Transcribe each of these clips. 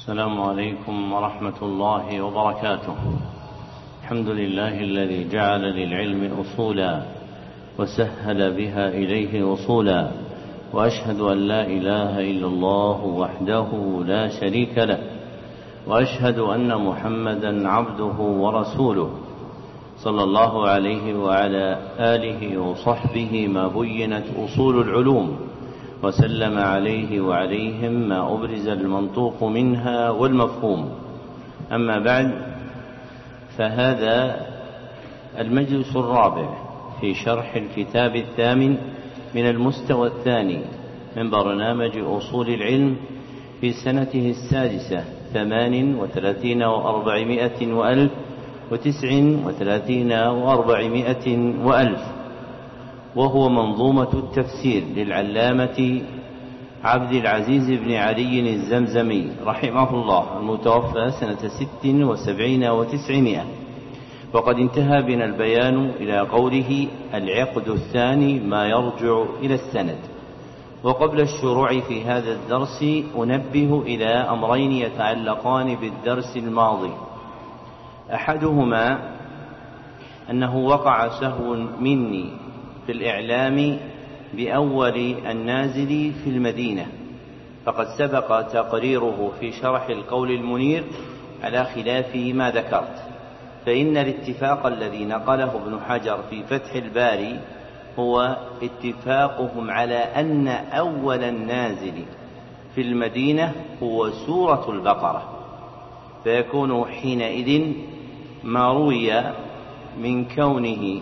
السلام عليكم ورحمة الله وبركاته. الحمد لله الذي جعل للعلم أصولا وسهل بها إليه وصولا، وأشهد أن لا إله إلا الله وحده لا شريك له، وأشهد أن محمدا عبده ورسوله صلى الله عليه وعلى آله وصحبه ما بينت أصول العلوم، وسلم عليه وعليهم ما أبرز المنطوق منها والمفهوم. أما بعد، فهذا المجلس الرابع في شرح الكتاب الثامن من المستوى الثاني من برنامج أصول العلم في سنته السادسة 38 و400 وألف 39 و400 وألف، وهو منظومة التفسير للعلامة عبد العزيز بن علي الزمزمي رحمه الله، المتوفى سنة 76 و900. وقد انتهى بنا البيان إلى قوله: العقد الثاني ما يرجع إلى السند. وقبل الشروع في هذا الدرس أنبه إلى أمرين يتعلقان بالدرس الماضي. أحدهما أنه وقع سهو مني في الإعلام بأول النازل في المدينة، فقد سبق تقريره في شرح القول المنير على خلاف ما ذكرت، فإن الاتفاق الذي نقله ابن حجر في فتح الباري هو اتفاقهم على أن أول النازل في المدينة هو سورة البقرة، فيكون حينئذ ما روي من كونه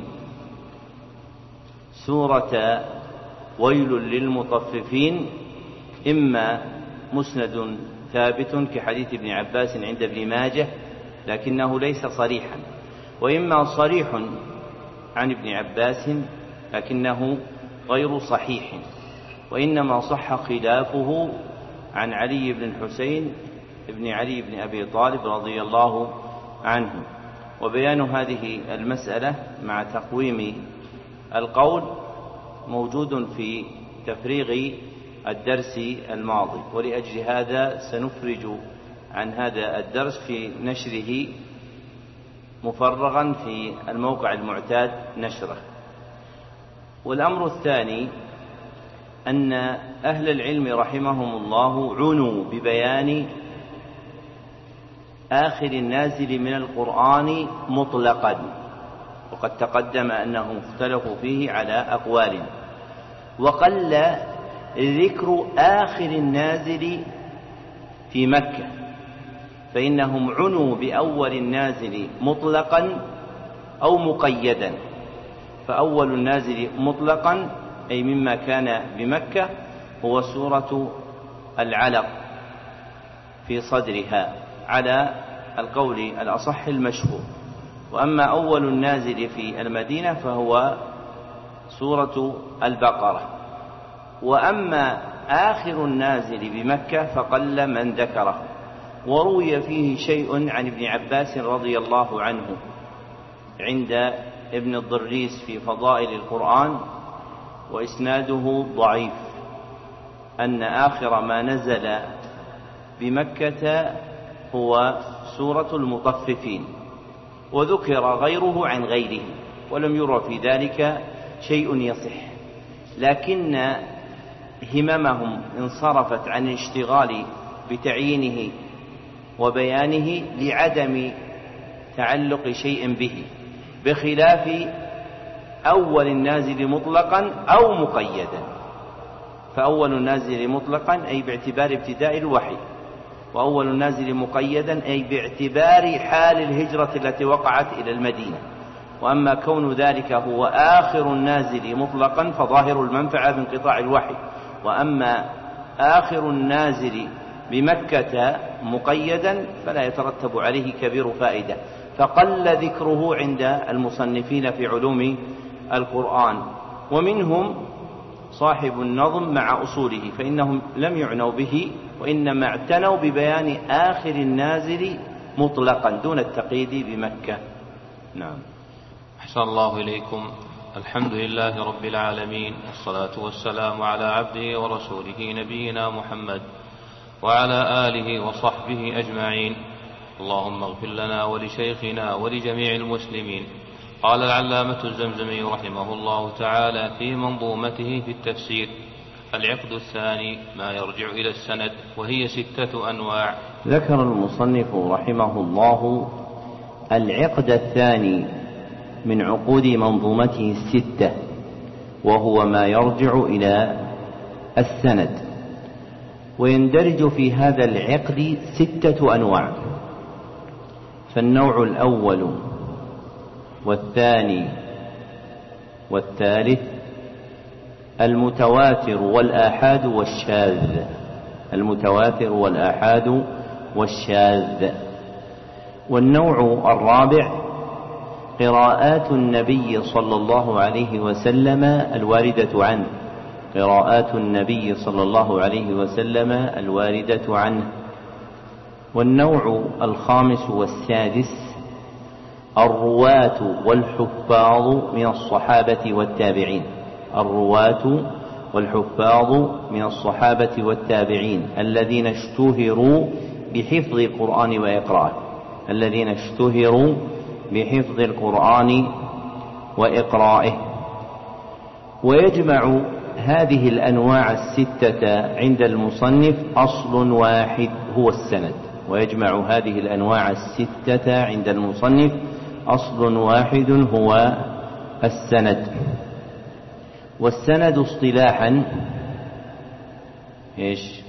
سورة ويل للمطففين إما مسند ثابت كحديث ابن عباس عند ابن ماجه لكنه ليس صريحا، وإما صريح عن ابن عباس لكنه غير صحيح، وإنما صح خلافه عن علي بن الحسين ابن علي بن أبي طالب رضي الله عنه. وبيان هذه المسألة مع تقويم القول موجود في تفريغ الدرس الماضي، ولأجل هذا سنفرج عن هذا الدرس في نشره مفرغا في الموقع المعتاد نشره. والأمر الثاني أن أهل العلم رحمهم الله عنوا ببيان آخر النازل من القرآن مطلقا، وقد تقدم أنهم اختلفوا فيه على أقوال، وقل ذكر آخر النازل في مكة، فإنهم عنوا بأول النازل مطلقا أو مقيدا. فأول النازل مطلقا أي مما كان بمكة هو سورة العلق في صدرها على القول الأصح المشهور، وأما أول النازل في المدينة فهو سورة البقرة، وأما آخر النازل بمكة فقل من ذكره. وروي فيه شيء عن ابن عباس رضي الله عنه عند ابن الضريس في فضائل القرآن، وإسناده ضعيف، أن آخر ما نزل بمكة هو سورة المطففين، وذكر غيره عن غيره، ولم يرى في ذلك شيء يصح، لكن هممهم انصرفت عن الاشتغال بتعيينه وبيانه لعدم تعلق شيء به، بخلاف أول النازل مطلقا أو مقيدا. فأول النازل مطلقا أي باعتبار ابتداء الوحي، وأول النازل مقيدا أي باعتبار حال الهجرة التي وقعت إلى المدينة. وأما كون ذلك هو آخر النازل مطلقا فظاهر المنفعة بانقطاع الوحي، وأما آخر النازل بمكة مقيدا فلا يترتب عليه كبير فائدة، فقل ذكره عند المصنفين في علوم القرآن. ومنهم صاحب النظم مع أصوله، فإنهم لم يعنوا به، وإنما اعتنوا ببيان آخر النازل مطلقا دون التقييد بمكة. نعم. أحسن الله إليكم. الحمد لله رب العالمين، والصلاة والسلام على عبده ورسوله نبينا محمد وعلى آله وصحبه وصحبه أجمعين. اللهم اغفر لنا ولشيخنا ولجميع المسلمين. قال العلامة الزمزمي رحمه الله تعالى في منظومته في التفسير: العقد الثاني ما يرجع إلى السند، وهي 6 أنواع. ذكر المصنف رحمه الله العقد الثاني من عقود منظومته 6، وهو ما يرجع إلى السند. ويندرج في هذا العقد 6 أنواع، فالنوع الأول والثاني والثالث المتواتر والآحاد والشاذ. المتواتر والآحاد والشاذ. والنوع الرابع قراءات النبي صلى الله عليه وسلم الواردة عنه. قراءات النبي صلى الله عليه وسلم الواردة عنه. والنوع الخامس والسادس الرواة والحفاظ من الصحابة والتابعين. الرواة والحفاظ من الصحابة والتابعين الذين اشتهروا بحفظ القرآن وإقرائه. الذين اشتهروا بحفظ القرآن وإقرائه. ويجمع هذه الأنواع 6 عند المصنف أصل واحد هو السند. ويجمع هذه الأنواع 6 عند المصنف أصل واحد هو السند. والسند اصطلاحا ايش؟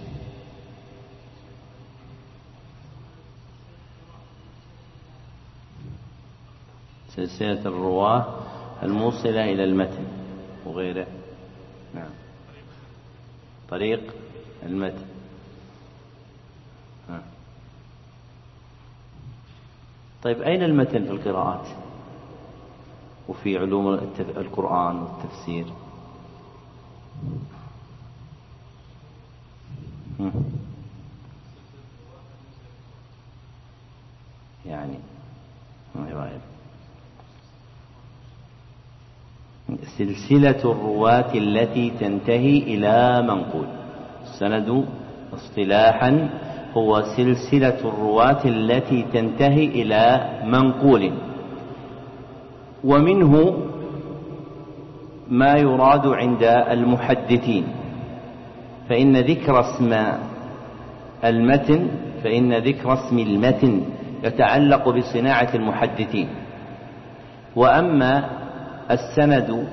سلسلة الرواة الموصلة إلى المتن وغيره. نعم، طريق المتن. طيب، أين المتن في القراءات وفي علوم القرآن والتفسير؟ يعني ما رأيك؟ سلسلة الرواة التي تنتهي إلى منقول. السند اصطلاحا هو سلسلة الرواة التي تنتهي إلى منقول. ومنه ما يراد عند المحدثين، فإن ذكر اسم المتن يتعلق بصناعة المحدثين. وأما السند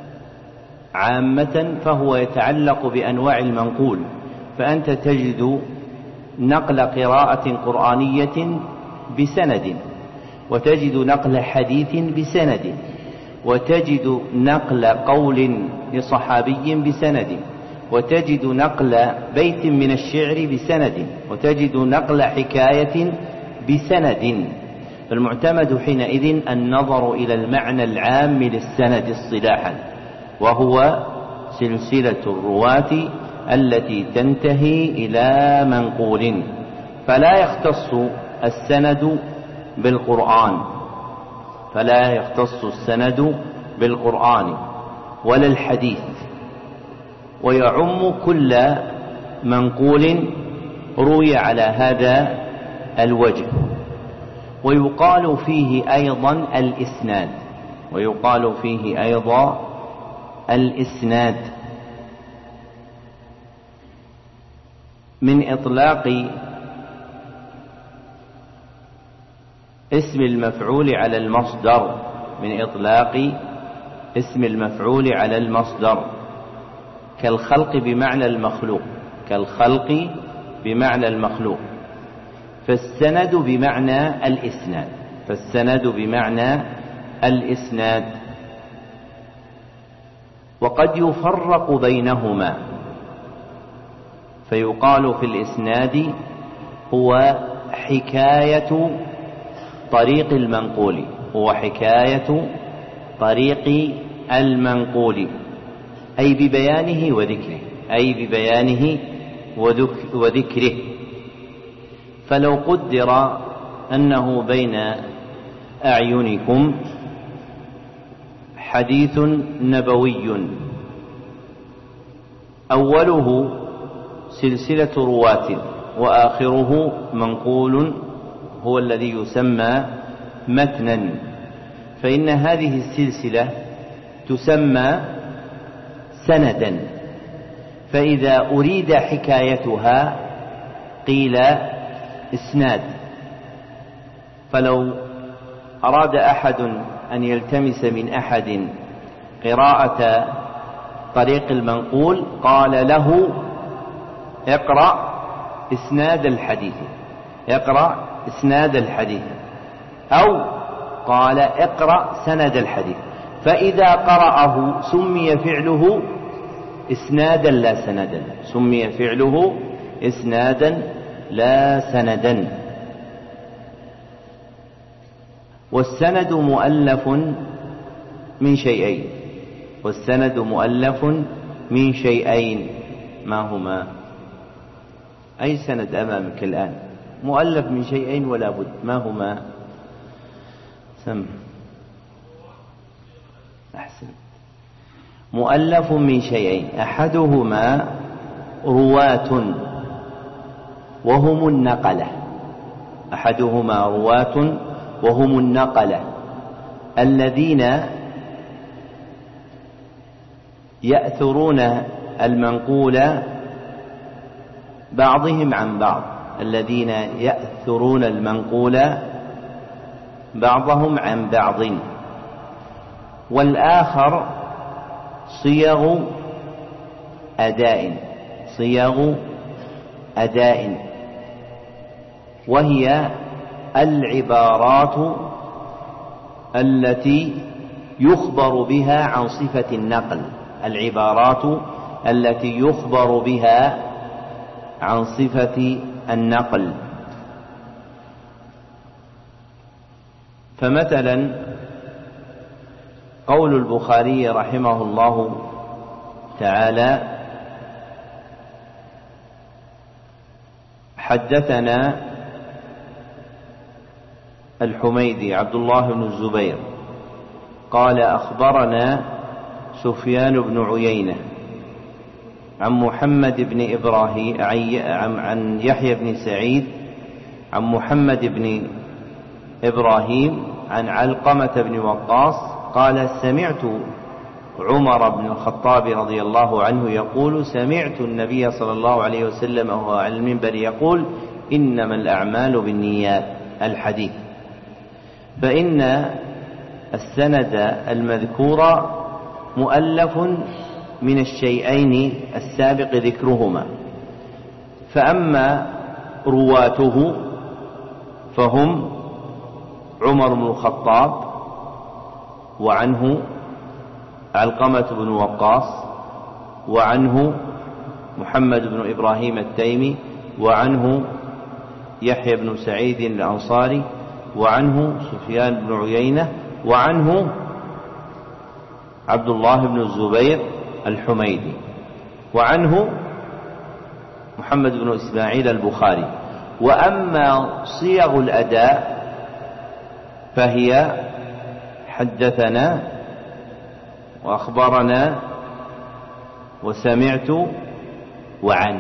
عامة فهو يتعلق بأنواع المنقول، فأنت تجد نقل قراءة قرآنية بسند، وتجد نقل حديث بسند، وتجد نقل قول لصحابي بسند، وتجد نقل بيت من الشعر بسند، وتجد نقل حكاية بسند. فالمعتمد حينئذ النظر إلى المعنى العام للسند اصطلاحا، وهو سلسلة الرواة التي تنتهي إلى منقول. فلا يختص السند بالقرآن ولا الحديث، ويعم كل منقول روي على هذا الوجه. ويقال فيه أيضا الإسناد من إطلاق اسم المفعول على المصدر، كالخلق بمعنى المخلوق. فالسند بمعنى الإسناد. وقد يفرق بينهما فيقال في الإسناد هو حكاية طريق المنقول، أي ببيانه وذكره. فلو قدر أنه بين أعينكم حديث نبوي أوله سلسلة رواة وآخره منقول هو الذي يسمى متنا. فإن هذه السلسلة تسمى سندا، فإذا أريد حكايتها قيل إسناد. فلو أراد أحد أن يلتمس من أحد قراءة طريق المنقول قال له اقرأ إسناد الحديث، اقرأ إسناد الحديث، أو قال اقرأ سند الحديث. فإذا قرأه سمي فعله إسنادا لا سندا، سمي فعله إسنادا لا سندا. والسند مؤلف من شيئين، والسند مؤلف من شيئين. ما هما؟ أي سند أمامك الآن مؤلف من شيئين ولا بد، ما هما؟ سم. أحسن. مؤلف من شيئين، أحدهما رواة وهم النقلة، أحدهما رواة وهم النقلة الذين يأثرون المنقول بعضهم عن بعض، الذين يأثرون المنقول بعضهم عن بعض. والآخر صيغ أداء، صيغ أداء، وهي العبارات التي يخبر بها عن صفة النقل، العبارات التي يخبر بها عن صفة النقل. فمثلا قول البخاري رحمه الله تعالى: حدثنا الحميدي عبد الله بن الزبير قال أخبرنا سفيان بن عيينة عن محمد بن إبراهيم عن يحيى بن سعيد عن محمد بن إبراهيم عن علقمة بن وقاص قال: سمعت عمر بن الخطاب رضي الله عنه يقول: سمعت النبي صلى الله عليه وسلم وهو على المنبر يقول: إنما الأعمال بالنيات. الحديث. فإن السند المذكور مؤلف من الشيئين السابق ذكرهما، فأما رواته فهم عمر بن الخطاب، وعنه علقمة بن وقاص، وعنه محمد بن إبراهيم التيمي، وعنه يحيى بن سعيد الأنصاري، وعنه سفيان بن عيينة، وعنه عبد الله بن الزبير الحميدي، وعنه محمد بن إسماعيل البخاري. وأما صيغ الأداء فهي حدثنا وأخبرنا وسمعت وعن.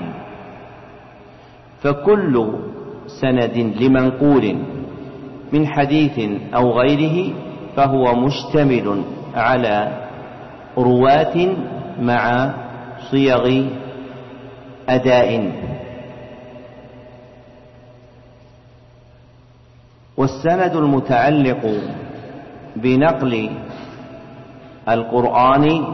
فكل سند لمنقول من حديث أو غيره فهو مشتمل على رواة مع صيغ أداء. والسند المتعلق بنقل القرآن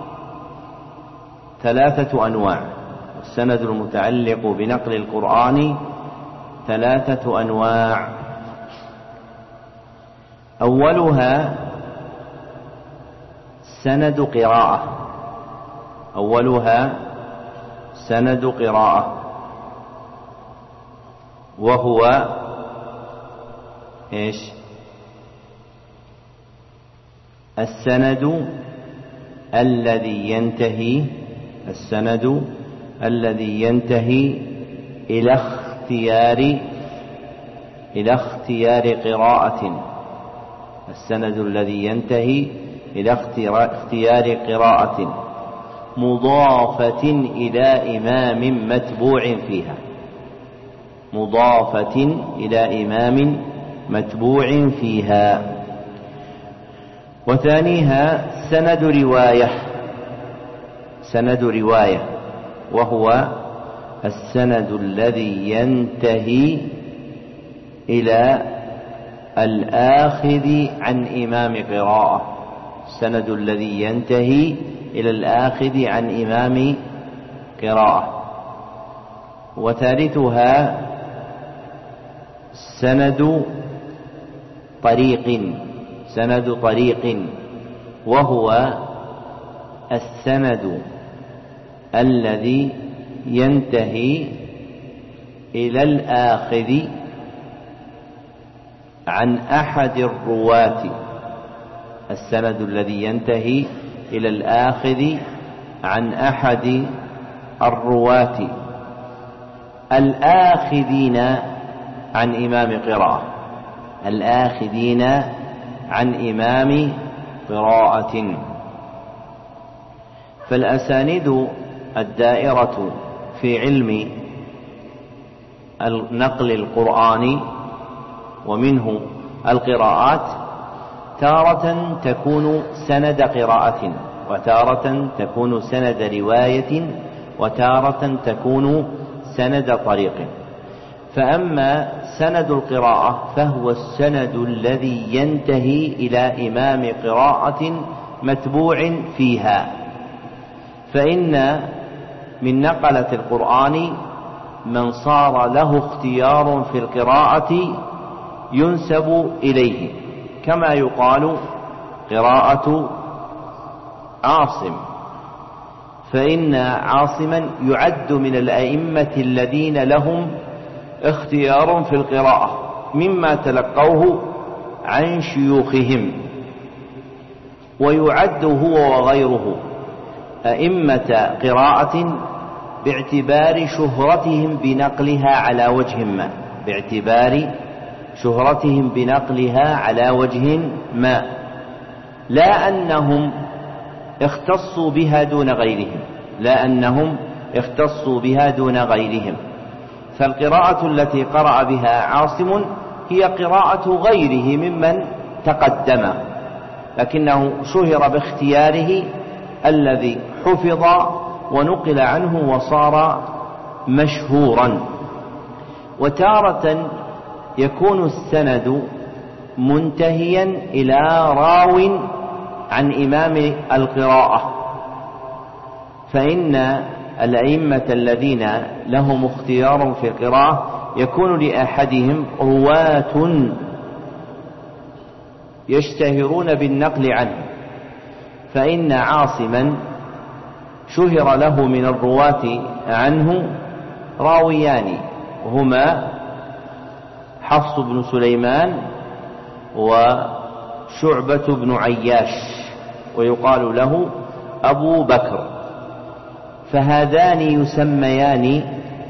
ثلاثة أنواع. السند المتعلق بنقل القرآن ثلاثة أنواع. أولها سند قراءة، أولها سند قراءة، وهو إيش؟ السند الذي ينتهي، السند الذي ينتهي إلى اختيار قراءة، السند الذي ينتهي إلى اختيار قراءة مضافة إلى إمام متبوع فيها، مضافة إلى إمام متبوع فيها. وثانيها سند رواية، وهو السند الذي ينتهي إلى الآخذ عن إمام قراءة، السند الذي ينتهي إلى الآخذ عن إمام قراءة. وثالثها سند طريق، وهو السند الذي ينتهي إلى الآخذ عن أحد الرواة، السند الذي ينتهي إلى الآخذ عن أحد الرواة الآخذين عن إمام قراءة، الآخذين عن إمام قراءة. فالأسانيد الدائرة في علم النقل القرآني ومنه القراءات تارة تكون سند قراءة، وتارة تكون سند رواية، وتارة تكون سند طريق. فأما سند القراءة فهو السند الذي ينتهي إلى إمام قراءة متبوع فيها، فإن من نقلة القرآن من صار له اختيار في القراءة ينسب إليه، كما يقال قراءة عاصم، فإن عاصما يعد من الأئمة الذين لهم اختيار في القراءة مما تلقوه عن شيوخهم، ويعد هو وغيره أئمة قراءة باعتبار شهرتهم بنقلها على وجه ما، باعتبار شهرتهم بنقلها على وجه ما، لا أنهم اختصوا بها دون غيرهم، لا أنهم اختصوا بها دون غيرهم. فالقراءة التي قرأ بها عاصم هي قراءة غيره ممن تقدم، لكنه شهر باختياره الذي حفظ ونقل عنه وصار مشهورا. وتارة يكون السند منتهيا إلى راو عن إمام القراءة، فإن الأئمة الذين لهم اختيار في القراءة يكون لأحدهم رواة يشتهرون بالنقل عنه، فإن عاصما شهر له من الرواة عنه راويان، هما حفص بن سليمان وشعبة بن عياش، ويقال له أبو بكر، فهذان يسميان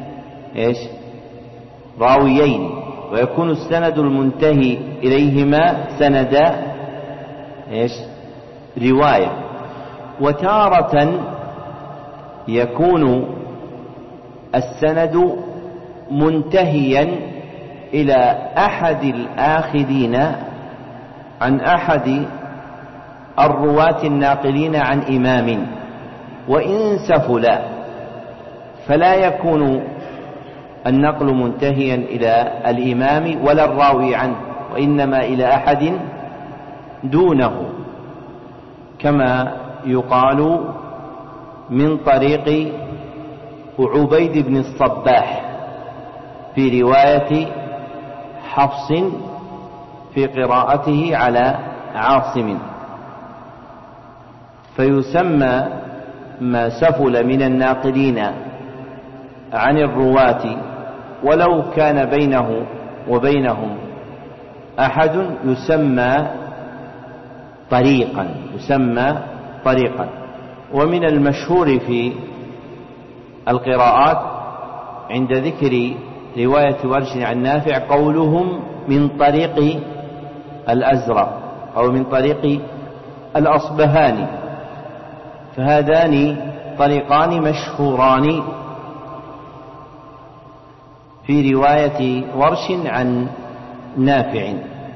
راويين، ويكون السند المنتهي إليهما سند رواية. وتارة يكون السند منتهيا إلى أحد الآخذين عن أحد الرواة الناقلين عن إمام، وإن سفلا فلا يكون النقل منتهيا إلى الإمام ولا الراوي عنه، وإنما إلى أحد دونه، كما يقال من طريق عبيد بن الصباح في رواية حفص في قراءته على عاصم، فيسمى ما سفل من الناقلين عن الرواة ولو كان بينه وبينهم أحد يسمى طريقا. ومن المشهور في القراءات عند ذكر رواية ورش عن نافع قولهم من طريق الأزرق أو من طريق الأصبهاني، فهذان طريقان مشهوران في رواية ورش عن نافع.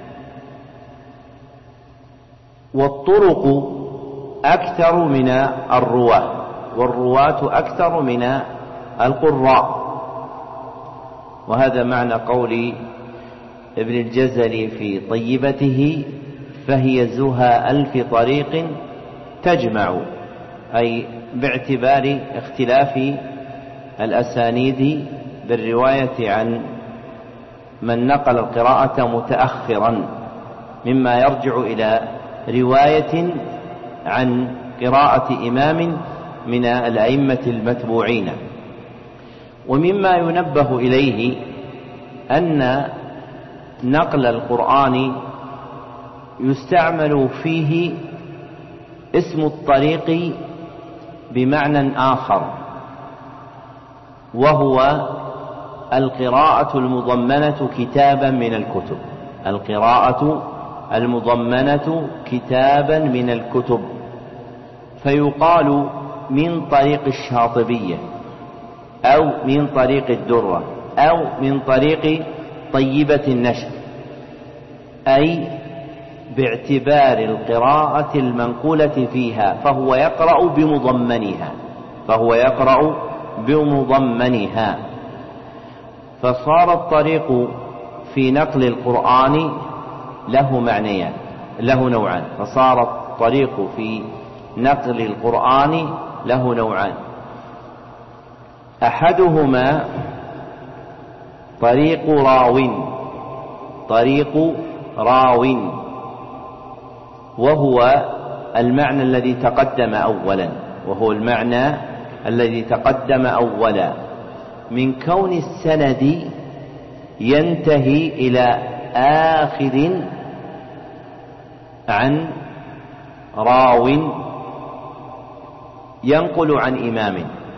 والطرق أكثر من الرواة، والرواة أكثر من القراء. وهذا معنى قول ابن الجزري في طيبته: فهي زها 1000 طريق تجمع، أي باعتبار اختلاف الأسانيد بالرواية عن من نقل القراءة متأخرا، مما يرجع إلى رواية عن قراءة إمام من الأئمة المتبوعين. ومما ينبه إليه أن نقل القرآن يستعمل فيه اسم الطريق بمعنى آخر، وهو القراءة المضمنة كتابا من الكتب، القراءة المضمنة كتابا من الكتب. فيقال من طريق الشاطبية، أو من طريق الدرة، أو من طريق طيبة النشر، أي باعتبار القراءة المنقولة فيها، فهو يقرأ بمضمنها. فصار الطريق في نقل القرآن له نوعان. فصار الطريق في نقل القرآن له نوعان: أحدهما طريق راو، وهو المعنى الذي تقدم أولا، من كون السند ينتهي إلى آخذ عن راو ينقل عن إمام.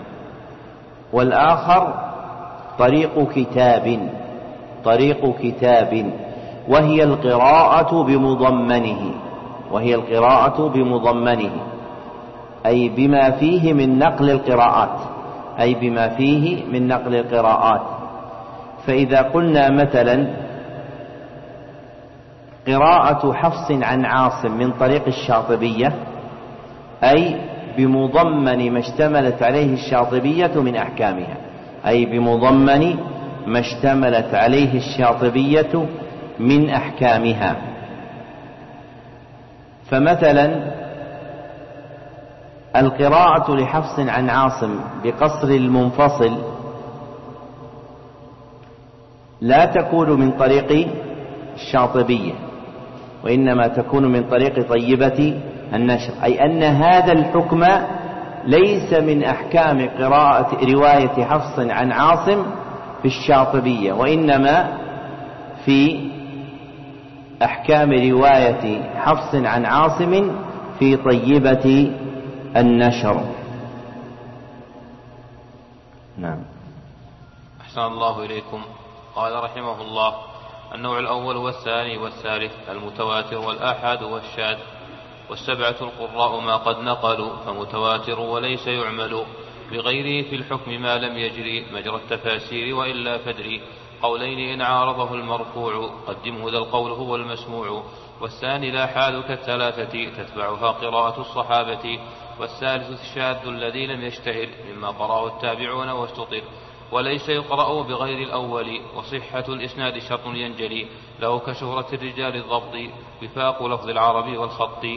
والآخر طريق كتاب، وهي القراءة بمضمنه، أي بما فيه من نقل القراءات. فإذا قلنا مثلا قراءة حفص عن عاصم من طريق الشاطبية، أي بمضمن ما اشتملت عليه الشاطبية من أحكامها. فمثلا القراءة لحفص عن عاصم بقصر المنفصل لا تكون من طريق الشاطبية، وإنما تكون من طريق طيبة النشر، أي أن هذا الحكم ليس من أحكام رواية حفص عن عاصم في الشاطبية، وإنما في أحكام رواية حفص عن عاصم في طيبة النشر. نعم. أحسن الله إليكم. قال رحمه الله: النوع الأول والثاني والثالث المتواتر والآحاد والشاذ. والسبعة القراء ما قد نقلوا فمتواتر وليس يعمل بغيره في الحكم ما لم يجري مجرى التفاسير وإلا فدري. قولين إن عارضه المرفوع قدمه ذا القول هو المسموع. والثاني الآحاد كالثلاثة تتبعها قراءة الصحابة. والثالث الشاذ الذي لم يشتهر مما قرأه التابعون واستطر، وليس يقرأ بغير الأول. وصحة الإسناد شرط ينجلي له كشهرة الرجال الضبط وفاق لفظ العربي والخط.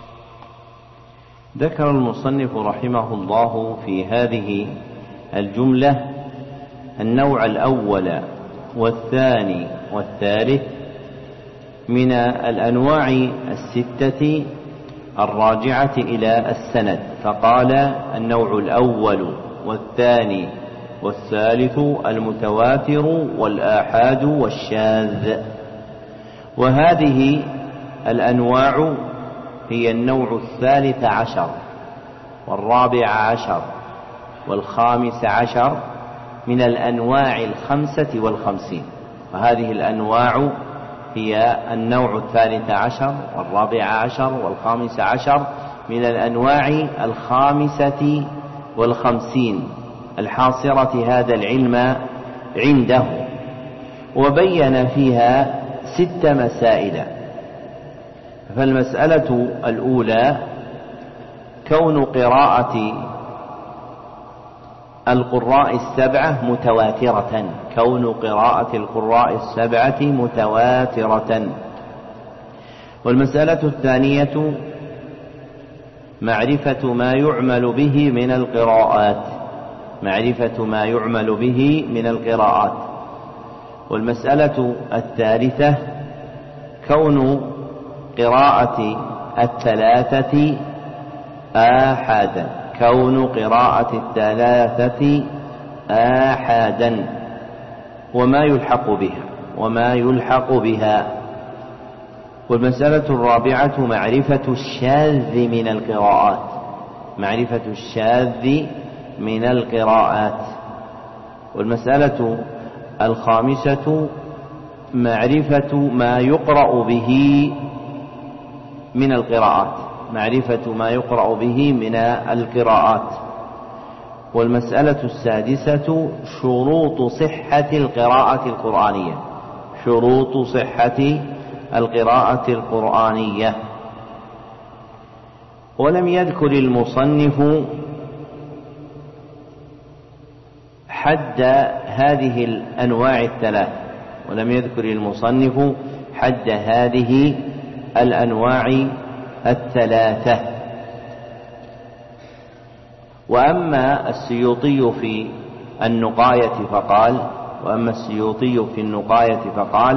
ذكر المصنف رحمه الله في هذه الجملة النوع الأول والثاني والثالث من الأنواع الستة الراجعة إلى السند، فقال: النوع الأول والثاني والثالث المتواتر والآحاد والشاذ. وهذه الأنواع هي النوع 13 و14 و15 من الأنواع 55. وهذه الأنواع هي النوع 13 و14 و15 من الأنواع 55 الحاصرة هذا العلم عنده. وبين فيها 6 مسائل. فالمسألة الأولى كون قراءة القراء السبعة متواترة، كون قراءة القراء السبعة متواترة. والمسألة الثانية معرفة ما يعمل به من القراءات، معرفة ما يعمل به من القراءات. والمسألة الثالثة كون قراءة الثلاثة آحادا، كون قراءة الثلاثة آحادا وما يلحق بها، وما يلحق بها. والمسألة الرابعة معرفة الشاذ من القراءات، معرفة الشاذ من القراءات. والمسألة الخامسة معرفة ما يقرأ به من القراءات، معرفة ما يقرأ به من القراءات. والمسألة السادسة شروط صحة القراءة القرآنية، شروط صحة القراءة القرآنية. ولم يذكر المصنف حد هذه الأنواع الثلاث، ولم يذكر المصنف حد هذه الأنواع الثلاثة. وأما السيوطي في النقاية فقال، وأما السيوطي في النقاية فقال: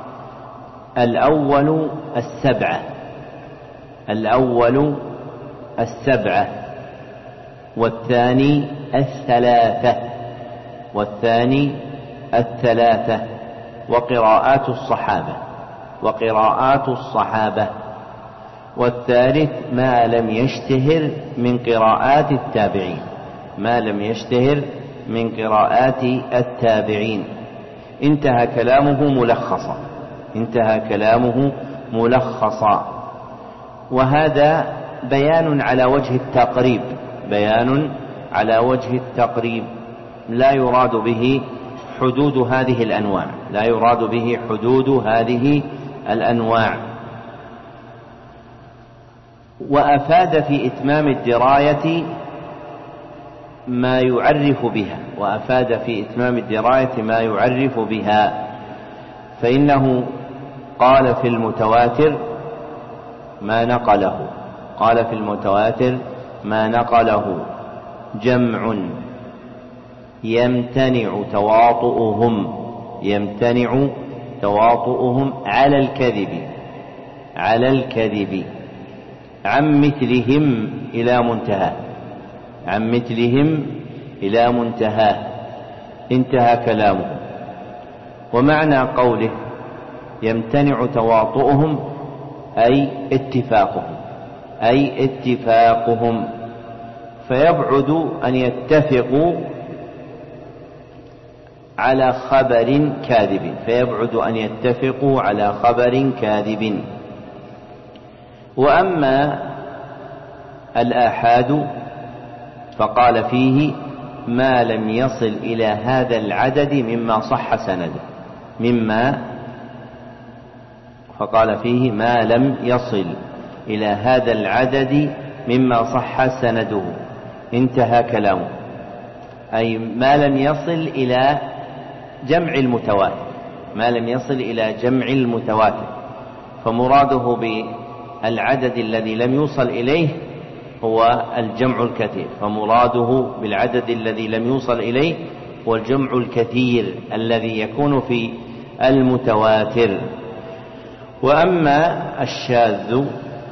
الأول السبعة، الأول السبعة، والثاني الثلاثة، والثاني الثلاثة، وقراءات الصحابة، وقراءات الصحابة. والثالث ما لم يشتهر من قراءات التابعين، ما لم يشتهر من قراءات التابعين. انتهى كلامه ملخصا، انتهى كلامه ملخصا. وهذا بيان على وجه التقريب، بيان على وجه التقريب، لا يراد به حدود هذه الأنواع، لا يراد به حدود هذه الأنواع. وأفاد في إتمام الدراية ما يعرف بها، وأفاد في إتمام الدراية ما يعرف بها. فإنه قال في المتواتر ما نقله، قال في المتواتر ما نقله جمع يمتنع تواطؤهم، يمتنع تواطؤهم على الكذب، على الكذب، عن مثلهم إلى منتهى، عن مثلهم إلى منتهى. انتهى كلامه. ومعنى قوله يمتنع تواطؤهم أي اتفاقهم، أي اتفاقهم، فيبعد أن يتفقوا على خبر كاذب، فيبعد أن يتفقوا على خبر كاذب. وأما الآحاد فقال فيه ما لم يصل إلى هذا العدد مما صح سنده، مما، فقال فيه ما لم يصل إلى هذا العدد مما صح سنده. انتهى كلامه، أي ما لم يصل إلى جمع المتواتر، ما لم يصل إلى جمع المتواتر. فمراده بالعدد الذي لم يوصل إليه هو الجمع الكثير، فمراده بالعدد الذي لم يوصل إليه هو الجمع الكثير الذي يكون في المتواتر. وأما الشاذ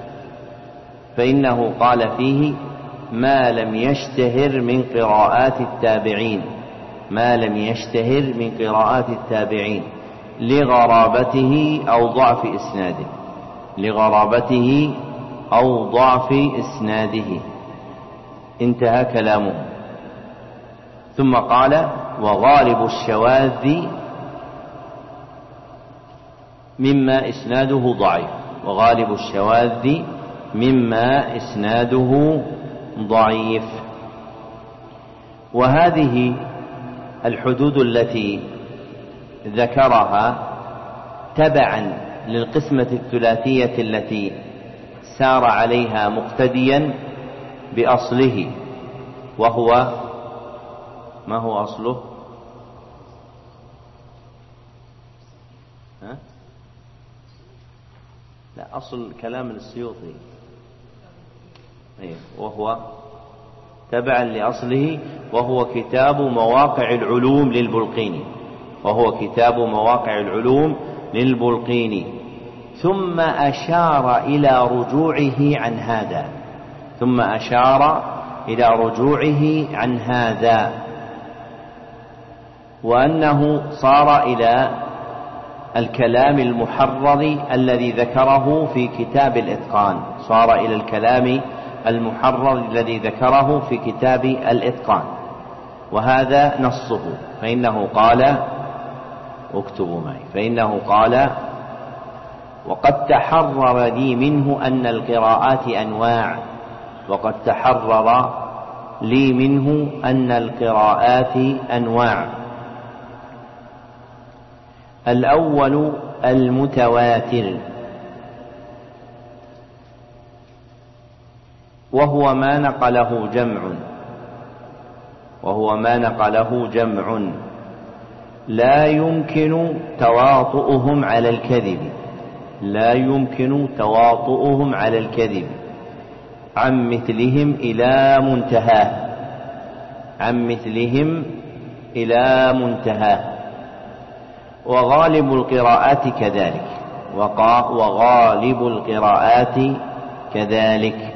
فإنه قال فيه ما لم يشتهر من قراءات التابعين، ما لم يشتهر من قراءات التابعين لغرابته أو ضعف إسناده، لغرابته أو ضعف إسناده. انتهى كلامه. ثم قال وغالب الشواذ مما إسناده ضعيف، وغالب الشواذ مما إسناده ضعيف. وهذه الحدود التي ذكرها تبعا للقسمة الثلاثية التي سار عليها مقتديا بأصله، وهو ما هو أصله؟ لا، أصل كلام السيوطي وهو تبعا لأصله، وهو كتاب مواقع العلوم للبلقيني، وهو كتاب مواقع العلوم للبلقيني. ثم أشار إلى رجوعه عن هذا، ثم أشار إلى رجوعه عن هذا، وأنه صار إلى الكلام المحرر الذي ذكره في كتاب الإتقان، صار إلى الكلام المحرر الذي ذكره في كتاب الإتقان، وهذا نصه. فإنه قال، اكتبوا معي، فإنه قال: وقد تحرر لي منه أن القراءات أنواع، وقد تحرر لي منه أن القراءات أنواع. الأول المتواتر، وهو ما نقله جمع لا يمكن تواطؤهم على الكذب، لا يمكن تواطؤهم على الكذب، عن مثلهم إلى منتهاه، عن مثلهم إلى منتهاه. وغالب القراءات كذلك، وغالب القراءات كذلك.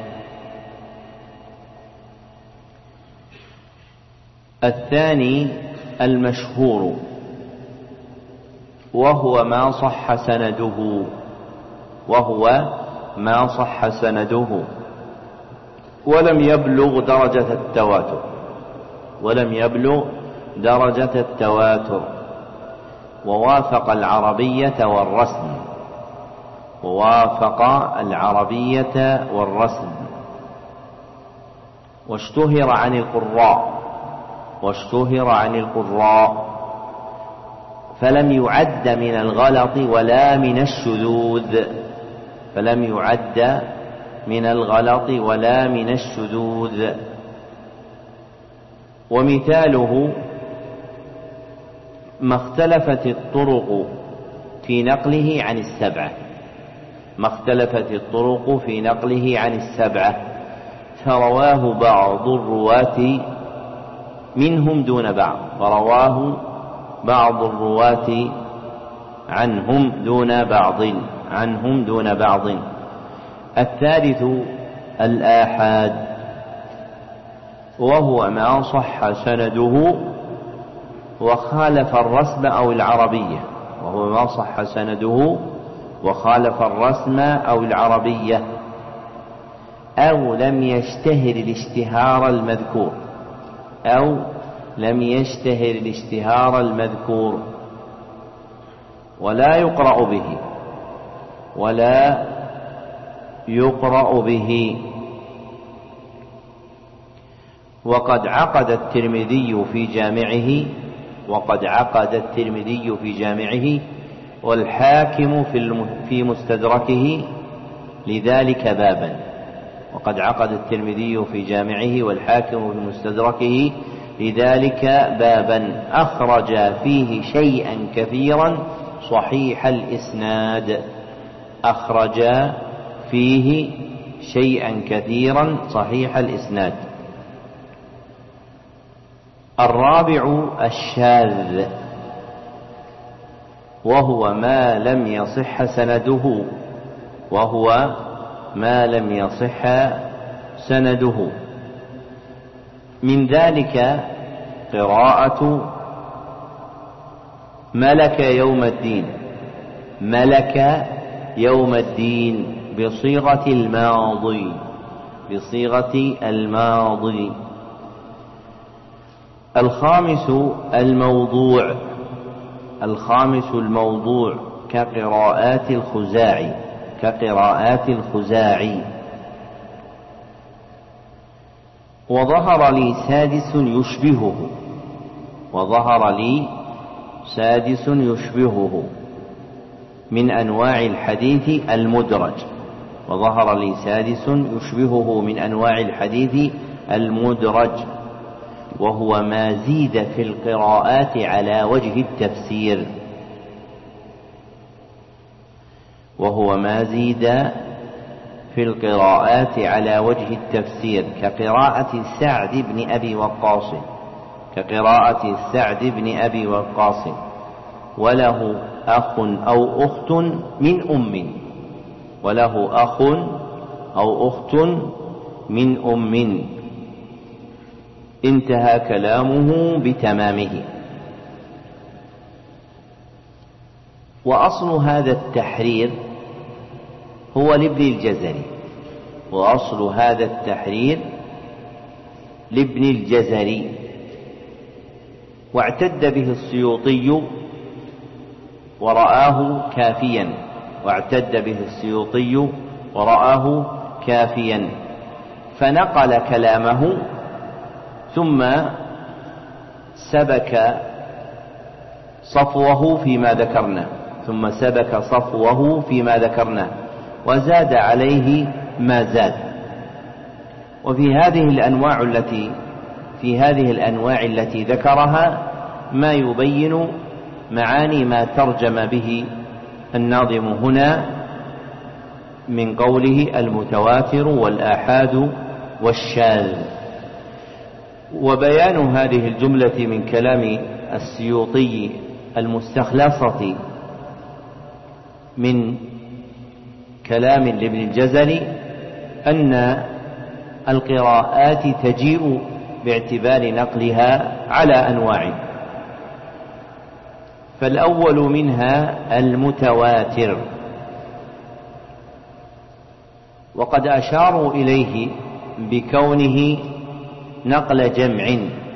الثاني المشهور، وهو ما صح سنده، وهو ما صح سنده ولم يبلغ درجة التواتر، ولم يبلغ درجة التواتر، ووافق العربية والرسم، ووافق العربية والرسم. واشتهر عن القراء، واشتهر عن القراء، فلم يعد من الغلط ولا من الشذوذ، فلم يعد من الغلط ولا من الشذوذ. ومثاله ما اختلفت الطرق في نقله عن السبعة، ما اختلفت الطرق في نقله عن السبعة، فرواه بعض الرواة منهم دون بعض، فرواه بعض الرواة عنهم دون بعض، عنهم دون بعض. الثالث الآحاد، وهو ما صح سنده وخالف الرسم أو العربية، وهو ما صح سنده وخالف الرسم أو العربية، أو لم يشتهر الاشتهار المذكور، أو لم يشتهر الاشتهار المذكور، ولا يقرأ به، ولا يقرأ به. وقد عقد الترمذي في جامعه، وقد عقد الترمذي في جامعه والحاكم في مستدركه لذلك بابا، وقد عقد الترمذي في جامعه والحاكم في مستدركه لذلك بابا، أخرج فيه شيئا كثيرا صحيح الإسناد، أخرج فيه شيئا كثيرا صحيح الإسناد. الرابع الشاذ، وهو ما لم يصح سنده، وهو ما لم يصح سنده. من ذلك قراءة ملك يوم الدين، ملك يوم الدين بصيغة الماضي، بصيغة الماضي. الخامس الموضوع، الخامس الموضوع كقراءات الخزاعي، كقراءات الخزاعي. وظهر لي سادس يشبهه، وظهر لي سادس يشبهه من أنواع الحديث المدرج، وظهر لي سادس يشبهه من أنواع الحديث المدرج، وهو ما زيد في القراءات على وجه التفسير، وهو ما زيد في القراءات على وجه التفسير كقراءة سعد بن أبي وقاص، كقراءة سعد بن أبي وقاص وله أخ أو أخت من أم، وله أخ أو أخت من أم، انتهى كلامه بتمامه. وأصل هذا التحرير هو لابن الجزري، وأصل هذا التحرير لابن الجزري، واعتد به السيوطي ورآه كافيا، واعتد به السيوطي ورآه كافيا، فنقل كلامه ثم سبك صفوه فيما ذكرنا وزاد عليه ما زاد. وفي هذه الأنواع التي ذكرها ما يبين معاني ما ترجم به الناظم هنا من قوله المتواتر والآحاد والشاذ. وبيان هذه الجملة من كلام السيوطي المستخلصة من كلام لابن الجزري أن القراءات تجيء باعتبار نقلها على أنواع، فالأول منها المتواتر، وقد أشاروا إليه بكونه نقل جمع،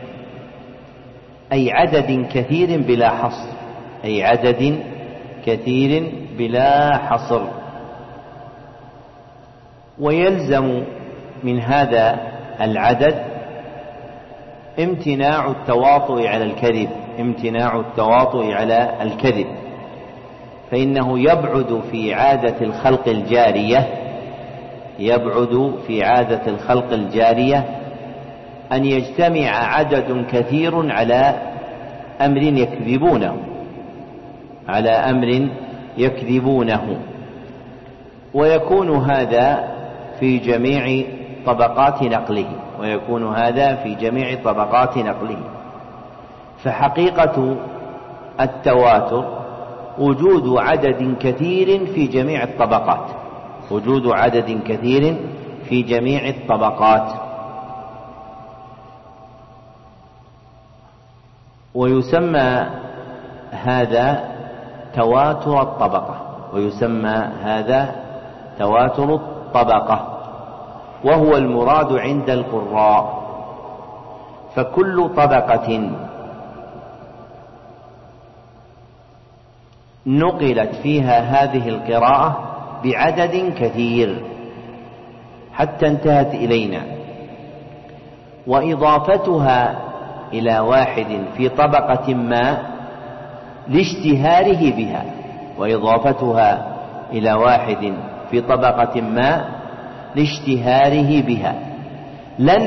أي عدد كثير بلا حصر، أي عدد كثير بلا حصر. ويلزم من هذا العدد امتناع التواطؤ على الكذب، فإنه يبعد في عادة الخلق الجارية أن يجتمع عدد كثير على أمر يكذبونه، ويكون هذا في جميع طبقات نقله، فحقيقة التواتر وجود عدد كثير في جميع الطبقات، ويسمى هذا تواتر الطبقة، وهو المراد عند القراء. فكل طبقة نقلت فيها هذه القراءة بعدد كثير حتى انتهت إلينا، وإضافتها إلى واحد في طبقة ما لاشتهاره بها لا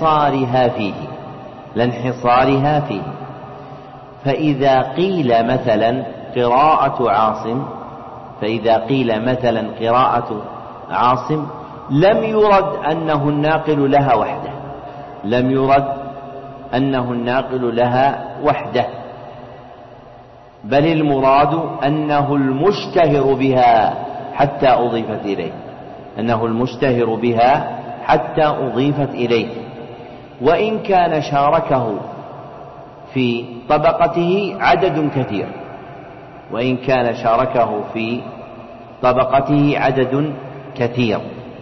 انحصارها فيه. فإذا قيل مثلا قراءة عاصم لم يرد أنه الناقل لها وحده، بل المراد أنه المشتهر بها حتى أضيفت إليه، وإن كان شاركه في طبقته عدد كثير.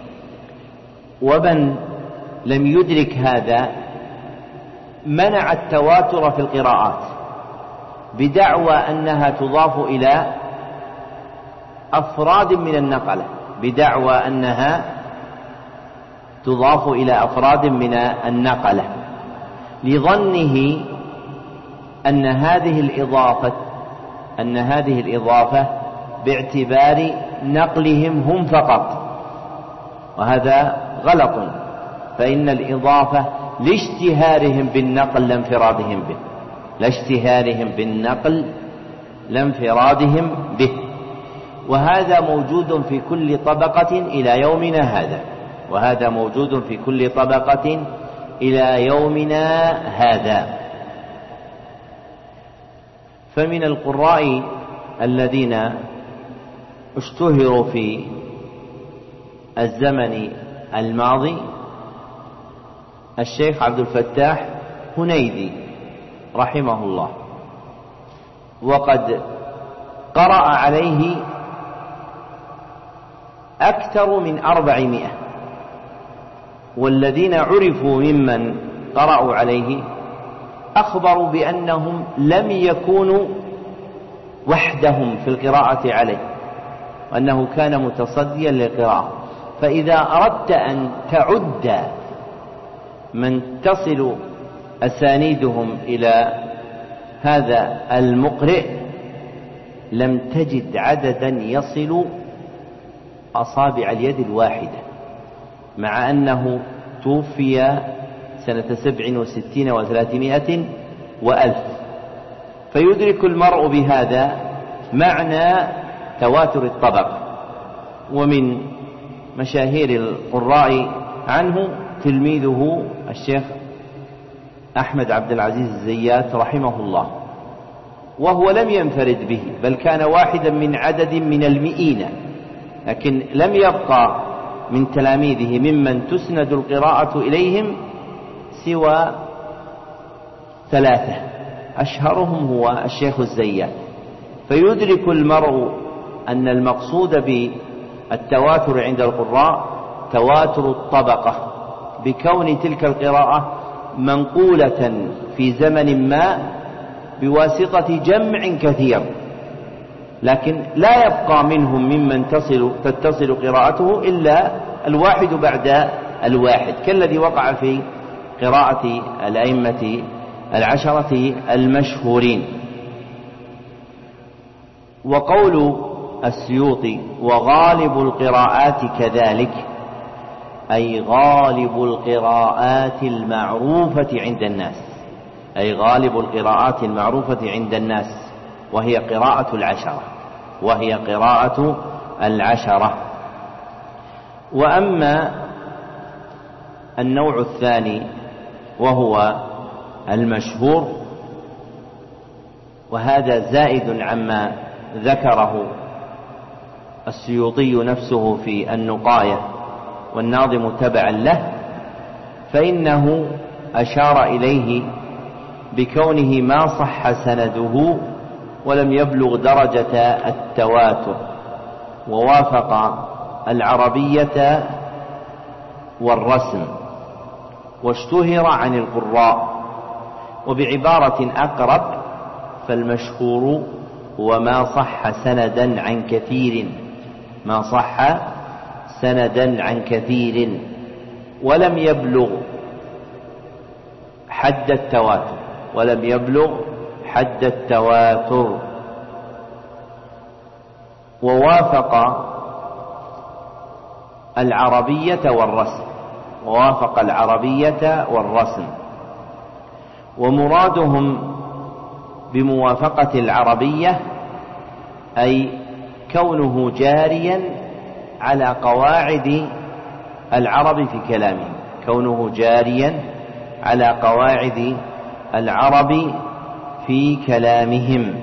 ومن لم يدرك هذا منع التواتر في القراءات بدعوى أنها تضاف إلى أفراد من النقلة، لظنه أن هذه الإضافة أن هذه الإضافة باعتبار نقلهم هم فقط، وهذا غلط، فإن الإضافة لاشتهارهم بالنقل لانفرادهم به، لاشتهارهم بالنقل لانفرادهم به، وهذا موجود في كل طبقة إلى يومنا هذا، وهذا موجود في كل طبقة إلى يومنا هذا. فمن القراء الذين اشتهروا في الزمن الماضي الشيخ عبد الفتاح هنيدي رحمه الله، وقد قرأ عليه أكثر من 400، والذين عرفوا ممن قرأوا عليه أخبروا بأنهم لم يكونوا وحدهم في القراءة عليه، وأنه كان متصديا للقراءة. فإذا أردت أن تعد من تصل أسانيدهم إلى هذا المقرئ لم تجد عددا يصل أصابع اليد الواحدة، مع أنه توفي سنة 67 و300 وألف. فيدرك المرء بهذا معنى تواتر الطبق. ومن مشاهير القراء عنه تلميذه الشيخ أحمد عبد العزيز الزيات رحمه الله، وهو لم ينفرد به، بل كان واحدا من عدد من المئين، لكن لم يبقى من تلاميذه ممن تسند القراءة إليهم سوى 3، أشهرهم هو الشيخ الزيات. فيدرك المرء أن المقصود بالتواتر عند القراء تواتر الطبقة، بكون تلك القراءة منقولة في زمن ما بواسطة جمع كثير، لكن لا يبقى منهم ممن تتصل قراءته إلا الواحد بعد الواحد، كالذي وقع في قراءة الأئمة 10 المشهورين. وقول السيوطي وغالب القراءات كذلك، أي غالب القراءات المعروفة عند الناس، أي غالب القراءات المعروفة عند الناس، وهي قراءة 10، وهي قراءة 10. وأما النوع الثاني وهو المشهور، وهذا زائد عما ذكره السيوطي نفسه في النقاية والناظم تبعا له، فإنه أشار إليه بكونه ما صح سنده ولم يبلغ درجة التواتر، ووافق العربية والرسم، واشتهر عن القراء. وبعبارة أقرب فالمشهور هو ما صح سندا عن كثير، ما صح سندا عن كثير ولم يبلغ حد التواتر، ولم يبلغ حد التواتر. ووافق العربية والرسم، ووافق العربية والرسم. ومرادهم بموافقة العربية أي كونه جاريا على قواعد العرب في كلامهم، كونه جاريا على قواعد العرب في كلامهم،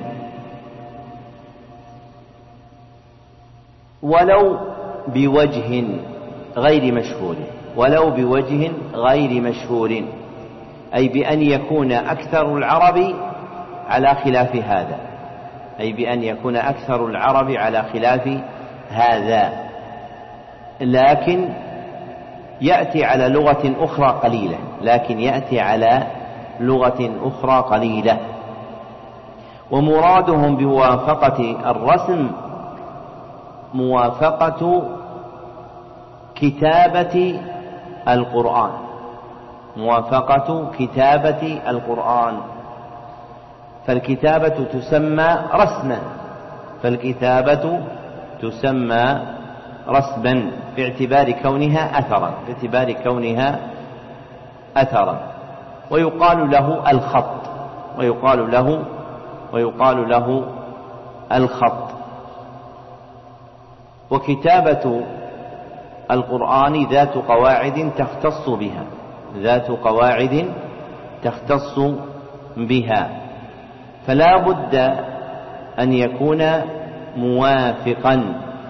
ولو بوجه غير مشهور، ولو بوجه غير مشهور، أي بأن يكون أكثر العرب على خلاف هذا، أي بأن يكون أكثر العرب على خلاف هذا، لكن يأتي على لغة أخرى قليلة، لكن يأتي على لغة أخرى قليلة. ومرادهم بموافقة الرسم موافقة كتابة القرآن، موافقة كتابة القرآن. فالكتابة تسمى رسما باعتبار كونها أثرا ويقال له الخط. وكتابة القرآن ذات قواعد تختص بها، فلا بد أن يكون موافقا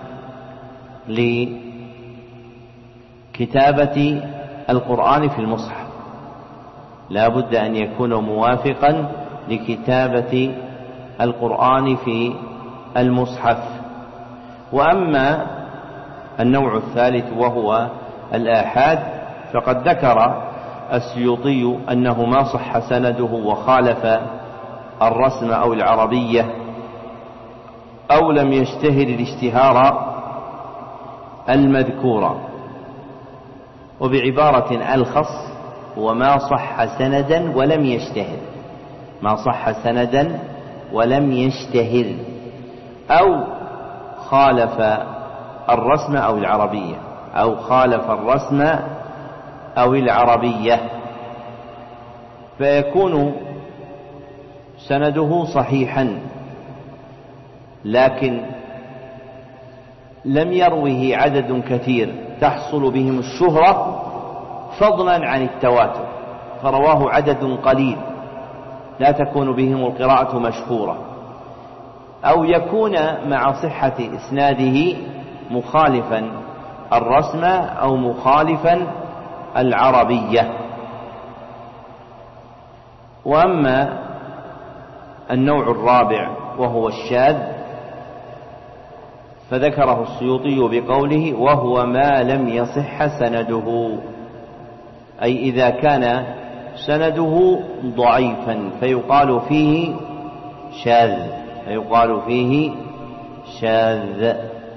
لكتابة القرآن في المصحف، لا بد أن يكون موافقا لكتابة القرآن في المصحف. وأما النوع الثالث وهو الآحاد، فقد ذكر السيوطي أنه ما صح سنده وخالف الرسم أو العربية أو لم يشتهر الاشتهار المذكورة. وبعبارة ألخص وما صح سندا ولم يشتهر أو خالف الرسم أو العربية فيكون سنده صحيحا، لكن لم يروه عدد كثير تحصل بهم الشهرة فضلا عن التواتر، فرواه عدد قليل لا تكون بهم القراءة مشهورة، أو يكون مع صحة إسناده مخالفا الرسم أو مخالفا العربية. وأما النوع الرابع وهو الشاذ فذكره السيوطي بقوله وهو ما لم يصح سنده، أي إذا كان سنده ضعيفا فيقال فيه شاذ.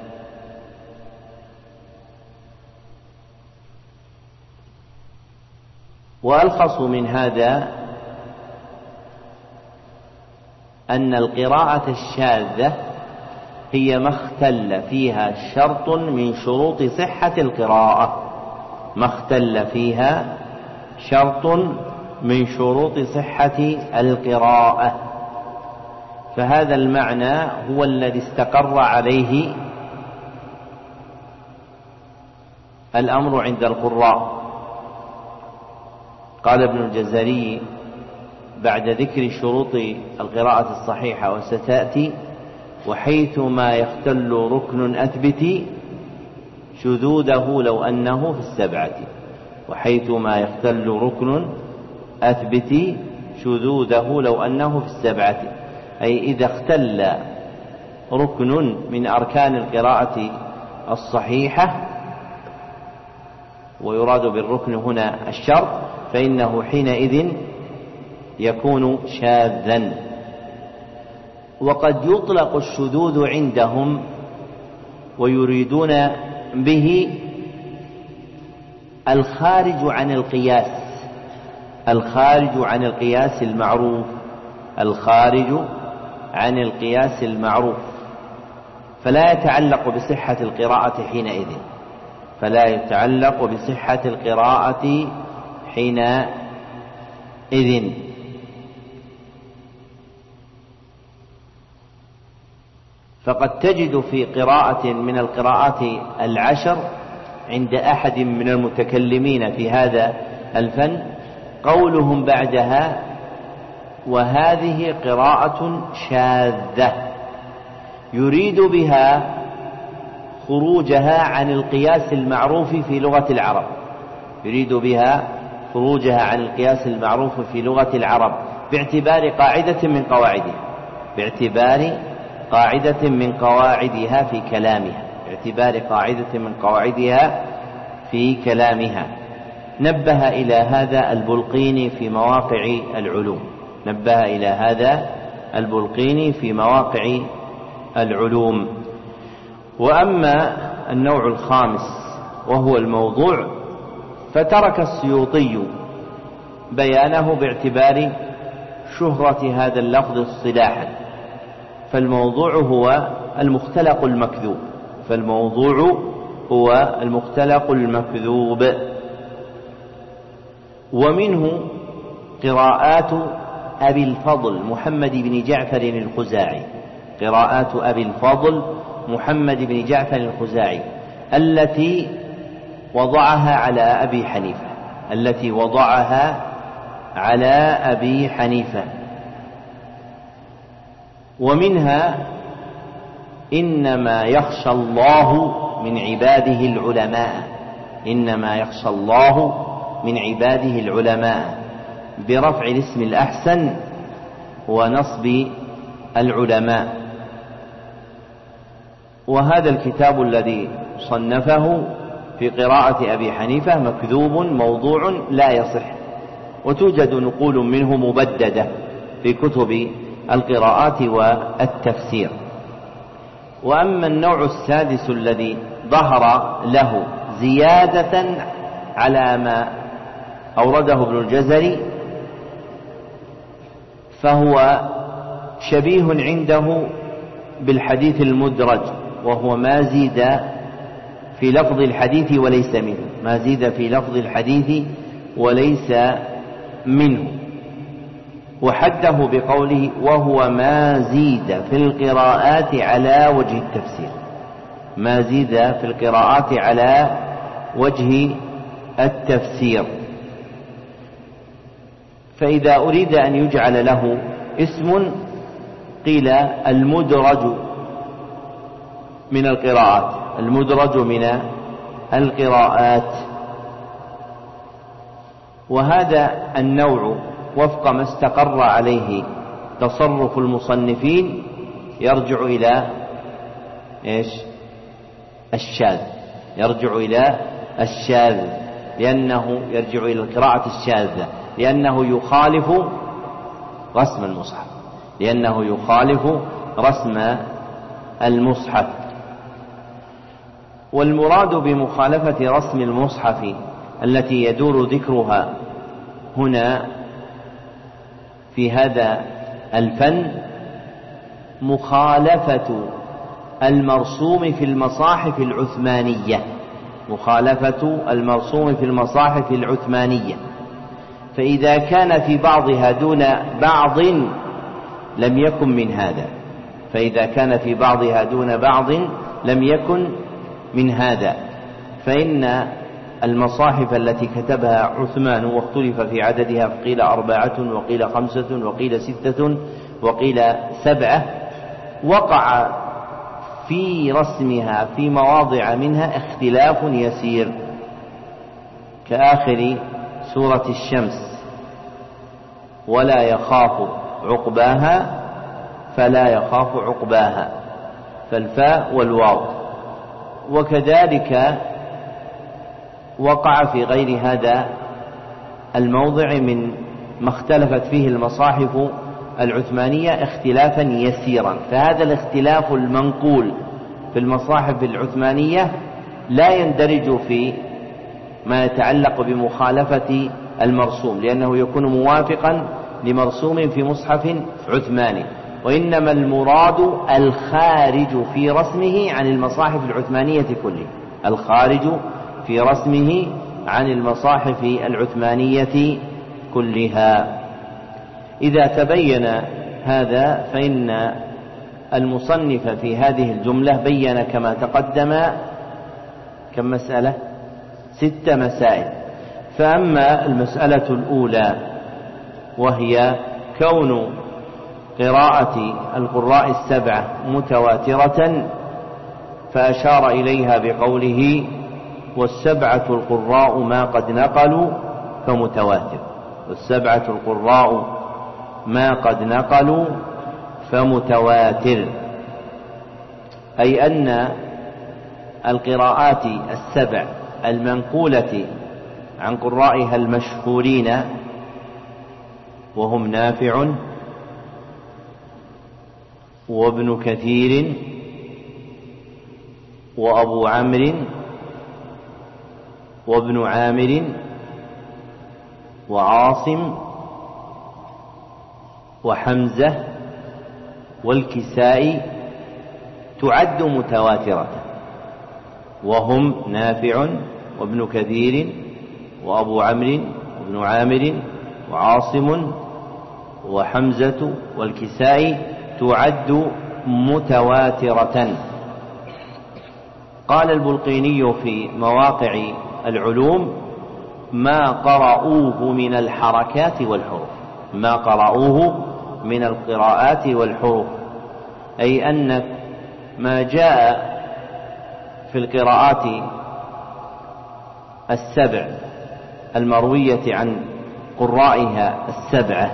وألخص من هذا أن القراءة الشاذة هي ما اختل فيها شرط من شروط صحة القراءة، فهذا المعنى هو الذي استقر عليه الأمر عند القراء. قال ابن الجزري بعد ذكر شروط القراءة الصحيحة وستأتي: وحيث ما يختل ركن أثبت شذوذه لو أنه في السبعة. وحيث ما يختل ركن أثبت شذوذه لو أنه في السبعة، أي إذا اختل ركن من أركان القراءة الصحيحة، ويراد بالركن هنا الشرط، فإنه حينئذ يكون شاذا. وقد يطلق الشذوذ عندهم ويريدون به الخارج عن القياس المعروف، فلا يتعلق بصحة القراءة حينئذ. فقد تجد في قراءة من القراءات العشر عند أحد من المتكلمين في هذا الفن قولهم بعدها: وهذه قراءة شاذة، يريد بها خروجها عن القياس المعروف في لغة العرب باعتبار قاعدة من قواعدها في كلامها. نبه إلى هذا البلقيني في مواقع العلوم. وأما النوع الخامس وهو الموضوع، فترك السيوطي بيانه باعتبار شهرة هذا اللفظ اصطلاحا، فالموضوع هو المختلق المكذوب، فالموضوع هو المختلق المكذوب. ومنه قراءات أبي الفضل محمد بن جعفر الخزاعي، قراءات أبي الفضل محمد بن جعفر الخزاعي التي وضعها على أبي حنيفة، التي وضعها على أبي حنيفة. ومنها إنما يخشى الله من عباده العلماء، إنما يخشى الله من عباده العلماء، برفع الاسم الأحسن ونصب العلماء. وهذا الكتاب الذي صنفه في قراءة أبي حنيفة مكذوب موضوع لا يصح، وتوجد نقول منه مبددة في كتب القراءات والتفسير. وأما النوع السادس الذي ظهر له زيادة على ما أورده ابن الجزري، فهو شبيه عنده بالحديث المدرج، وهو ما زيد في لفظ الحديث وليس منه، ما زيد في لفظ الحديث وليس منه. وحده بقوله وهو ما زيد في القراءات على وجه التفسير، ما زيد في القراءات على وجه التفسير. فإذا أريد أن يجعل له اسم قيل المدرج من القراءات، المدرج من القراءات. وهذا النوع وفق ما استقر عليه تصرف المصنفين يرجع إلى الشاذ، يرجع إلى الشاذ، لأنه يرجع إلى القراءة الشاذة، لأنه يخالف رسم المصحف، لأنه يخالف رسم المصحف. والمراد بمخالفة رسم المصحف التي يدور ذكرها هنا في هذا الفن مخالفة المرسوم في المصاحف العثمانية، مخالفة المرسوم في المصاحف العثمانية. فإذا كان في بعضها دون بعض لم يكن من هذا، فإذا كان في بعضها دون بعض لم يكن من هذا. فإن المصاحف التي كتبها عثمان واختلف في عددها، فقيل 4 وقيل 5 وقيل 6 وقيل 7، وقع في رسمها في مواضع منها اختلاف يسير، كآخر سورة الشمس ولا يخاف عقباها فلا يخاف عقباها، فالفاء والواو. وكذلك وقع في غير هذا الموضع من ما اختلفت فيه المصاحف العثمانية اختلافا يسيرا. فهذا الاختلاف المنقول في المصاحف العثمانية لا يندرج في ما يتعلق بمخالفة المرسوم، لأنه يكون موافقا لمرسوم في مصحف عثماني، وإنما المراد الخارج في رسمه عن المصاحف العثمانية كلها، الخارج في رسمه عن المصاحف العثمانية كلها. إذا تبين هذا فإن المصنف في هذه الجملة بين كما تقدم كم مسألة؟ 6 مسائل. فأما المسألة الأولى وهي كون قراءة القراء 7 متواترة، فأشار إليها بقوله والسبعة القراء ما قد نقلوا فمتواتر، والسبعة القراء ما قد نقلوا فمتواتر، أي أن القراءات 7 المنقولة عن قرائها المشهورين وهم نافع وابن كثير وأبو عمرو وابن عامر وعاصم وحمزة والكسائي تعد متواترة، وهم نافع وابن كثير وأبو عمرو وابن عامر وعاصم وحمزة والكسائي تعد متواترة. قال البلقيني في مواقع العلوم: ما قرأوه من الحركات والحروف، ما قرأوه من القراءات والحروف، أي أن ما جاء في القراءات السبع المروية عن قرائها السبعة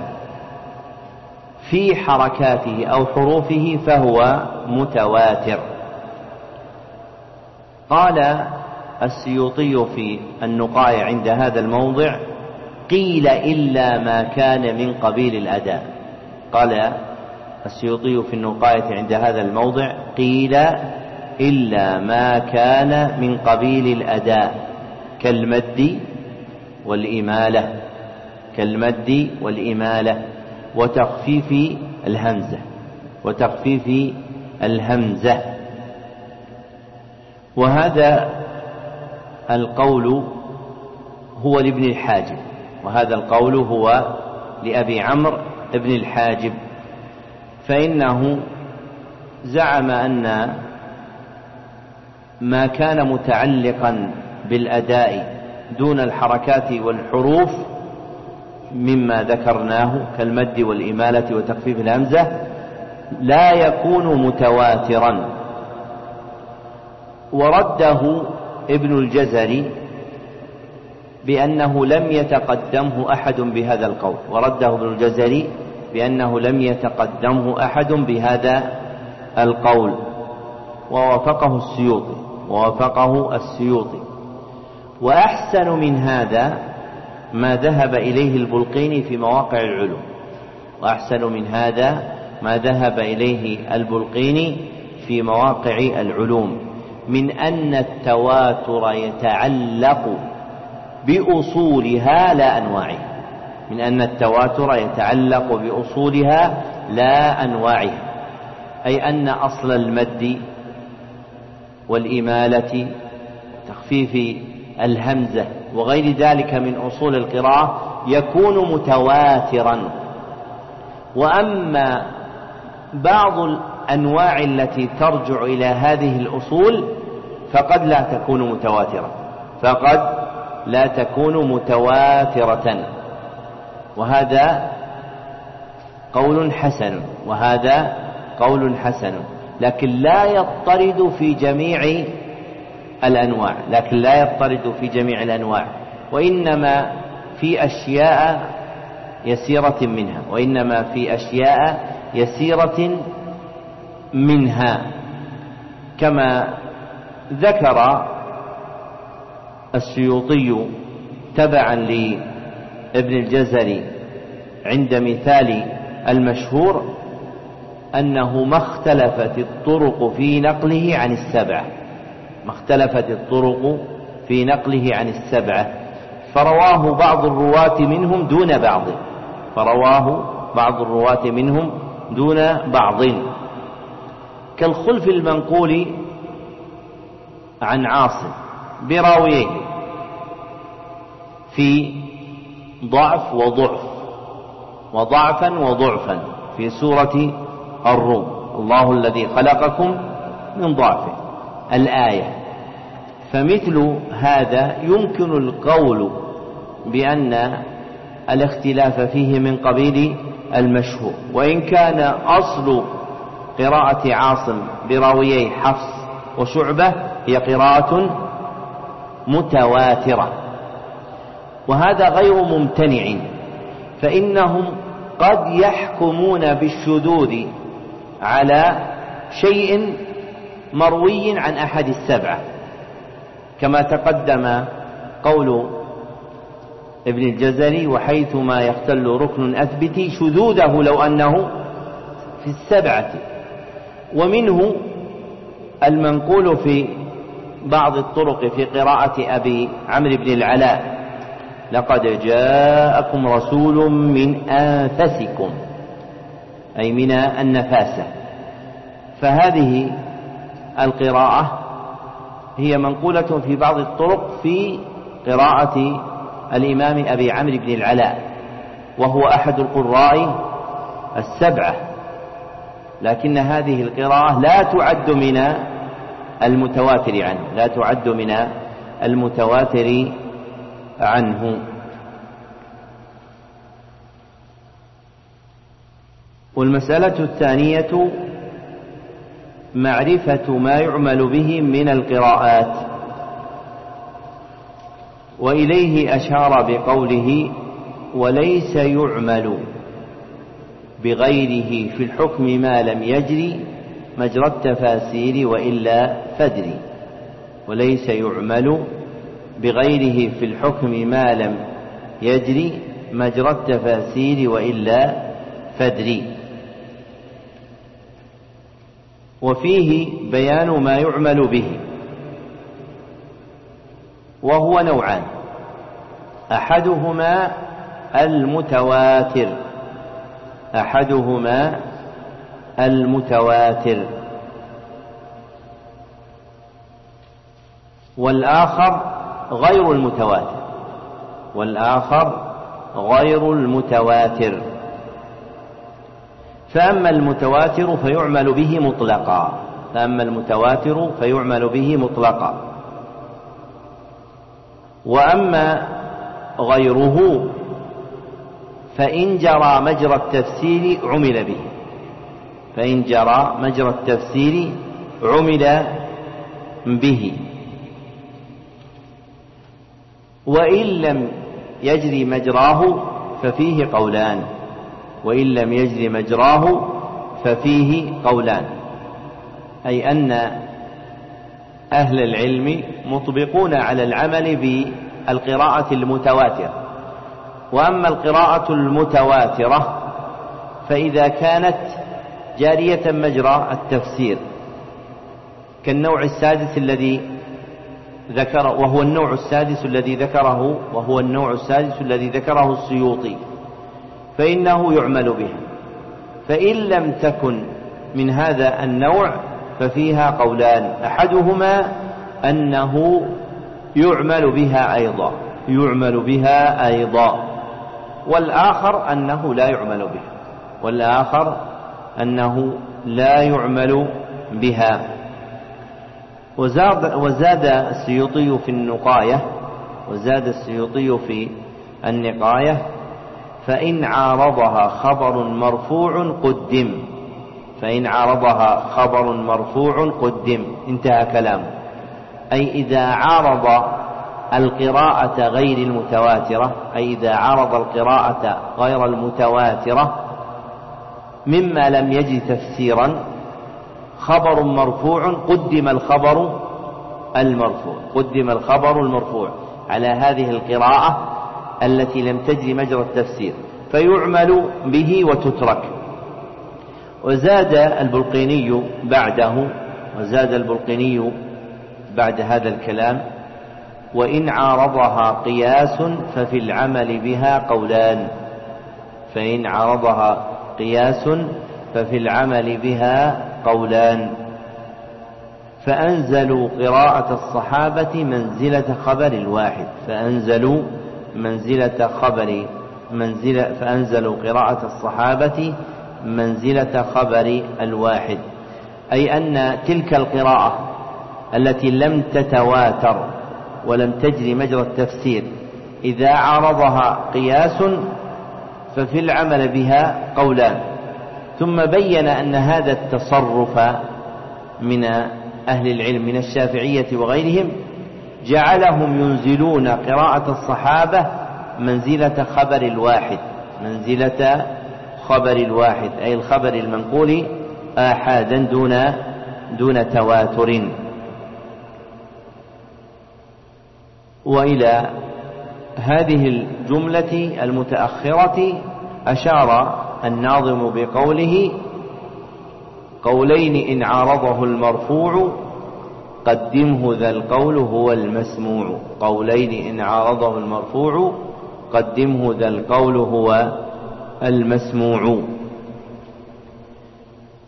في حركاته أو حروفه فهو متواتر. قال السيوطي في النقاية عند هذا الموضع: قيل إلا ما كان من قبيل الأداء. قال السيوطي في النقاية عند هذا الموضع: قيل إلا ما كان من قبيل الأداء كالمد والإمالة، كالمد والإمالة وتخفيف الهمزة، وتخفيف الهمزة. وهذا القول هو لابن الحاجب، وهذا القول هو لأبي عمرو ابن الحاجب، فإنه زعم أن ما كان متعلقا بالأداء دون الحركات والحروف مما ذكرناه كالمد والإمالة وتخفيف الهمزة لا يكون متواترا. ورده ابن الجزري بأنه لم يتقدمه أحد بهذا القول، ورده ابن الجزري بأنه لم يتقدمه أحد بهذا القول، ووافقه السيوطي. وأحسن من هذا ما ذهب إليه البلقيني في مواقع العلوم، وأحسن من هذا ما ذهب إليه البلقيني في مواقع العلوم من أن التواتر يتعلق بأصولها لا أنواعها، من أن التواتر يتعلق بأصولها لا أنواعها، أي أن أصل المد والإمالة تخفيف الهمزة وغير ذلك من أصول القراءة يكون متواترا. وأما بعض الأنواع التي ترجع إلى هذه الأصول فقد لا تكون متواترة، وهذا قول حسن، لكن لا يضطرد في جميع الأنواع، وإنما في أشياء يسيرة منها كما ذكر السيوطي تبعا لابن الجزري عند مثال المشهور أنه ما اختلفت الطرق في نقله عن السبعة، فرواه بعض الرواة منهم دون بعض، كالخلف المنقول عن عاصم براويه في ضعف وضعفا في سورة الروم: الله الذي خلقكم من ضعف الآية. فمثل هذا يمكن القول بأن الاختلاف فيه من قبيل المشهور، وإن كان أصل قراءة عاصم براويي حفص وشعبة هي قراءة متواترة، وهذا غير ممتنع، فإنهم قد يحكمون بالشذوذ على شيء مروي عن أحد السبعة، كما تقدم قول ابن الجزري: وحيثما يختل ركن أثبتي شذوذه لو أنه في السبعة. ومنه المنقول في بعض الطرق في قراءة أبي عمرو بن العلاء: لقد جاءكم رسول من أنفسكم، أي من النفاسة. فهذه القراءة هي منقولة في بعض الطرق في قراءة الإمام أبي عمرو بن العلاء، وهو أحد القراء السبعة، لكن هذه القراءة لا تعد من المتواتر عنه، لا تعد من المتواتر عنه. والمسألة الثانية معرفة ما يعمل به من القراءات، وإليه أشار بقوله: وليس يعمل بغيره في الحكم ما لم يجري مجرى التفاسير وإلا فدري. وليس يعمل بغيره في الحكم ما لم يجري مجرى التفاسير وإلا فدري. وفيه بيان ما يعمل به، وهو نوعان: أحدهما المتواتر، والآخر غير المتواتر. فأما المتواتر فيعمل به مطلقا، وأما غيره فإن جرى مجرى التفسير عمل به، وإن لم يجري مجراه ففيه قولان. أي أن أهل العلم مطبقون على العمل بالقراءة المتواترة. وأما القراءة المتواترة فإذا كانت جارية مجرى التفسير كالنوع السادس الذي ذكر، وهو النوع السادس الذي ذكره السيوطي، فإنه يعمل بها. فإن لم تكن من هذا النوع ففيها قولان: أحدهما أنه يعمل بها أيضا، والآخر أنه لا يعمل بها. وزاد السيوطي في النقاية: فإن عارضها خبر مرفوع قدم. انتهى كلامه. أي إذا عارض القراءة غير المتواترة مما لم يجد تفسيرا خبر مرفوع قدم الخبر المرفوع على هذه القراءة التي لم تجري مجرى التفسير، فيعمل به وتترك. وزاد البلقيني بعد هذا الكلام: وإن عارضها قياس ففي العمل بها قولان. فأنزلوا قراءة الصحابة منزلة خبر الواحد، أي أن تلك القراءة التي لم تتواتر ولم تجري مجرى التفسير إذا عارضها قياس ففي العمل بها قولان. ثم بين أن هذا التصرف من أهل العلم من الشافعية وغيرهم جعلهم ينزلون قراءة الصحابة منزلة خبر الواحد، أي الخبر المنقول آحادا دون تواتر. وإلى هذه الجملة المتأخرة أشار الناظم بقوله: قولين إن عارضه المرفوع قدمه ذا القول هو المسموع.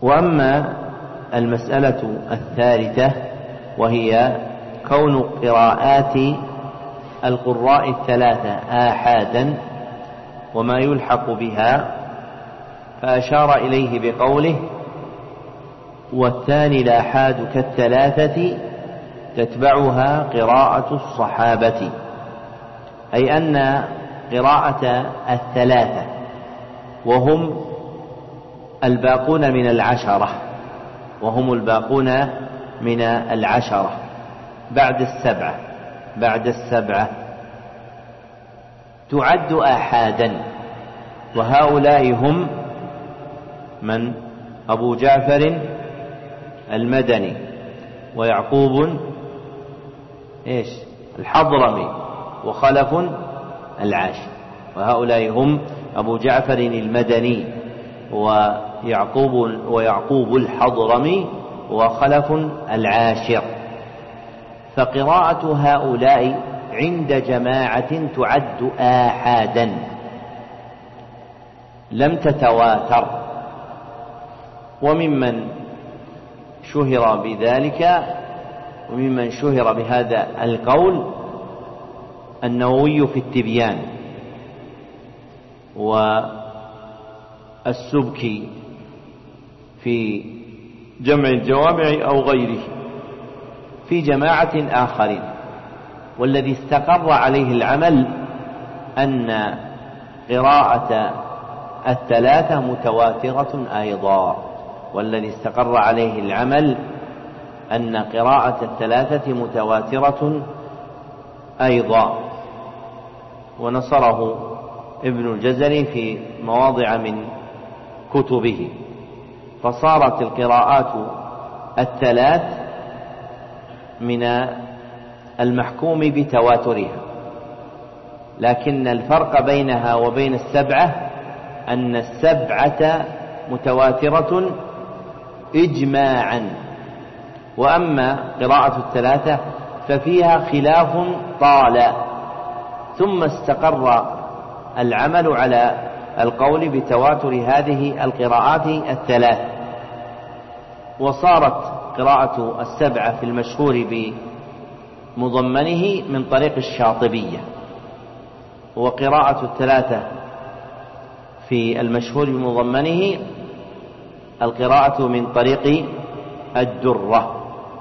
وأما المسألة الثالثة وهي كون قراءات القراء الثلاثة آحادا وما يلحق بها، فأشار إليه بقوله: والثاني الآحاد كالثلاثة تتبعها قراءة الصحابة، أي أن قراءة الثلاثة وهم الباقون من العشرة، بعد السبعة تعد آحادا، وهؤلاء هم من؟ أبو جعفر المدني، ويعقوب الحضرمي، وخلف العاشر. وهؤلاء هم أبو جعفر المدني ويعقوب الحضرمي وخلف العاشر. فقراءة هؤلاء عند جماعة تعد آحادا لم تتواتر. وممن شهر بذلك وممن شهر بهذا القول النووي في التبيان، والسبكي في جمع الجوامع أو غيره في جماعة آخرين. والذي استقر عليه العمل أن قراءة الثلاثة متواترة أيضا، والذي استقر عليه العمل أن قراءة الثلاثة متواترة أيضا. ونصره ابن الجزري في مواضع من كتبه، فصارت القراءات الثلاث من المحكوم بتواترها، لكن الفرق بينها وبين السبعة أن السبعة متواترة إجماعا، وأما قراءة الثلاثة ففيها خلاف طال، ثم استقر العمل على القول بتواتر هذه القراءات الثلاث. وصارت قراءة السبعة في المشهور بمضمنه من طريق الشاطبية، وقراءة الثلاثة في المشهور بمضمنه القراءة من طريق الدرة،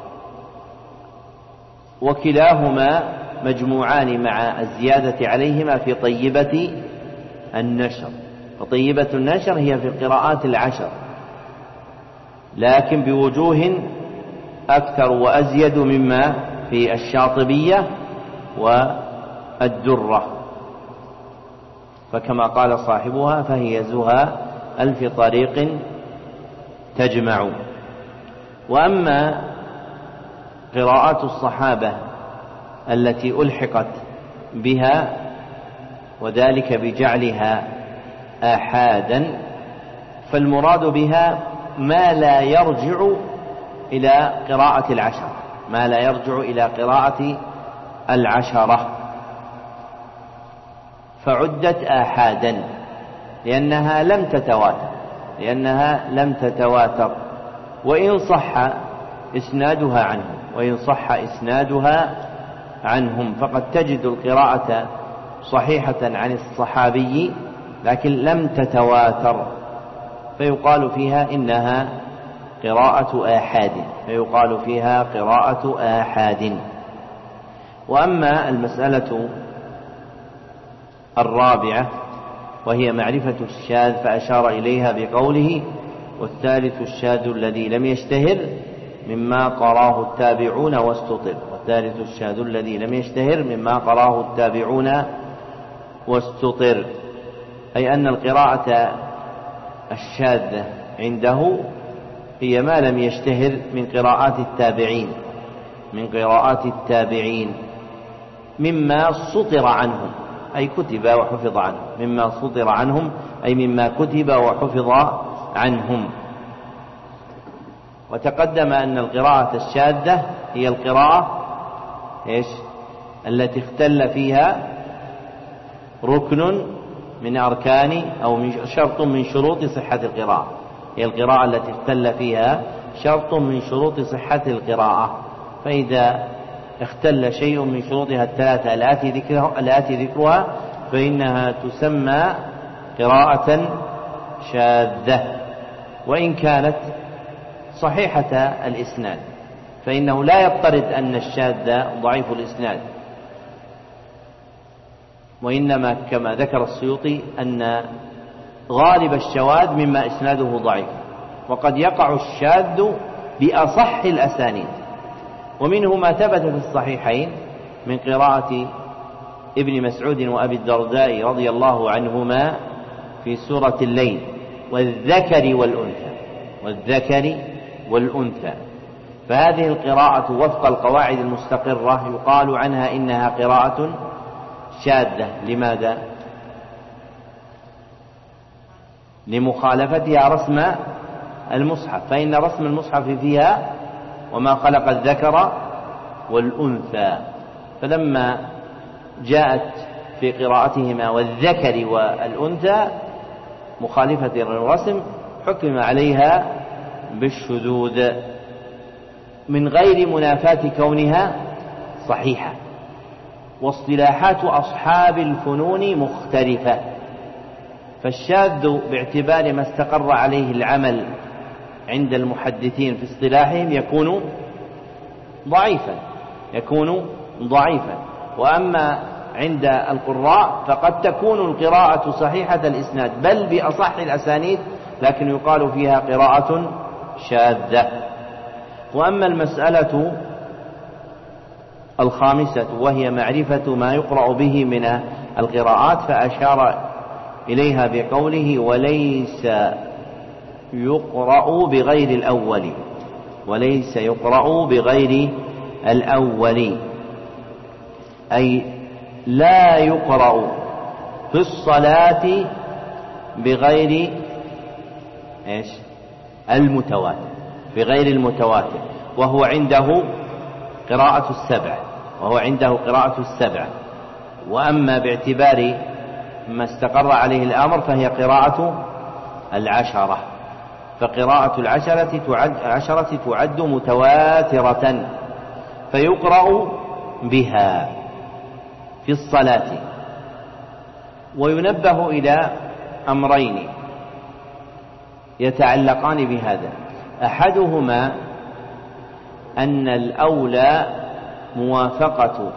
وكلاهما مجموعان مع الزيادة عليهما في طيبة النشر. فطيبة النشر هي في القراءات العشر، لكن بوجوه أكثر وأزيد مما في الشاطبية والدرة. فكما قال صاحبها: فهي زها ألف طريق تجمع. وأما قراءات الصحابة التي ألحقت بها وذلك بجعلها آحادا، فالمراد بها ما لا يرجع إلى قراءة العشرة، فعدت آحادا لأنها لم تتواتر، وإن صح إسنادها عنهم فقد تجد القراءة صحيحة عن الصحابي لكن لم تتواتر، فيقال فيها إنها قراءة آحاد. وأما المسألة الرابعة وهي معرفة الشاذ، فأشار إليها بقوله: والثالث الشاذ الذي لم يشتهر مما قراه التابعون واستطر. أي أن القراءة الشاذة عنده هي ما لم يشتهر من قراءات التابعين مما سطر عنهم أي كتب وحفظ عنهم، مما كتب وحفظ عنهم. وتقدم أن القراءة الشاذة هي القراءة التي اختل فيها ركن من أركان أو شرط من شروط صحة القراءة، هي القراءة التي اختل فيها شرط من شروط صحة القراءة، فإذا اختل شيء من شروطها الثلاثة الآتي ذكرها فإنها تسمى قراءة شاذة، وإن كانت صحيحة الإسناد، فإنه لا يضطرد أن الشاذ ضعيف الإسناد، وإنما كما ذكر السيوطي أن غالب الشواذ مما إسناده ضعيف، وقد يقع الشاذ بأصح الأسانيد، ومنه ما ثبت في الصحيحين من قراءة ابن مسعود وأبي الدرداء رضي الله عنهما في سورة الليل والذكر والأنثى، فهذه القراءة وفق القواعد المستقرة يقال عنها إنها قراءة شاذة. لماذا؟ لمخالفتها رسم المصحف، فإن رسم المصحف فيها وما خلق الذكر والأنثى، فلما جاءت في قراءتهما والذكر والأنثى مخالفة للرسم حكم عليها بالشذوذ من غير منافاة كونها صحيحة. واصطلاحات أصحاب الفنون مختلفة، فالشاذ باعتبار ما استقر عليه العمل عند المحدثين في اصطلاحهم يكون ضعيفا، وأما عند القراء فقد تكون القراءة صحيحة الإسناد بل بأصح الأسانيد، لكن يقال فيها قراءة شاذة. وأما المسألة الخامسة وهي معرفة ما يقرأ به من القراءات، فأشار إليها بقوله وليس يقرأ بغير الأول، أي لا يقرأ في الصلاة بغير المتواتر، وهو عنده قراءة السبع، وأما باعتبار ما استقر عليه الأمر فهي قراءة العشرة، فقراءة العشرة تعد متواترة، فيقرأ بها في الصلاة. وينبه إلى أمرين يتعلقان بهذا، أحدهما أن الأولى موافقة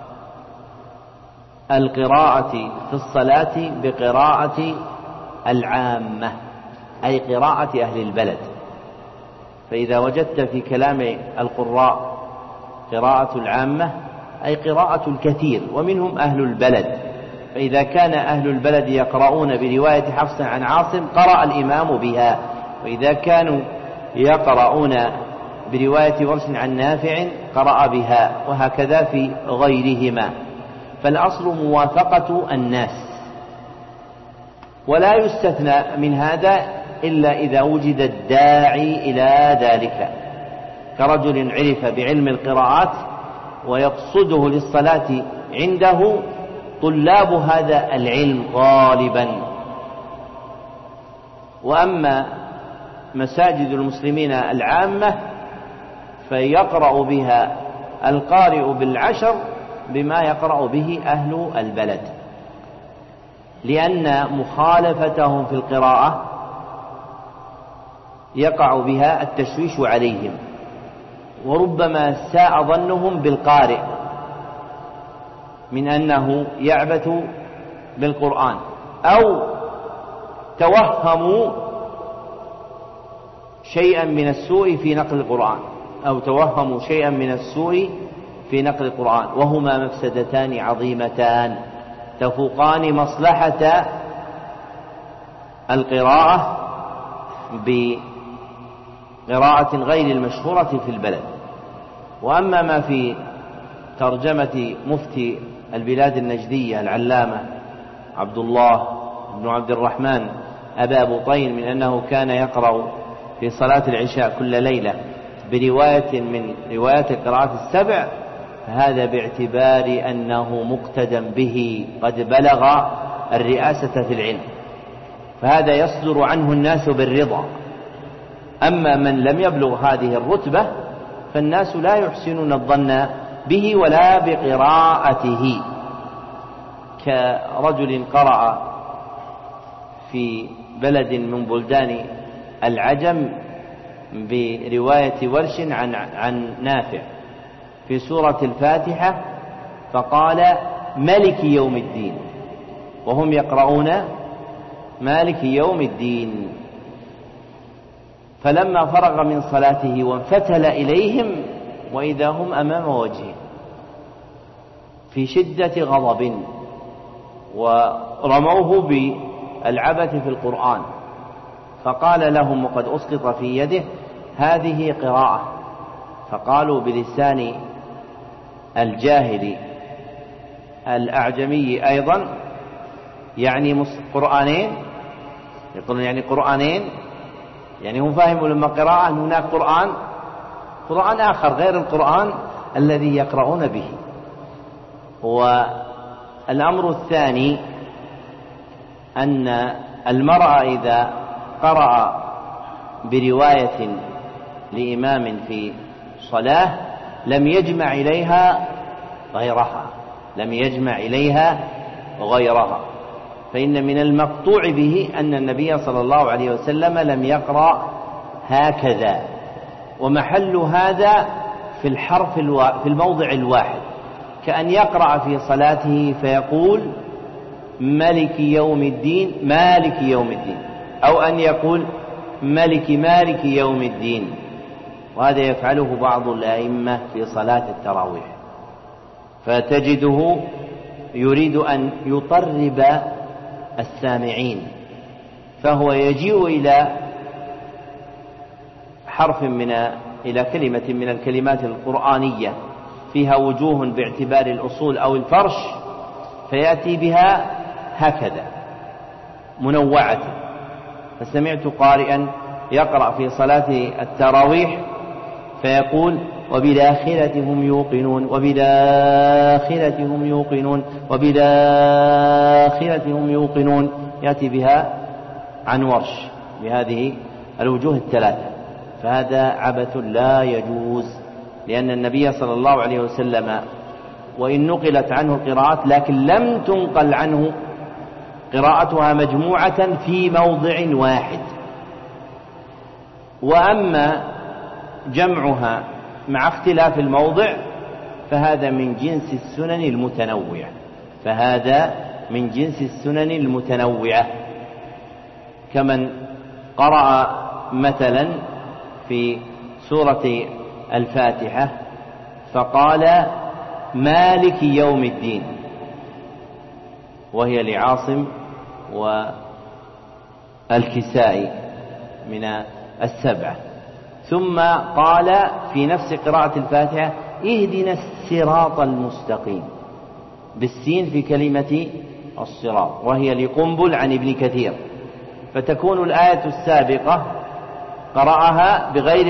القراءة في الصلاة بقراءة العامة، أي قراءة أهل البلد. فإذا وجدت في كلام القراء قراءة العامة أي قراءة الكثير، ومنهم أهل البلد، فإذا كان أهل البلد يقرؤون برواية حفص عن عاصم قرأ الإمام بها، وإذا كانوا يقرؤون برواية ورش عن نافع قرأ بها، وهكذا في غيرهما. فالأصل موافقة الناس، ولا يستثنى من هذا إلا إذا وجد الداعي إلى ذلك، كرجل عرف بعلم القراءات ويقصده للصلاة عنده طلاب هذا العلم غالبا. وأما مساجد المسلمين العامة فيقرأ بها القارئ بالعشر بما يقرأ به أهل البلد، لأن مخالفتهم في القراءة يقع بها التشويش عليهم، وربما ساء ظنهم بالقارئ من أنه يعبث بالقرآن، أو توهموا شيئا من السوء في نقل القرآن، وهما مفسدتان عظيمتان تفوقان مصلحة القراءة بقراءة غير المشهورة في البلد. وأما ما في ترجمة مفتي البلاد النجدية العلامة عبد الله بن عبد الرحمن أبا بطين من أنه كان يقرأ في صلاة العشاء كل ليلة برواية من روايات القراءات السبع، هذا باعتبار أنه مقتدى به قد بلغ الرئاسة في العلم، فهذا يصدر عنه الناس بالرضا، أما من لم يبلغ هذه الرتبة فالناس لا يحسنون الظن به ولا بقراءته، كرجل قرأ في بلد من بلدان العجم برواية ورش عن نافع في سورة الفاتحة فقال ملك يوم الدين، وهم يقرؤون مالك يوم الدين. فلما فرغ من صلاته وانفتل إليهم وإذا هم أمام وجهه في شدة غضب، ورموه بالعبث في القرآن، فقال لهم وقد أسقط في يده هذه قراءة، فقالوا بلسان الجاهل الأعجمي أيضا يعني قرآنين، يقولون يعني قرآنين، يعني هم فاهموا لما قراءة أن هناك قرآن آخر غير القرآن الذي يقرؤون به. والأمر الثاني أن المرأة إذا قرأ برواية لإمام في صلاة لم يجمع إليها غيرها، فإن من المقطوع به أن النبي صلى الله عليه وسلم لم يقرأ هكذا، ومحل هذا في في الموضع الواحد، كأن يقرأ في صلاته فيقول مالك يوم الدين، أو أن يقول مالك يوم الدين، وهذا يفعله بعض الأئمة في صلاة التراويح، فتجده يريد أن يطرب السامعين، فهو يجيء إلى إلى كلمة من الكلمات القرآنية فيها وجوه باعتبار الأصول أو الفرش، فيأتي بها هكذا منوعة. فسمعت قارئا يقرأ في صلاة التراويح فيقول وبالآخرة هم يوقنون، وبالآخرة هم يوقنون، وبالآخرة هم يوقنون، يأتي بها عن ورش بهذه الوجوه الثلاثة، فهذا عبث لا يجوز، لأن النبي صلى الله عليه وسلم وإن نقلت عنه القراءات لكن لم تنقل عنه قراءتها مجموعة في موضع واحد. وأما جمعها مع اختلاف الموضع فهذا من جنس السنن المتنوعة، كمن قرأ مثلا في سورة الفاتحة فقال مالك يوم الدين، وهي لعاصم والكسائي من السبعة، ثم قال في نفس قراءة الفاتحة اهدنا الصراط المستقيم بالسين في كلمة الصراط، وهي لقنبل عن ابن كثير، فتكون الآية السابقة قرأها بغير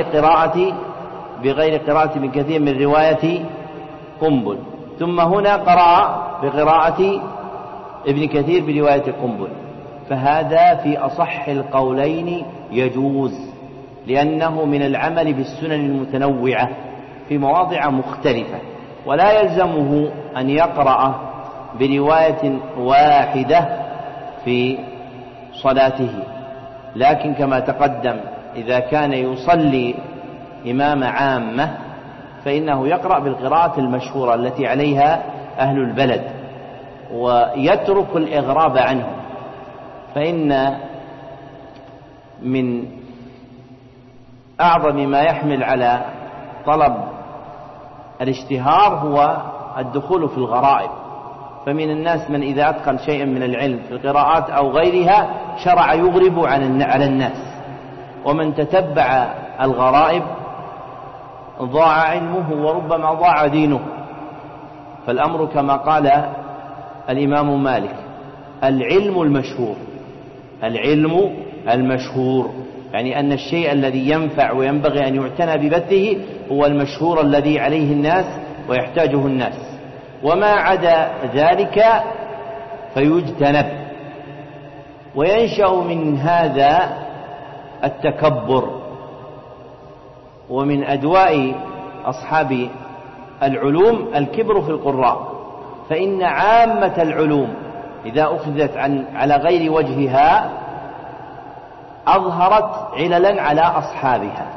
قراءة ابن كثير من رواية قنبل، ثم هنا قرأ بقراءة ابن كثير برواية قنبل، فهذا في أصح القولين يجوز، لأنه من العمل بالسنن المتنوعة في مواضع مختلفة، ولا يلزمه أن يقرأ برواية واحدة في صلاته، لكن كما تقدم إذا كان يصلي إمام عامة فإنه يقرأ بالقراءة المشهورة التي عليها أهل البلد، ويترك الإغراب عنه، فإن من أعظم ما يحمل على طلب الاشتهار هو الدخول في الغرائب، فمن الناس من إذا أتقن شيئا من العلم في القراءات أو غيرها شرع يغرب على الناس، ومن تتبع الغرائب ضاع علمه وربما ضاع دينه. فالأمر كما قال الإمام مالك العلم المشهور، يعني أن الشيء الذي ينفع وينبغي أن يعتنى ببثه هو المشهور الذي عليه الناس ويحتاجه الناس، وما عدا ذلك فيجتنب. وينشأ من هذا التكبر ومن أدواء أصحاب العلوم الكبر في القراء، فإن عامة العلوم إذا أخذت على غير وجهها أظهرت عللا على أصحابها.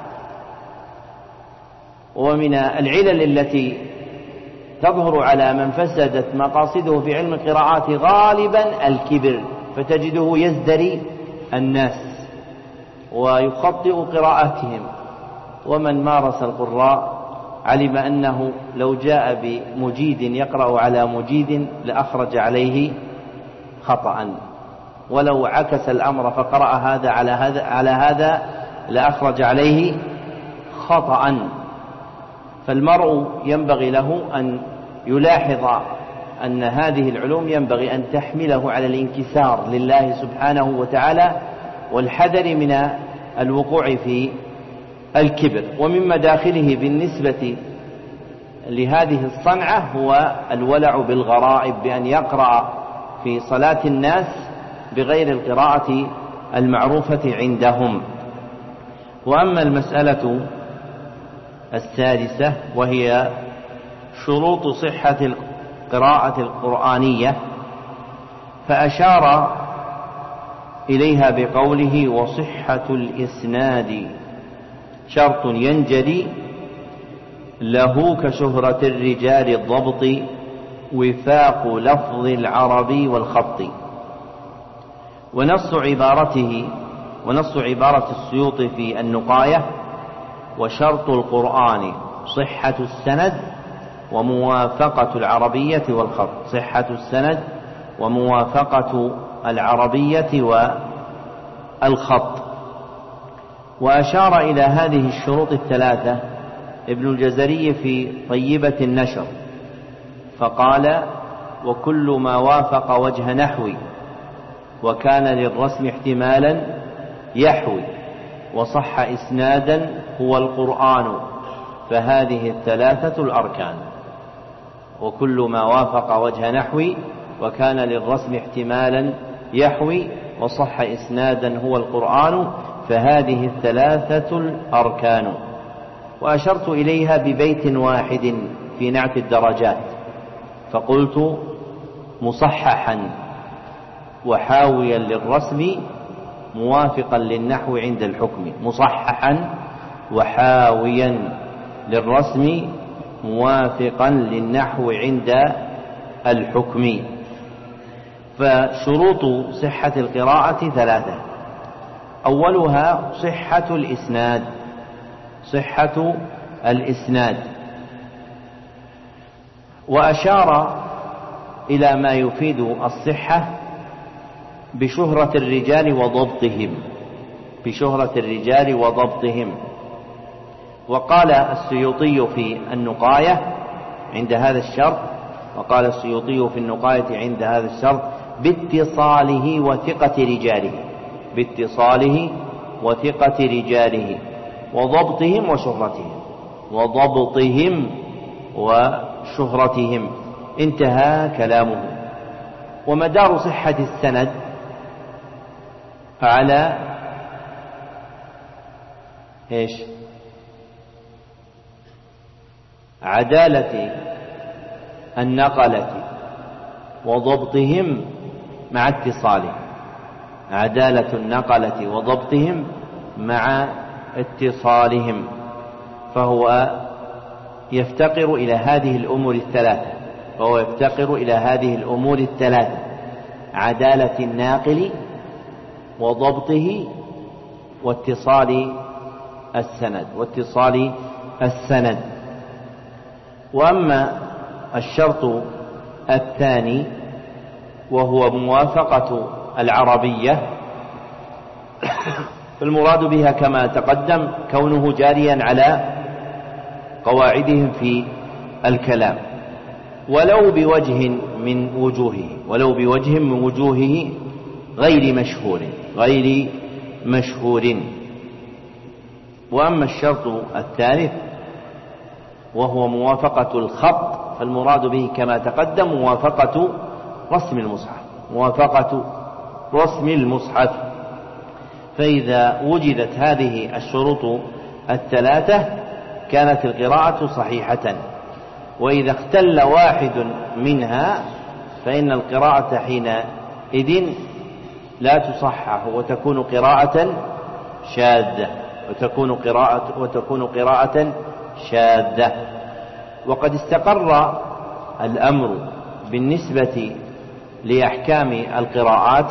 ومن العلل التي تظهر على من فسدت مقاصده في علم القراءات غالبا الكبر، فتجده يزدري الناس ويخطئ قراءاتهم. ومن مارس القراء علم أنه لو جاء بمجيد يقرأ على مجيد لأخرج عليه خطأ، ولو عكس الأمر فقرأ هذا على هذا لأخرج عليه خطأ. فالمرء ينبغي له أن يلاحظ أن هذه العلوم ينبغي أن تحمله على الانكسار لله سبحانه وتعالى والحذر من الوقوع في الكبر. ومن مداخله بالنسبة لهذه الصنعة هو الولع بالغرائب، بأن يقرأ في صلاة الناس بغير القراءة المعروفة عندهم. وأما المسألة السادسة وهي شروط صحة القراءة القرآنية، فأشار إليها بقوله: وصحة الإسناد شرط ينجلي له كشهرة الرجال الضبط وفاق لفظ العربي والخط. ونص عبارة السيوطي في النقاية: وشرط القرآن صحة السند وموافقة العربية والخط، صحة السند وموافقة العربية والخط. وأشار إلى هذه الشروط الثلاثة ابن الجزري في طيبة النشر فقال: وكل ما وافق وجه نحوي وكان للرسم احتمالا يحوي وصح إسنادا هو القرآن، فهذه الثلاثة الأركان. وكل ما وافق وجه نحوي وكان للرسم احتمالا يحوي وصح إسنادا هو القرآن، فهذه الثلاثة الأركان. وأشرت إليها ببيت واحد في نعت الدرجات فقلت: مصححا وحاويا للرسم موافقا للنحو عند الحكم، مصححا وحاويا للرسم موافقا للنحو عند الحكم. فشروط صحة القراءة ثلاثة: أولها صحة الإسناد، وأشار إلى ما يفيد الصحة بشهرة الرجال وضبطهم. وقال السيوطي في النقاية عند هذا الشرط، باتصاله وثقة رجاله وضبطهم وشهرتهم، انتهى كلامه. ومدار صحة السند على عدالة النقلة وضبطهم مع اتصالهم، فهو يفتقر إلى هذه الأمور الثلاثة: عدالة الناقل وضبطه واتصال السند. وأما الشرط الثاني وهو موافقة العربية، فالمراد بها كما تقدم كونه جاريا على قواعدهم في الكلام، ولو بوجه من وجوهه غير مشهور. وأما الشرط الثالث وهو موافقة الخط، فالمراد به كما تقدم موافقة رسم المصحف. فإذا وجدت هذه الشروط الثلاثة كانت القراءة صحيحة، وإذا اختل واحد منها فإن القراءة حينئذ لا تصحح وتكون قراءة شاذة وتكون قراءة شاذة. وقد استقر الأمر بالنسبة لأحكام القراءات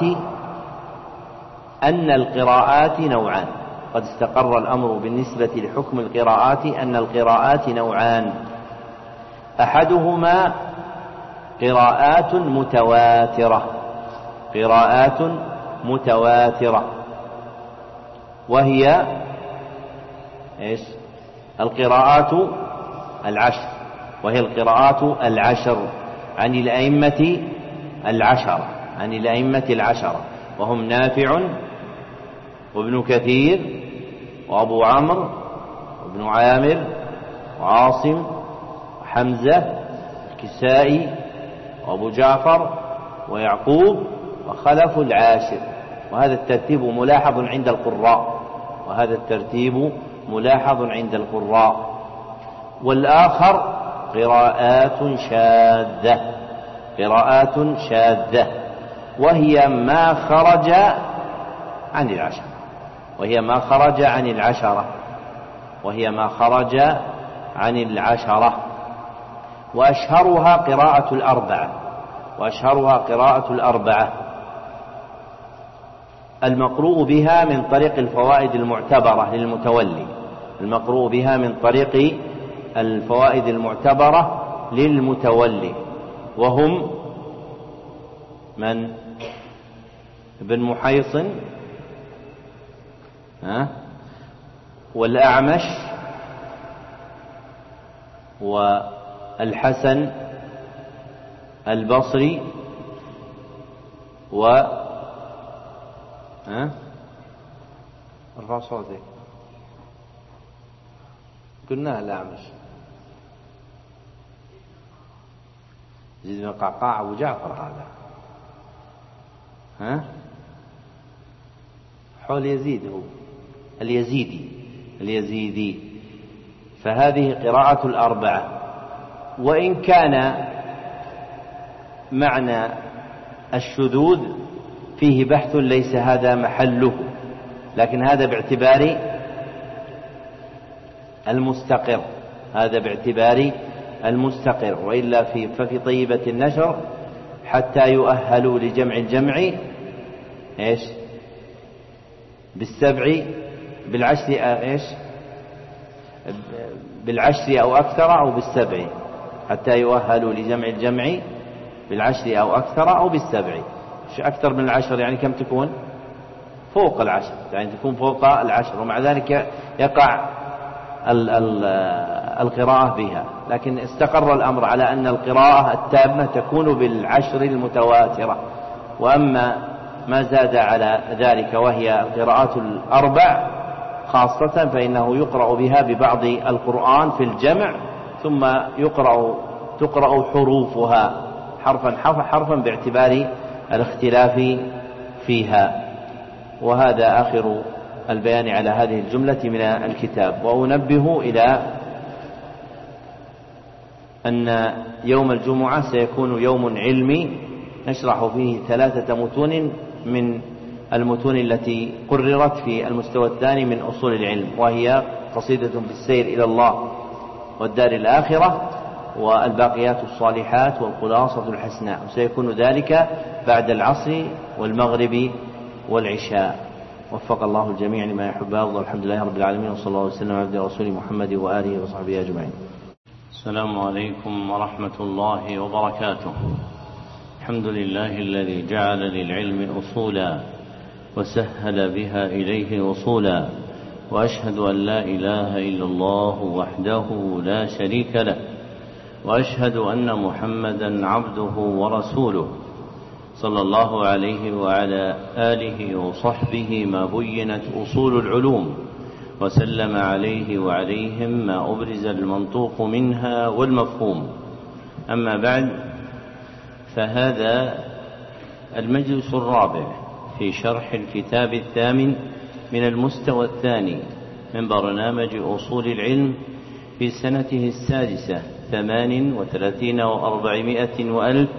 أن القراءات نوعان. قد استقر الأمر بالنسبة لحكم القراءات أن القراءات نوعان: أحدهما قراءات متواترة وهي القراءات العشر عن الأئمة العشرة، وهم نافع وابن كثير وأبو عمرو وابن عامر وعاصم وحمزة الكسائي وأبو جعفر ويعقوب وخلف العاشر. وهذا الترتيب ملاحظ عند القراء. والآخر قراءات شاذة وهي ما خرج عن العشرة. وأشهرها قراءة الأربعة المقروء بها من طريق الفوائد المعتبرة للمتولي، وهم من؟ ابن محيصن والأعمش والحسن البصري ارفع صوتك. قلنا الأعمش يزيد بن قعقاع أبو جعفر هذا حول يزيد هو اليزيدي. فهذه قراءة الأربعة. وإن كان معنى الشذوذ فيه بحث ليس هذا محله، لكن هذا باعتبار المستقر، وإلا ففي طيبة النشر حتى يؤهلوا لجمع الجمع بالعشر أو أكثر أو بالسبع، حتى يؤهلوا لجمع الجمع بالعشر أو أكثر أو بالسبع. أكثر من العشر يعني كم تكون؟ فوق العشر، يعني تكون فوق العشر، ومع ذلك يقع القراءة بها. لكن استقر الأمر على أن القراءة التامة تكون بالعشر المتواترة. وأما ما زاد على ذلك وهي القراءات الأربع خاصة فإنه يقرأ بها ببعض القرآن في الجمع، ثم تقرأ حروفها حرفا باعتبار الاختلاف فيها. وهذا آخر البيان على هذه الجملة من الكتاب. وأنبه إلى أن يوم الجمعة سيكون يوم علمي نشرح فيه 3 متون من المتون التي قررت في المستوى الثاني من أصول العلم، وهي قصيدة في السير إلى الله والدار الآخرة والباقيات الصالحات والخلاصة الحسناء. وسيكون ذلك بعد العصر والمغرب والعشاء. وفق الله الجميع لما يحب ويرضى. الحمد لله رب العالمين، وصلى الله وسلم على عبده ورسوله محمد وآله وصحبه أجمعين. السلام عليكم ورحمة الله وبركاته. الحمد لله الذي جعل للعلم أصولا وسهل بها إليه وصولا، وأشهد أن لا إله إلا الله وحده لا شريك له، وأشهد أن محمدا عبده ورسوله صلى الله عليه وعلى آله وصحبه ما بينت أصول العلوم، وسلم عليه وعليهم ما أبرز المنطوق منها والمفهوم. أما بعد، فهذا المجلس الرابع في شرح الكتاب الثامن من المستوى الثاني من برنامج أصول العلم في سنته 6 38 و400 وألف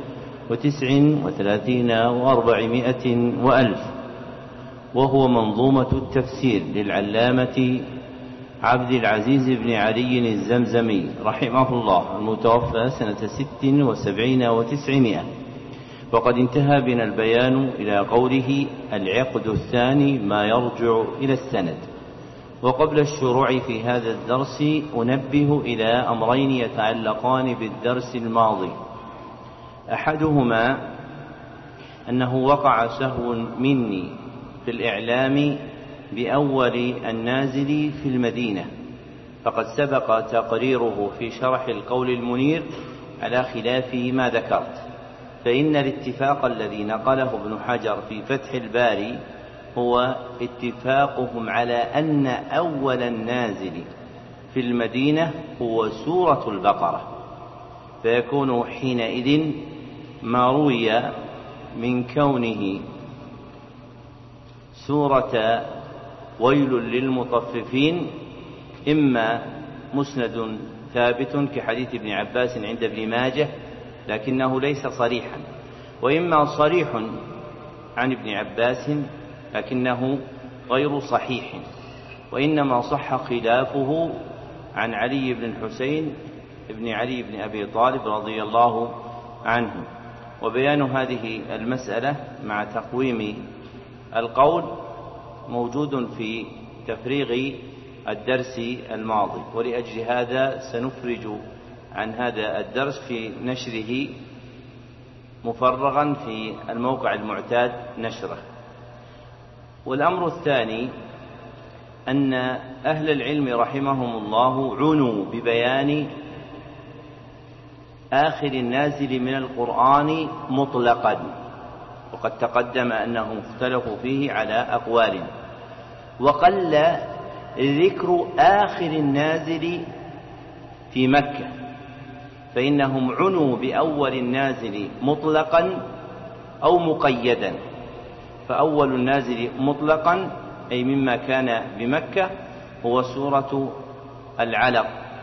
39 و400 وألف، وهو منظومة التفسير للعلامة عبد العزيز بن علي الزمزمي رحمه الله، المتوفى سنة 76 و900. وقد انتهى بنا البيان إلى قوله: العقد الثاني ما يرجع إلى السند. وقبل الشروع في هذا الدرس أنبه إلى أمرين يتعلقان بالدرس الماضي. أحدهما أنه وقع سهو مني في الإعلام بأول النازل في المدينة، فقد سبق تقريره في شرح القول المنير على خلاف ما ذكرت، فإن الاتفاق الذي نقله ابن حجر في فتح الباري هو اتفاقهم على أن أول النازل في المدينة هو سورة البقرة، فيكون حينئذ ما روي من كونه سورة ويل للمطففين إما مسند ثابت كحديث ابن عباس عند ابن ماجه لكنه ليس صريحا، وإما صريح عن ابن عباس لكنه غير صحيح، وإنما صح خلافه عن علي بن الحسين ابن علي بن أبي طالب رضي الله عنه. وبيان هذه المسألة مع تقويم القول موجود في تفريغ الدرس الماضي، ولأجل هذا سنفرج عن هذا الدرس في نشره مفرغا في الموقع المعتاد نشره. والأمر الثاني أن أهل العلم رحمهم الله عنوا ببيان آخر النازل من القرآن مطلقا، وقد تقدم أنهم اختلفوا فيه على أقوال، وقل ذكر آخر النازل في مكة، فإنهم عنوا بأول النازل مطلقا أو مقيدا. فأول النازل مطلقا أي مما كان بمكة هو سورة العلق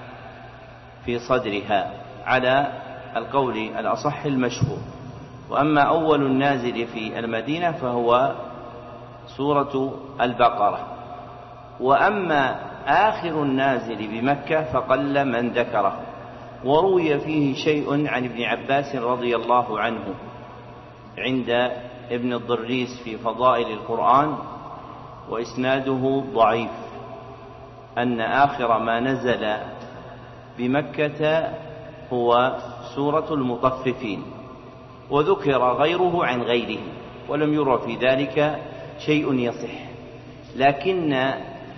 في صدرها على القول الأصح المشهور، وأما أول النازل في المدينة فهو سورة البقرة، وأما آخر النازل بمكة فقل من ذكره. وروي فيه شيء عن ابن عباس رضي الله عنه عند ابن الضريس في فضائل القرآن، وإسناده ضعيف، أن آخر ما نزل بمكة هو سورة المطففين، وذكر غيره عن غيره، ولم يرى في ذلك شيء يصح، لكن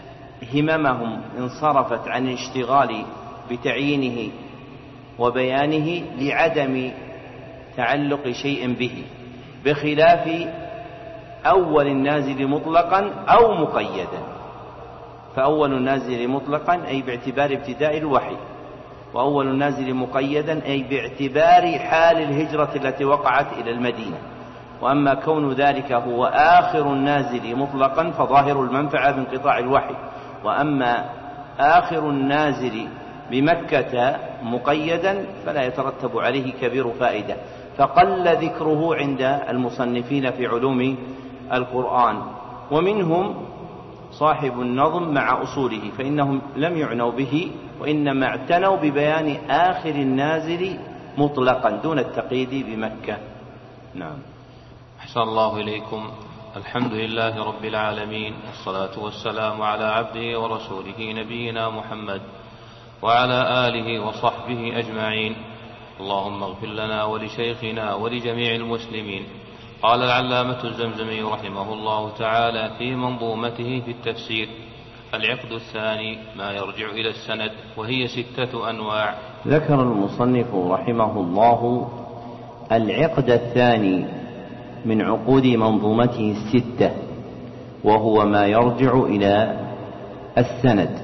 هممهم انصرفت عن الاشتغال بتعيينه وبيانه لعدم تعلق شيء به، بخلاف أول النازل مطلقا أو مقيدا. فأول النازل مطلقا أي باعتبار ابتداء الوحي، وأول النازل مقيدا أي باعتبار حال الهجرة التي وقعت إلى المدينة. وأما كون ذلك هو آخر النازل مطلقا فظاهر المنفعة بانقطاع الوحي، وأما آخر النازل بمكة مقيدا فلا يترتب عليه كبير فائدة، فقل ذكره عند المصنفين في علوم القرآن. ومنهم صاحب النظم مع أصوله، فإنهم لم يعنوا به، وإنما اعتنوا ببيان آخر النازل مطلقا دون التقييد بمكة. نعم. أحسن الله إليكم. الحمد لله رب العالمين، والصلاة والسلام على عبده ورسوله نبينا محمد وعلى آله وصحبه أجمعين. اللهم اغفر لنا ولشيخنا ولجميع المسلمين. قال العلامة الزمزمي رحمه الله تعالى في منظومته في التفسير: العقد الثاني ما يرجع إلى السند، وهي 6 أنواع. ذكر المصنف رحمه الله العقد الثاني من عقود منظومته 6، وهو ما يرجع إلى السند.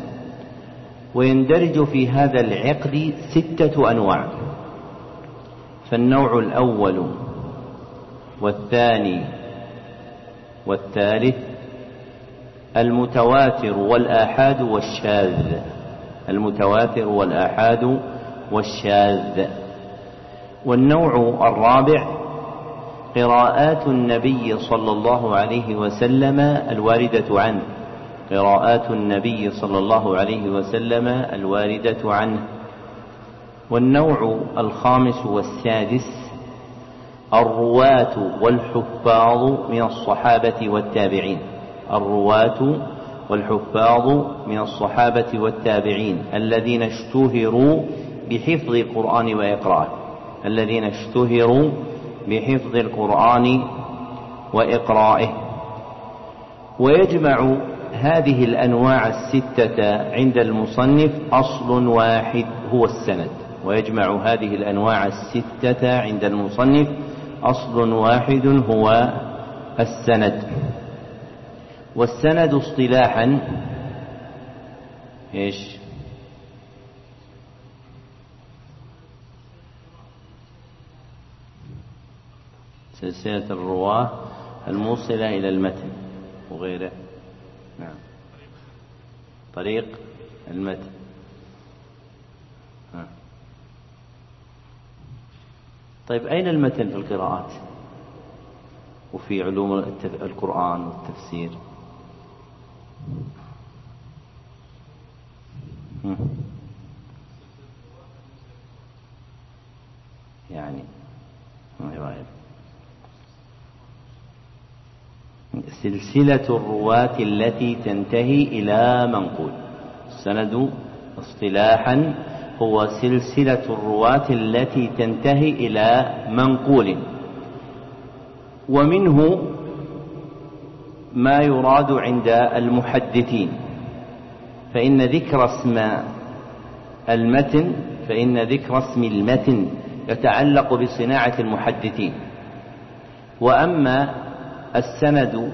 ويندرج في هذا العقد 6 أنواع، فالنوع الأول والثاني والثالث المتواتر والآحاد والشاذ. المتواتر والآحاد والشاذ. والنوع الرابع قراءات النبي صلى الله عليه وسلم الواردة عنه، قراءات النبي صلى الله عليه وسلم الواردة عنه. والنوع الخامس والسادس الرواة والحفاظ من الصحابة والتابعين، الرواة والحفاظ من الصحابة والتابعين الذين اشتهروا بحفظ القرآن وإقراءه، الذين اشتهروا بحفظ القرآن وإقراءه. ويجمع هذه الأنواع الستة عند المصنف أصل واحد هو السند، ويجمع هذه الأنواع الستة عند المصنف أصل واحد هو السند. والسند اصطلاحا ايش؟ سلسلة الرواة الموصلة إلى المتن وغيره. نعم، طريق المتن. طيب، أين المتن في القراءات وفي علوم القرآن والتفسير؟ يعني سلسلة الرواة التي تنتهي إلى منقول. السند اصطلاحا هو سلسلة الرواة التي تنتهي إلى منقول، ومنه ما يراد عند المحدثين، فإن ذكر اسم المتن يتعلق بصناعة المحدثين. وأما السند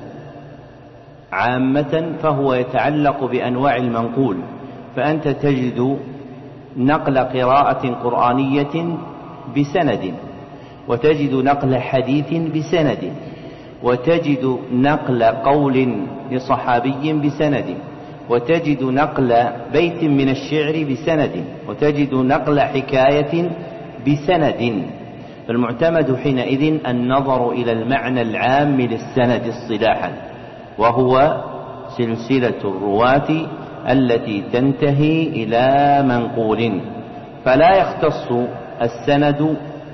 عامة فهو يتعلق بأنواع المنقول، فأنت تجد نقل قراءة قرآنية بسند، وتجد نقل حديث بسند، وتجد نقل قول لصحابي بسند، وتجد نقل بيت من الشعر بسند، وتجد نقل حكاية بسند. فالمعتمد حينئذ النظر إلى المعنى العام للسند اصطلاحا، وهو سلسلة الرواة التي تنتهي إلى منقول. فلا يختص السند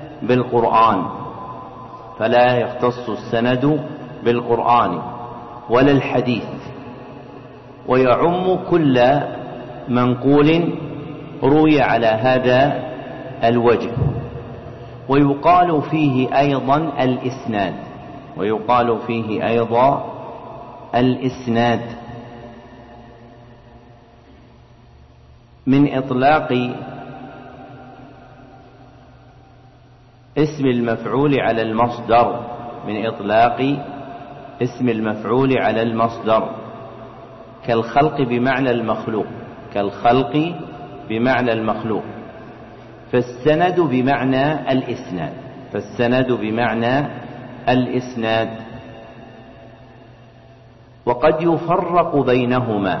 بالقرآن ولا الحديث، ويعم كل منقول روي على هذا الوجه. ويقال فيه أيضا الإسناد من إطلاق اسم المفعول على المصدر، كالخلق بمعنى المخلوق، فالسند بمعنى الإسناد. وقد يفرق بينهما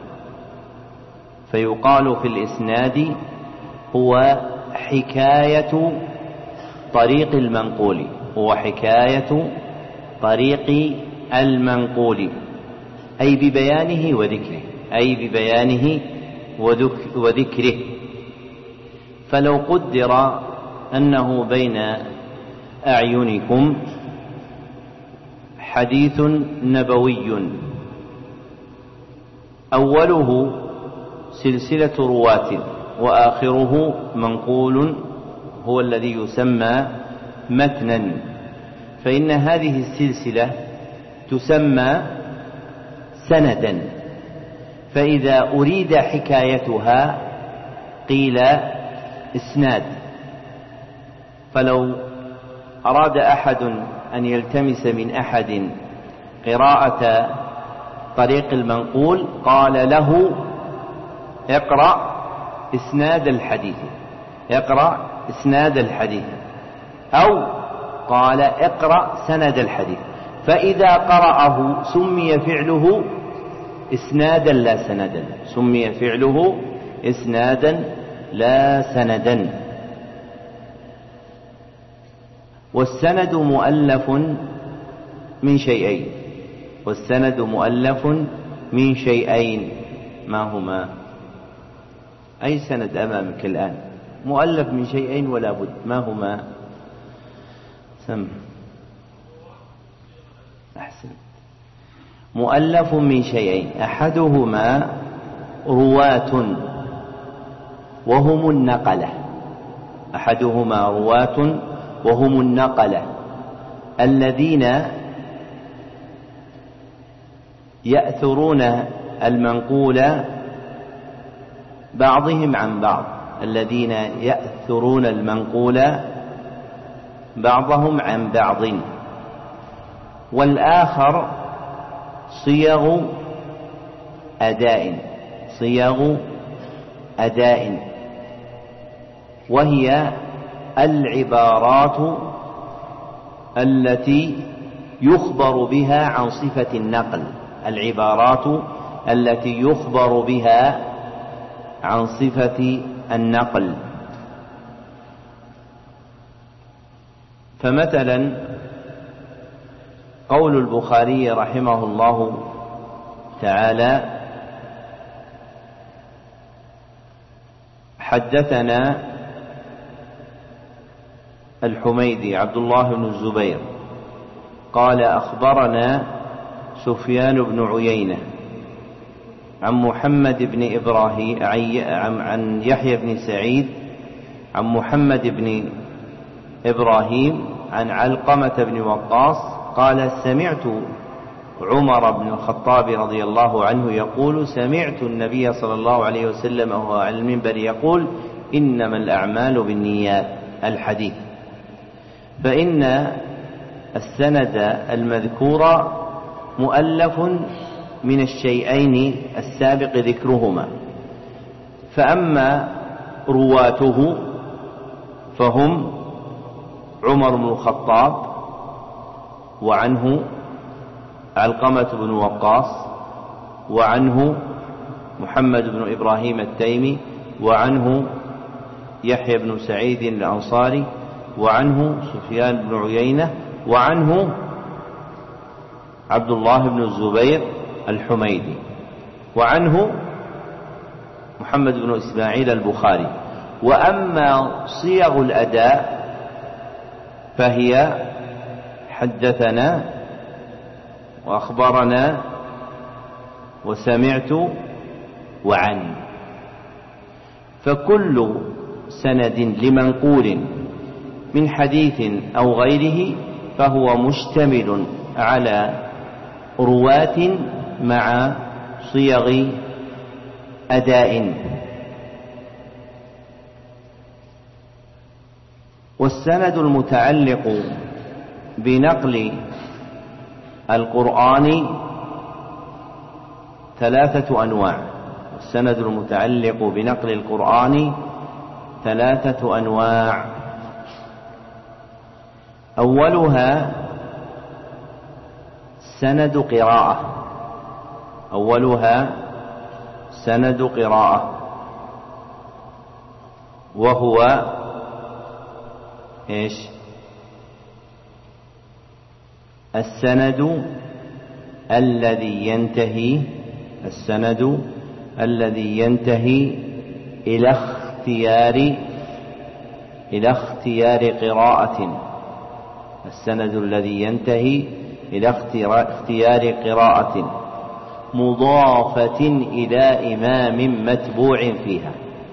فيقال في الإسناد هو حكاية طريق المنقول، أي ببيانه وذكره. فلو قدر أنه بين أعينكم حديث نبوي أوله سلسلة رواة وآخره منقول هو الذي يسمى متنا، فإن هذه السلسلة تسمى سندا. فإذا أريد حكايتها قيل إسناد. فلو أراد أحد أن يلتمس من أحد قراءة طريق المنقول قال له اقرأ إسناد الحديث، أو قال اقرأ سند الحديث. فإذا قرأه سمي فعله إسنادا لا سندا، إسنادا لا سندا. والسند مؤلف من شيئين، والسند مؤلف من شيئين. ما هما؟ أي سند أمامك الآن مؤلف من شيئين ولا بد، ما هما؟ سم. أحسن. مؤلف من شيئين، أحدهما رواة وهم النقلة، أحدهما رواة وهم النقلة الذين يأثرون المنقول بعضهم عن بعض، الذين يأثرون المنقول بعضهم عن بعض. والآخر صيغ أداء، صيغ أداء، وهي العبارات التي يخبر بها عن صفة النقل، العبارات التي يخبر بها عن صفة النقل. فمثلا قول البخاري رحمه الله تعالى: حدثنا الحميدي عبد الله بن الزبير قال أخبرنا سفيان بن عيينة عن محمد بن إبراهيم عن يحيى بن سعيد عن محمد بن إبراهيم عن علقمة بن وقاص قال: سمعت عمر بن الخطاب رضي الله عنه يقول: سمعت النبي صلى الله عليه وسلم وهو على المنبر يقول: إنما الأعمال بالنيات. الحديث. فإن السند المذكور مؤلف من الشيئين السابق ذكرهما، فأما رواته فهم عمر بن الخطاب، وعنه علقمة بن وقاص، وعنه محمد بن إبراهيم التيمي، وعنه يحيى بن سعيد الأنصاري، وعنه سفيان بن عيينة، وعنه عبد الله بن الزبير الحميدي، وعنه محمد بن إسماعيل البخاري. وأما صيغ الأداء فهي حدثنا وأخبرنا وسمعت وعن. فكل سند لمنقول من حديث أو غيره فهو مشتمل على رواة مع صيغ أداء. والسند المتعلق بنقل القرآن ثلاثة أنواع. السند المتعلق بنقل القرآن ثلاثة أنواع. أولها سند قراءة، أولها سند قراءة، وهو إيش؟ السند الذي ينتهي، السند الذي ينتهي إلى اختيار قراءة، السند الذي ينتهي إلى اختيار قراءة مضافة إلى إمام متبوع فيها،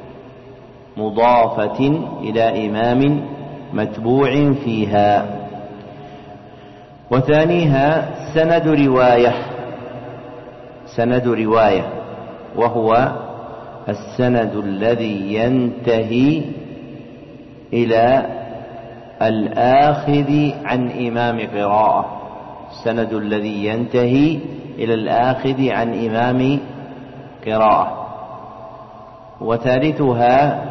مضافة إلى إمام متبوع فيها. وثانيها سند رواية، سند رواية، وهو السند الذي ينتهي إلى الآخذ عن إمام قراءة، السند الذي ينتهي إلى الآخذ عن إمام قراءة. وثالثها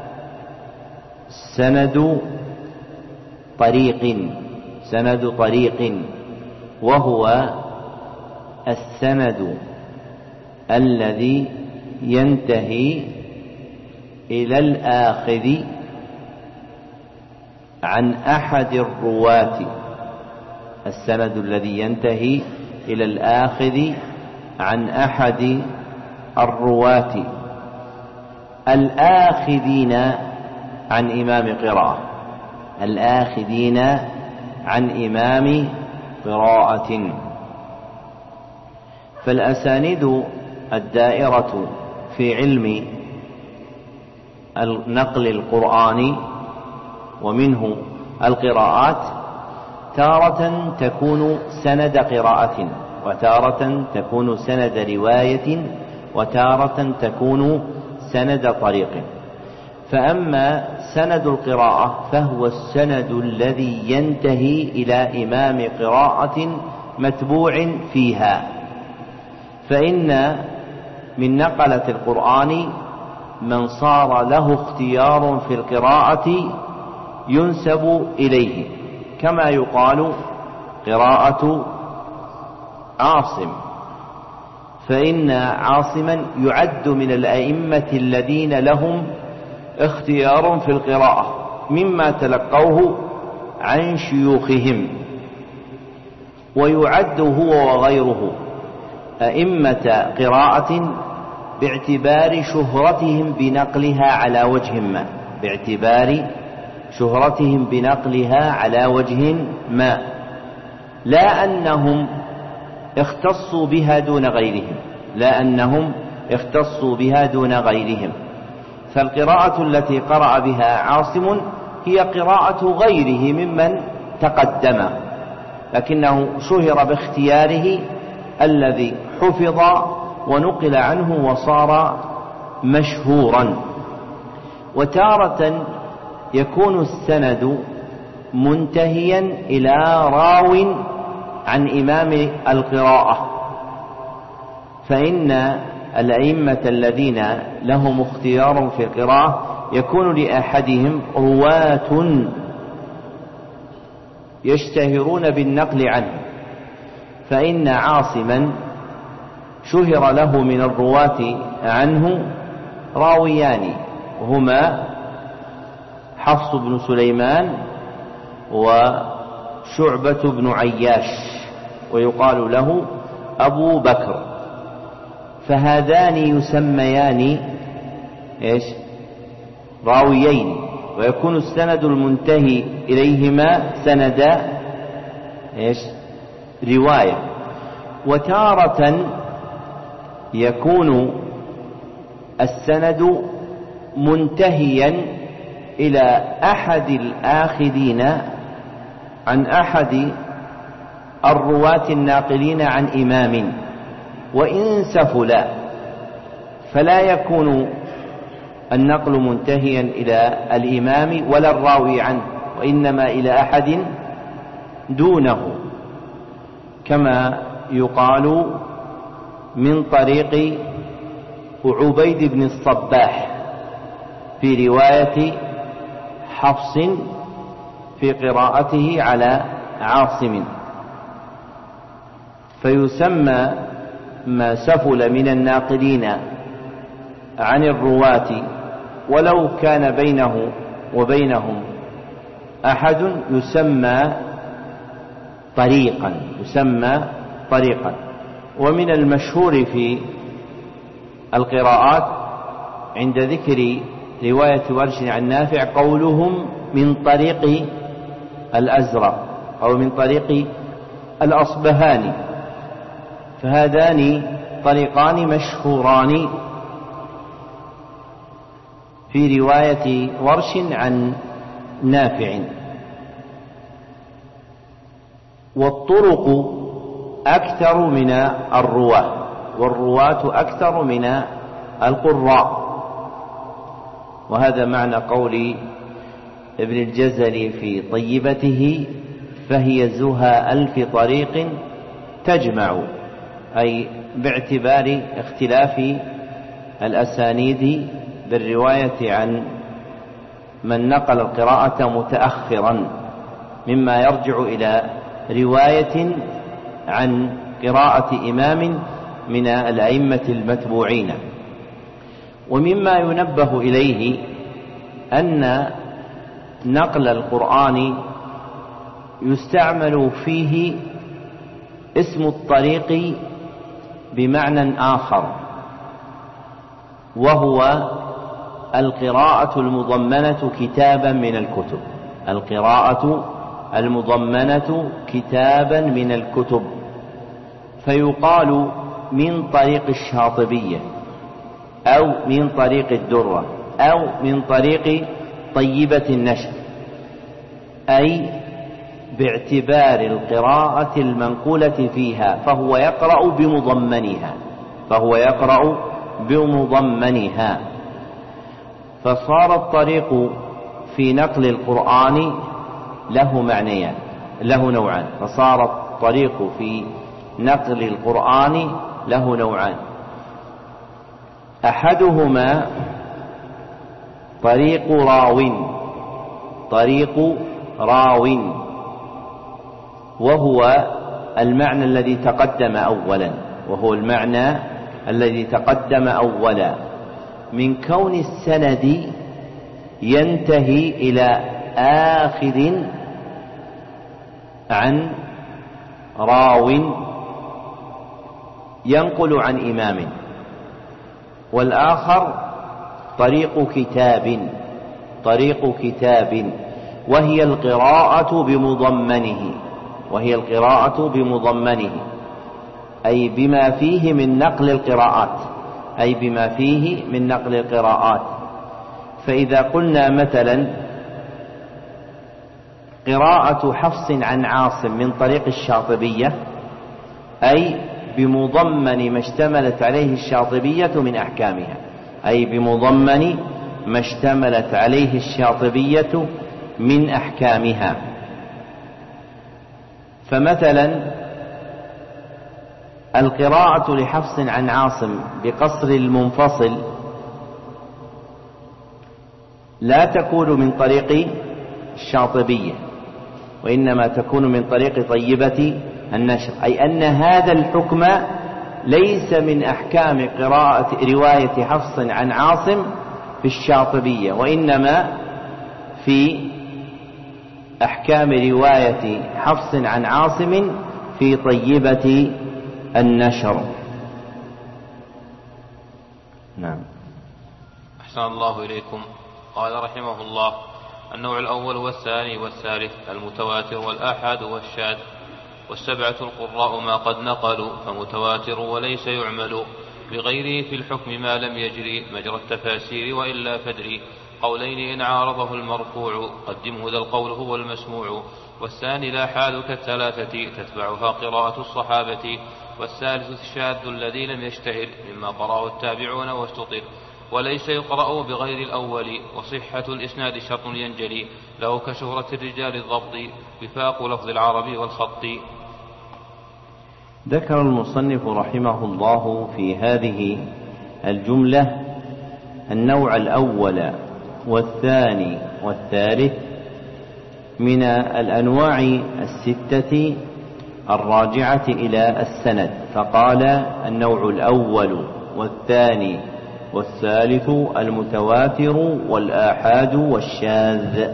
سند طريق، سند طريق، وهو السند الذي ينتهي إلى الآخذ عن أحد الرواة، السند الذي ينتهي إلى الآخذ عن أحد الرواة الآخذين عن إمام قراءة، الآخذين عن إمام قراءة. فالأسانيد الدائرة في علم النقل القرآني ومنه القراءات تارة تكون سند قراءة، وتارة تكون سند رواية، وتارة تكون سند طريق. فأما سند القراءة فهو السند الذي ينتهي إلى إمام قراءة متبوع فيها، فإن من نقلة القرآن من صار له اختيار في القراءة ينسب إليه، كما يقال قراءة عاصم، فإن عاصما يعد من الأئمة الذين لهم اختيار في القراءة مما تلقوه عن شيوخهم، ويعد هو وغيره أئمة قراءة باعتبار شهرتهم بنقلها على وجه ما، باعتبار شهرتهم بنقلها على وجه ما، لا أنهم اختصوا بها دون غيرهم، لا أنهم اختصوا بها دون غيرهم. فالقراءة التي قرأ بها عاصم هي قراءة غيره ممن تقدم، لكنه شهر باختياره الذي حفظ ونقل عنه وصار مشهورا. وتارة يكون السند منتهيا إلى راو عن إمام القراءة، فإن الأئمة الذين لهم اختيار في القراءة يكون لأحدهم رواة يشتهرون بالنقل عنه، فإن عاصما شهر له من الرواة عنه راويان، وهما حفص بن سليمان وشعبة بن عياش، ويقال له أبو بكر، فهذان يسميان راويين، ويكون السند المنتهي إليهما سند رواية. وتارة يكون السند منتهيا إلى أحد الآخذين عن أحد الرواة الناقلين عن إمام، وإن سفلا فلا يكون النقل منتهيا إلى الإمام ولا الراوي عنه، وإنما إلى أحد دونه، كما يقال من طريق عبيد بن الصباح في رواية حفص في قراءته على عاصم، فيسمى ما سفل من الناقلين عن الرواة ولو كان بينه وبينهم أحد يسمى طريقا. ومن المشهور في القراءات عند ذكر رواية ورش عن نافع قولهم من طريق الأزرق أو من طريق الأصبهاني، فهذان طريقان مشهوران في رواية ورش عن نافع. والطرق أكثر من الرواة، والرواة أكثر من القراء، وهذا معنى قول ابن الجزري في طيبته فهي زها 1000 طريق تجمع، أي باعتبار اختلاف الأسانيد بالرواية عن من نقل القراءة متأخرا، مما يرجع إلى رواية عن قراءة إمام من الأئمة المتبوعين. ومما ينبه إليه أن نقل القرآن يستعمل فيه اسم الطريق بمعنى آخر، وهو القراءة المضمنة كتابا من الكتب، القراءة المضمنة كتابا من الكتب، فيقال من طريق الشاطبية أو من طريق الدرة أو من طريق طيبة النشر، أي باعتبار القراءة المنقولة فيها، فهو يقرأ بمضمنها. فصار الطريق في نقل القرآن له نوعان، فصار الطريق في نقل القرآن له نوعان، أحدهما طريق راو، وهو المعنى الذي تقدم أولا، من كون السند ينتهي إلى آخذ عن راو ينقل عن إمام. والآخر طريق كتاب وهي القراءة بمضمنه، أي بما فيه من نقل القراءات. فإذا قلنا مثلا قراءة حفص عن عاصم من طريق الشاطبية، أي بمضمن ما اشتملت عليه الشاطبية من أحكامها. فمثلا القراءة لحفص عن عاصم بقصر المنفصل لا تكون من طريق الشاطبية، وإنما تكون من طريق طيبة النشر، أي أن هذا الحكم ليس من أحكام رواية حفص عن عاصم في الشاطبية، وإنما في أحكام رواية حفص عن عاصم في طيبة النشر. نعم. أحسن الله إليكم. قال رحمه الله: النوع الأول والثاني والثالث المتواتر والآحاد والشاذ، والسبعة القراء ما قد نقلوا، فمتواتر وليس يعمل بغيره في الحكم ما لم يجري مجرى التفاسير وإلا فدري. قولين إن عارضه المرفوع قدمه ذا القول هو المسموع، والثاني الآحاد كالثلاثة تتبعها قراءة الصحابة، والثالث الشاذ الذي لم يشتهر مما قرأه التابعون واستطر، وليس يقرأ بغير الأول، وصحة الإسناد شرط ينجلي له كشهرة الرجال الضبط، وفاق لفظ العربي والخط. ذكر المصنف رحمه الله في هذه الجملة النوع الأول والثاني والثالث من الأنواع الستة الراجعة إلى السند، فقال: النوع الأول والثاني والثالث المتواتر والآحاد والشاذ.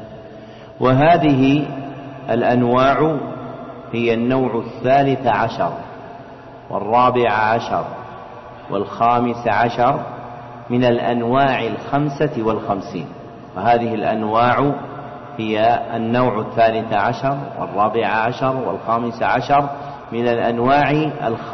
وهذه الأنواع هي النوع 13 و14 و15 من الأنواع 55. وهذه الأنواع هي النوع 13 و14 و15 من الأنواع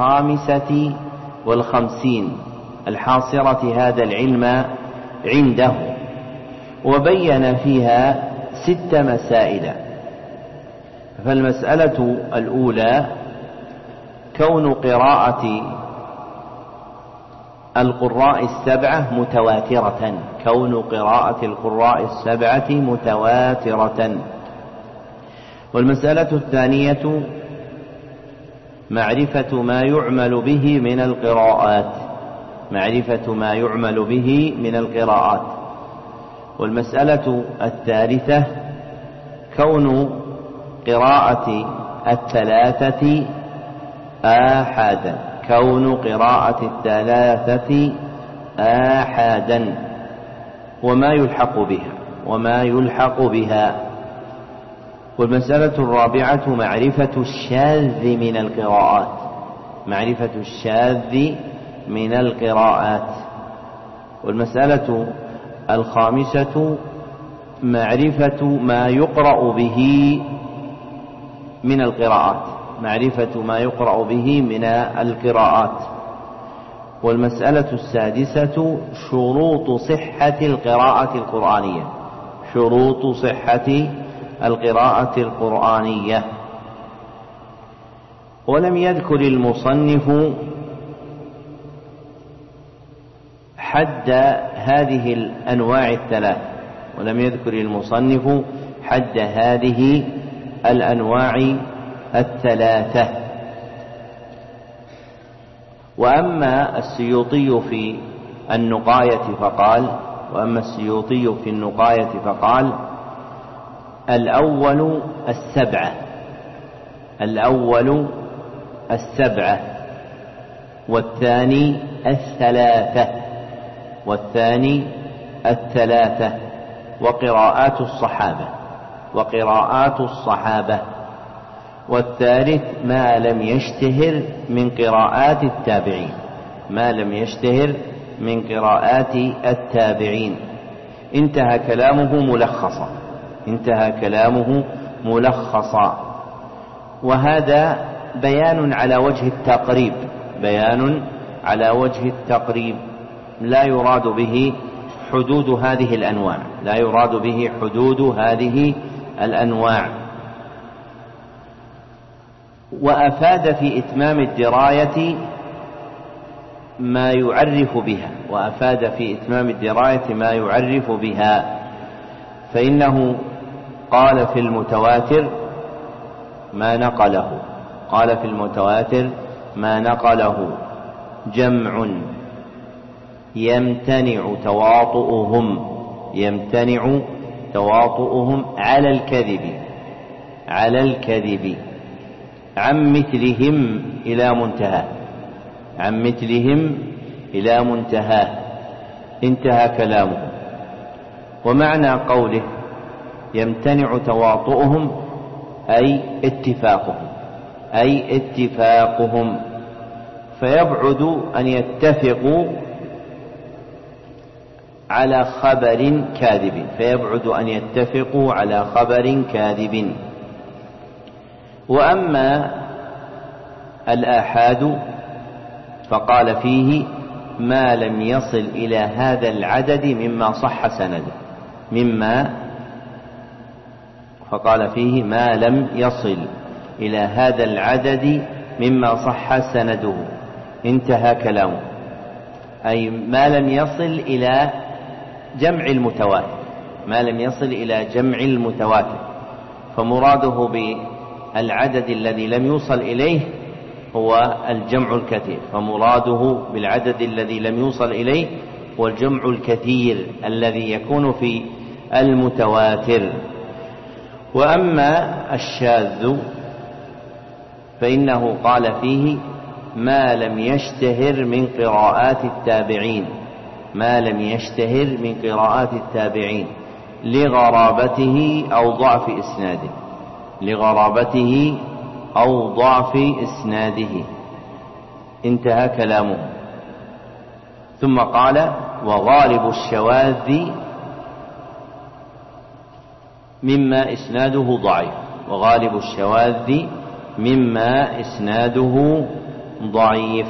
55 الحاصرة هذا العلم عنده. وبين فيها 6 مسائل. فالمسألة الأولى كون قراءة القراء السبعة متواترة. والمسألة الثانية معرفة ما يعمل به من القراءات. والمسألة الثالثة كون قراءة الثلاثة آحادا وما يلحق بها. والمسألة الرابعة معرفة الشاذ من القراءات. والمسألة الخامسة معرفة ما يقرأ به من القراءات. والمسألة السادسة شروط صحة القراءة القرآنية. ولم يذكر المصنف حد هذه الأنواع الثلاثة. وأما السيوطي في النقاية فقال الأول السبعة والثاني الثلاثة وقراءات الصحابة والثالث ما لم يشتهر من قراءات التابعين. انتهى كلامه ملخصا. وهذا بيان على وجه التقريب لا يراد به حدود هذه الأنواع. وأفاد في إتمام الدراية ما يعرف بها فإنه قال في المتواتر ما نقله جمع يمتنع تواطؤهم على الكذب عن مثلهم إلى منتهى. انتهى كلامه. ومعنى قوله يمتنع تواطؤهم أي اتفاقهم فيبعد أن يتفقوا على خبر كاذب. وأما الآحاد فقال فيه ما لم يصل إلى هذا العدد مما صح سنده انتهى كلامه. أي ما لم يصل إلى جمع المتواتر فمراده بالعدد الذي لم يوصل إليه هو الجمع الكثير الذي يكون في المتواتر. وأما الشاذ فإنه قال فيه ما لم يشتهر من قراءات التابعين لغرابته أو ضعف إسناده. انتهى كلامه. ثم قال وغالب الشواذ مما إسناده ضعيف.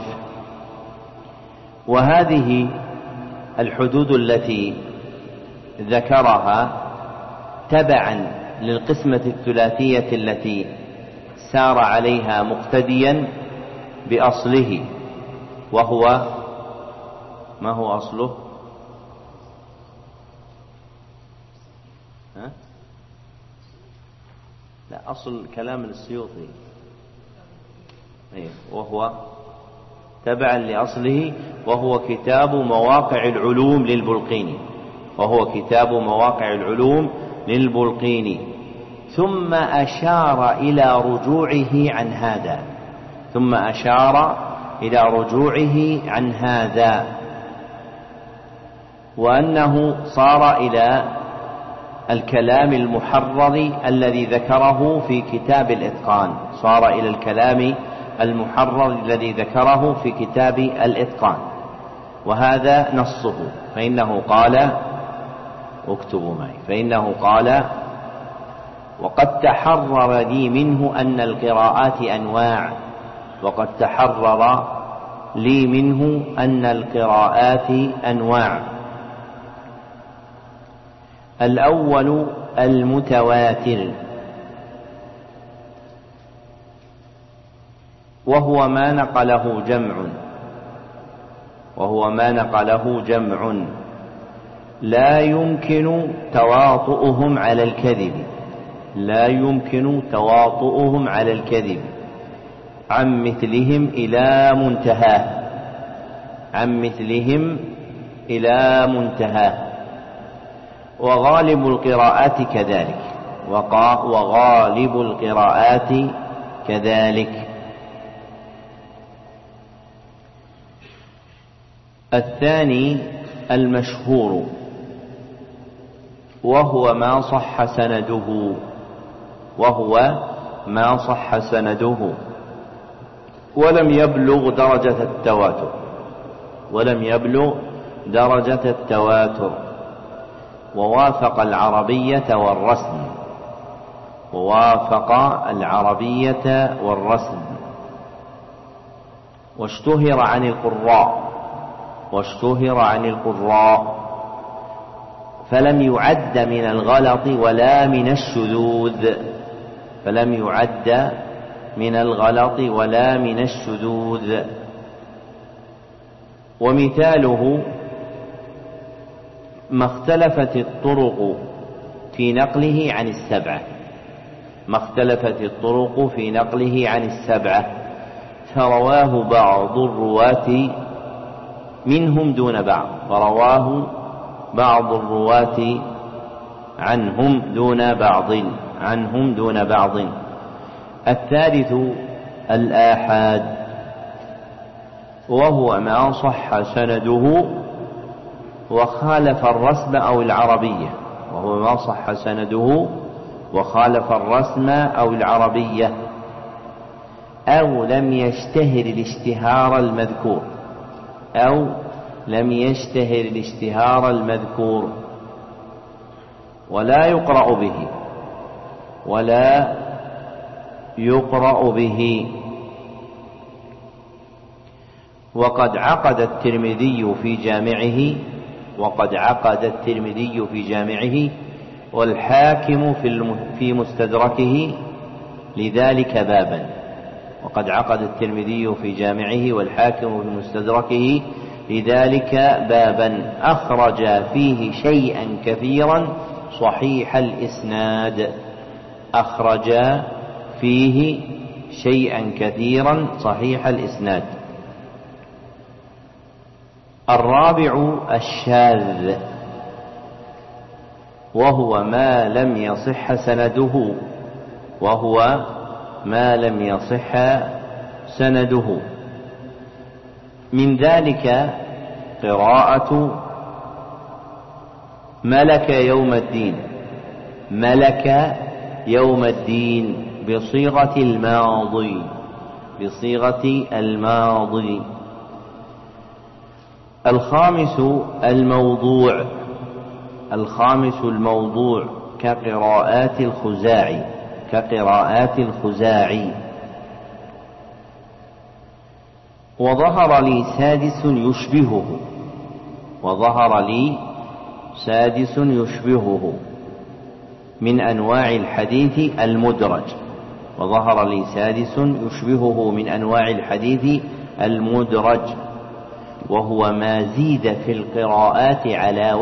وهذه الحدود التي ذكرها تبعا للقسمة الثلاثية التي سار عليها مقتديا بأصله. وهو ما هو أصله؟ لا، أصل كلام السيوطي وهو تبعا لأصله وهو كتاب مواقع العلوم للبلقيني. ثم أشار إلى رجوعه عن هذا وأنه صار إلى الكلام المحرر الذي ذكره في كتاب الإتقان، صار إلى الكلام المحرر الذي ذكره في كتاب الإتقان، وهذا نصه. فإنه قال، اكتبوا معي، فإنه قال: وقد تحرر لي منه أن القراءات أنواع، وقد تحرر لي منه أن القراءات أنواع. الأول المتواتر، وهو ما نقله جمع لا يمكن تواطؤهم على الكذب، عن مثلهم إلى منتهاه، وغالب القراءات كذلك. الثاني المشهور، وهو ما صح سنده ولم يبلغ درجة التواتر، ووافق العربية والرسم، واشتهر عن القراء، فلم يعد من الغلط ولا من الشذوذ. ومثاله ما اختلفت الطرق في نقله عن السبعة، فرواه بعض الرواة منهم دون بعض، عنهم دون بعض. الثالث الآحاد، وهو ما صح سنده وخالف الرسم أو العربية، أو لم يشتهر الاشتهار المذكور، ولا يقرأ به. وقد عقد الترمذي في جامعه والحاكم في مستدركه لذلك بابا، أخرج فيه شيئا كثيرا صحيح الإسناد. الرابع الشاذ، وهو ما لم يصح سنده، من ذلك قراءة ملك يوم الدين بصيغة الماضي. الخامس الموضوع كقراءات الخزاعي. وظهر لي سادس يشبهه من أنواع الحديث المدرج، وهو ما زيد في القراءات على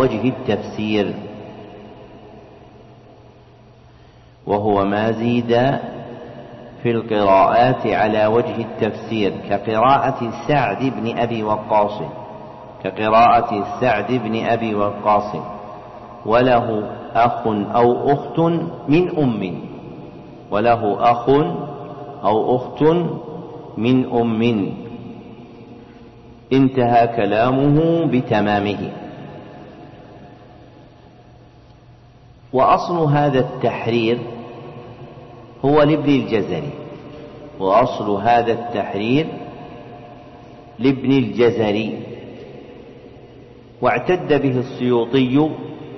وجه التفسير، كقراءة سعد بن أبي وقاص، وله أخ أو أخت من أم، انتهى كلامه بتمامه. وأصل هذا التحرير هو لابن الجزري، وأصل هذا التحرير لابن الجزري، واعتد به السيوطي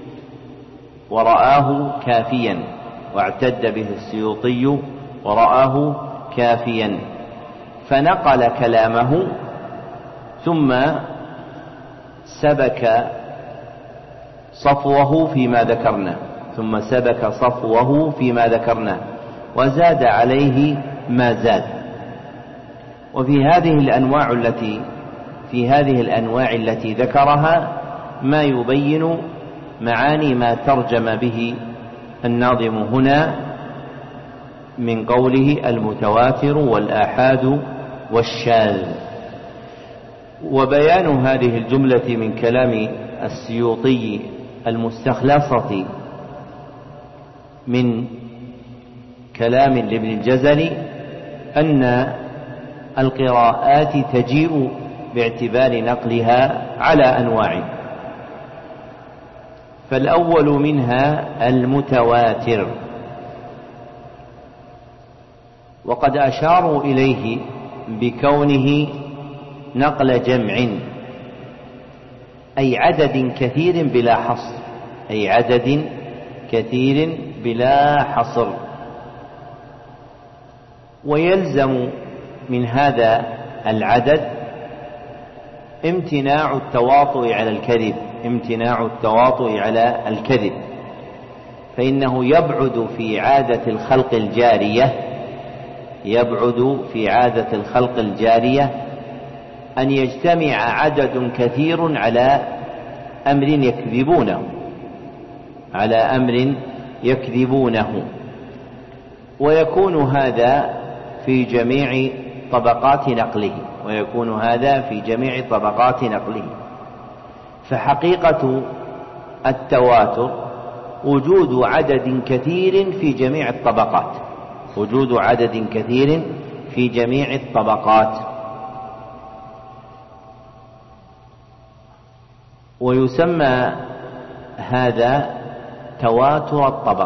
ورآه كافيا، واعتد به السيوطي ورآه كافيا، فنقل كلامه ثم سبك صفوه فيما ذكرنا وزاد عليه ما زاد. وفي هذه الأنواع التي ذكرها ما يبين معاني ما ترجم به الناظم هنا من قوله المتواتر والآحاد والشاذ. وبيان هذه الجملة من كلام السيوطي المستخلصة من كلام لابن الجزري أن القراءات تجيء باعتبار نقلها على أنواع، فالأول منها المتواتر، وقد أشاروا إليه بكونه نقل جمع، أي عدد كثير بلا حصر، ويلزم من هذا العدد امتناع التواطؤ على الكذب، فإنه يبعد في عادة الخلق الجارية أن يجتمع عدد كثير على أمر يكذبونه، ويكون هذا في جميع طبقات نقله. فحقيقة التواتر وجود عدد كثير في جميع الطبقات، ويسمى هذا تواتر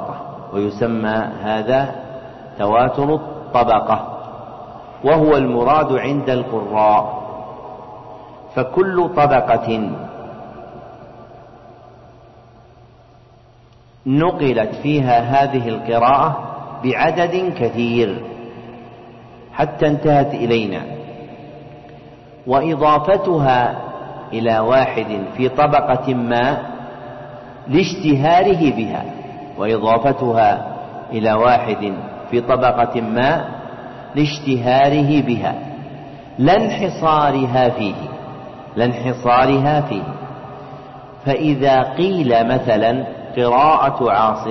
الطبقة، وهو المراد عند القراء. فكل طبقة نقلت فيها هذه القراءة بعدد كثير حتى انتهت إلينا، وإضافتها إلى واحد في طبقة ما لاشتهاره بها لا انحصارها فيه. فإذا قيل مثلا قراءة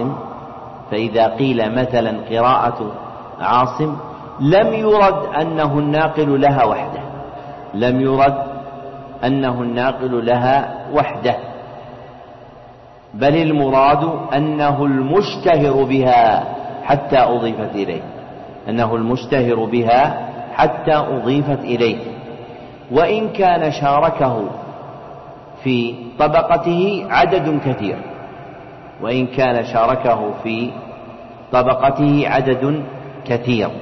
عاصم لم يرد أنه الناقل لها وحده، بل المراد أنه المشتهر بها حتى أضيفت إليه، وإن كان شاركه في طبقته عدد كثير.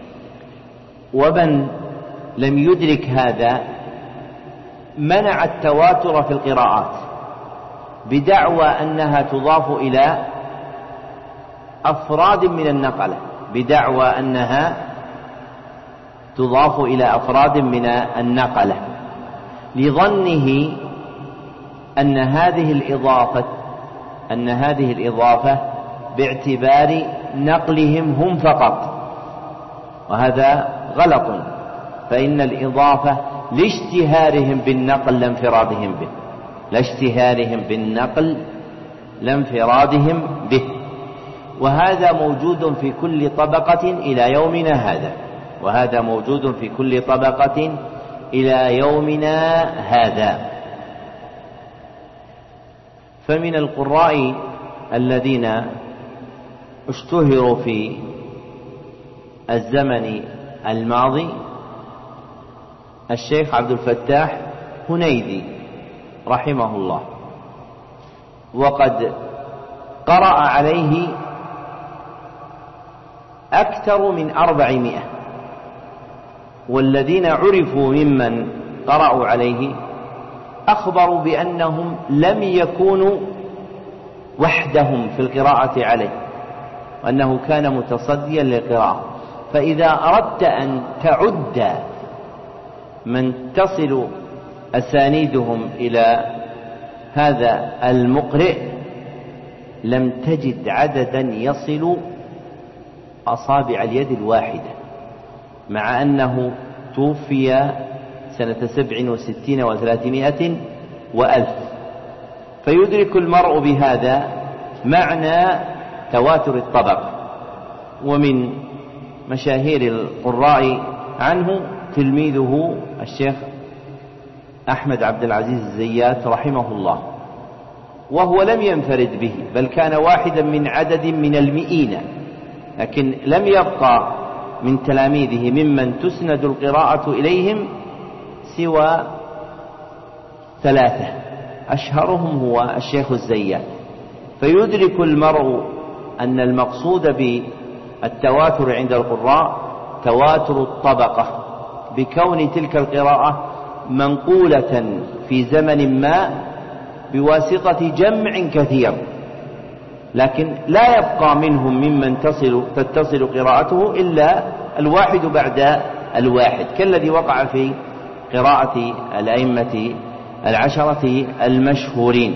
ومن لم يدرك هذا منع التواتر في القراءات بدعوى أنها تضاف إلى أفراد من النقلة، لظنه أن هذه الإضافة باعتبار نقلهم هم فقط، وهذا غلط، فإن الإضافة لاشتهارهم بالنقل لا انفرادهم به، وهذا موجود في كل طبقة إلى يومنا هذا. فمن القراء الذين اشتهروا في الزمن الماضي الشيخ عبد الفتاح هنيدي رحمه الله، وقد قرأ عليه أكثر من 400، والذين عرفوا ممن قرأوا عليه أخبروا بأنهم لم يكونوا وحدهم في القراءة عليه، وأنه كان متصديا للقراءة. فإذا أردت أن تعد من تصل أسانيدهم إلى هذا المقرئ لم تجد عددا يصل أصابع اليد الواحدة، مع أنه توفي سنة 67 و300 و1000. فيدرك المرء بهذا معنى تواتر الطبق. ومن مشاهير القراء عنه تلميذه الشيخ أحمد عبد العزيز الزيات رحمه الله، وهو لم ينفرد به، بل كان واحدا من عدد من المئين، لكن لم يبقى من تلاميذه ممن تسند القراءة إليهم سوى 3، أشهرهم هو الشيخ الزيات. فيدرك المرء أن المقصود بالتواتر عند القراء تواتر الطبقة، بكون تلك القراءة منقولة في زمن ما بواسطة جمع كثير، لكن لا يبقى منهم ممن تتصل قراءته إلا الواحد بعد الواحد، كالذي وقع في قراءة الأئمة 10 المشهورين.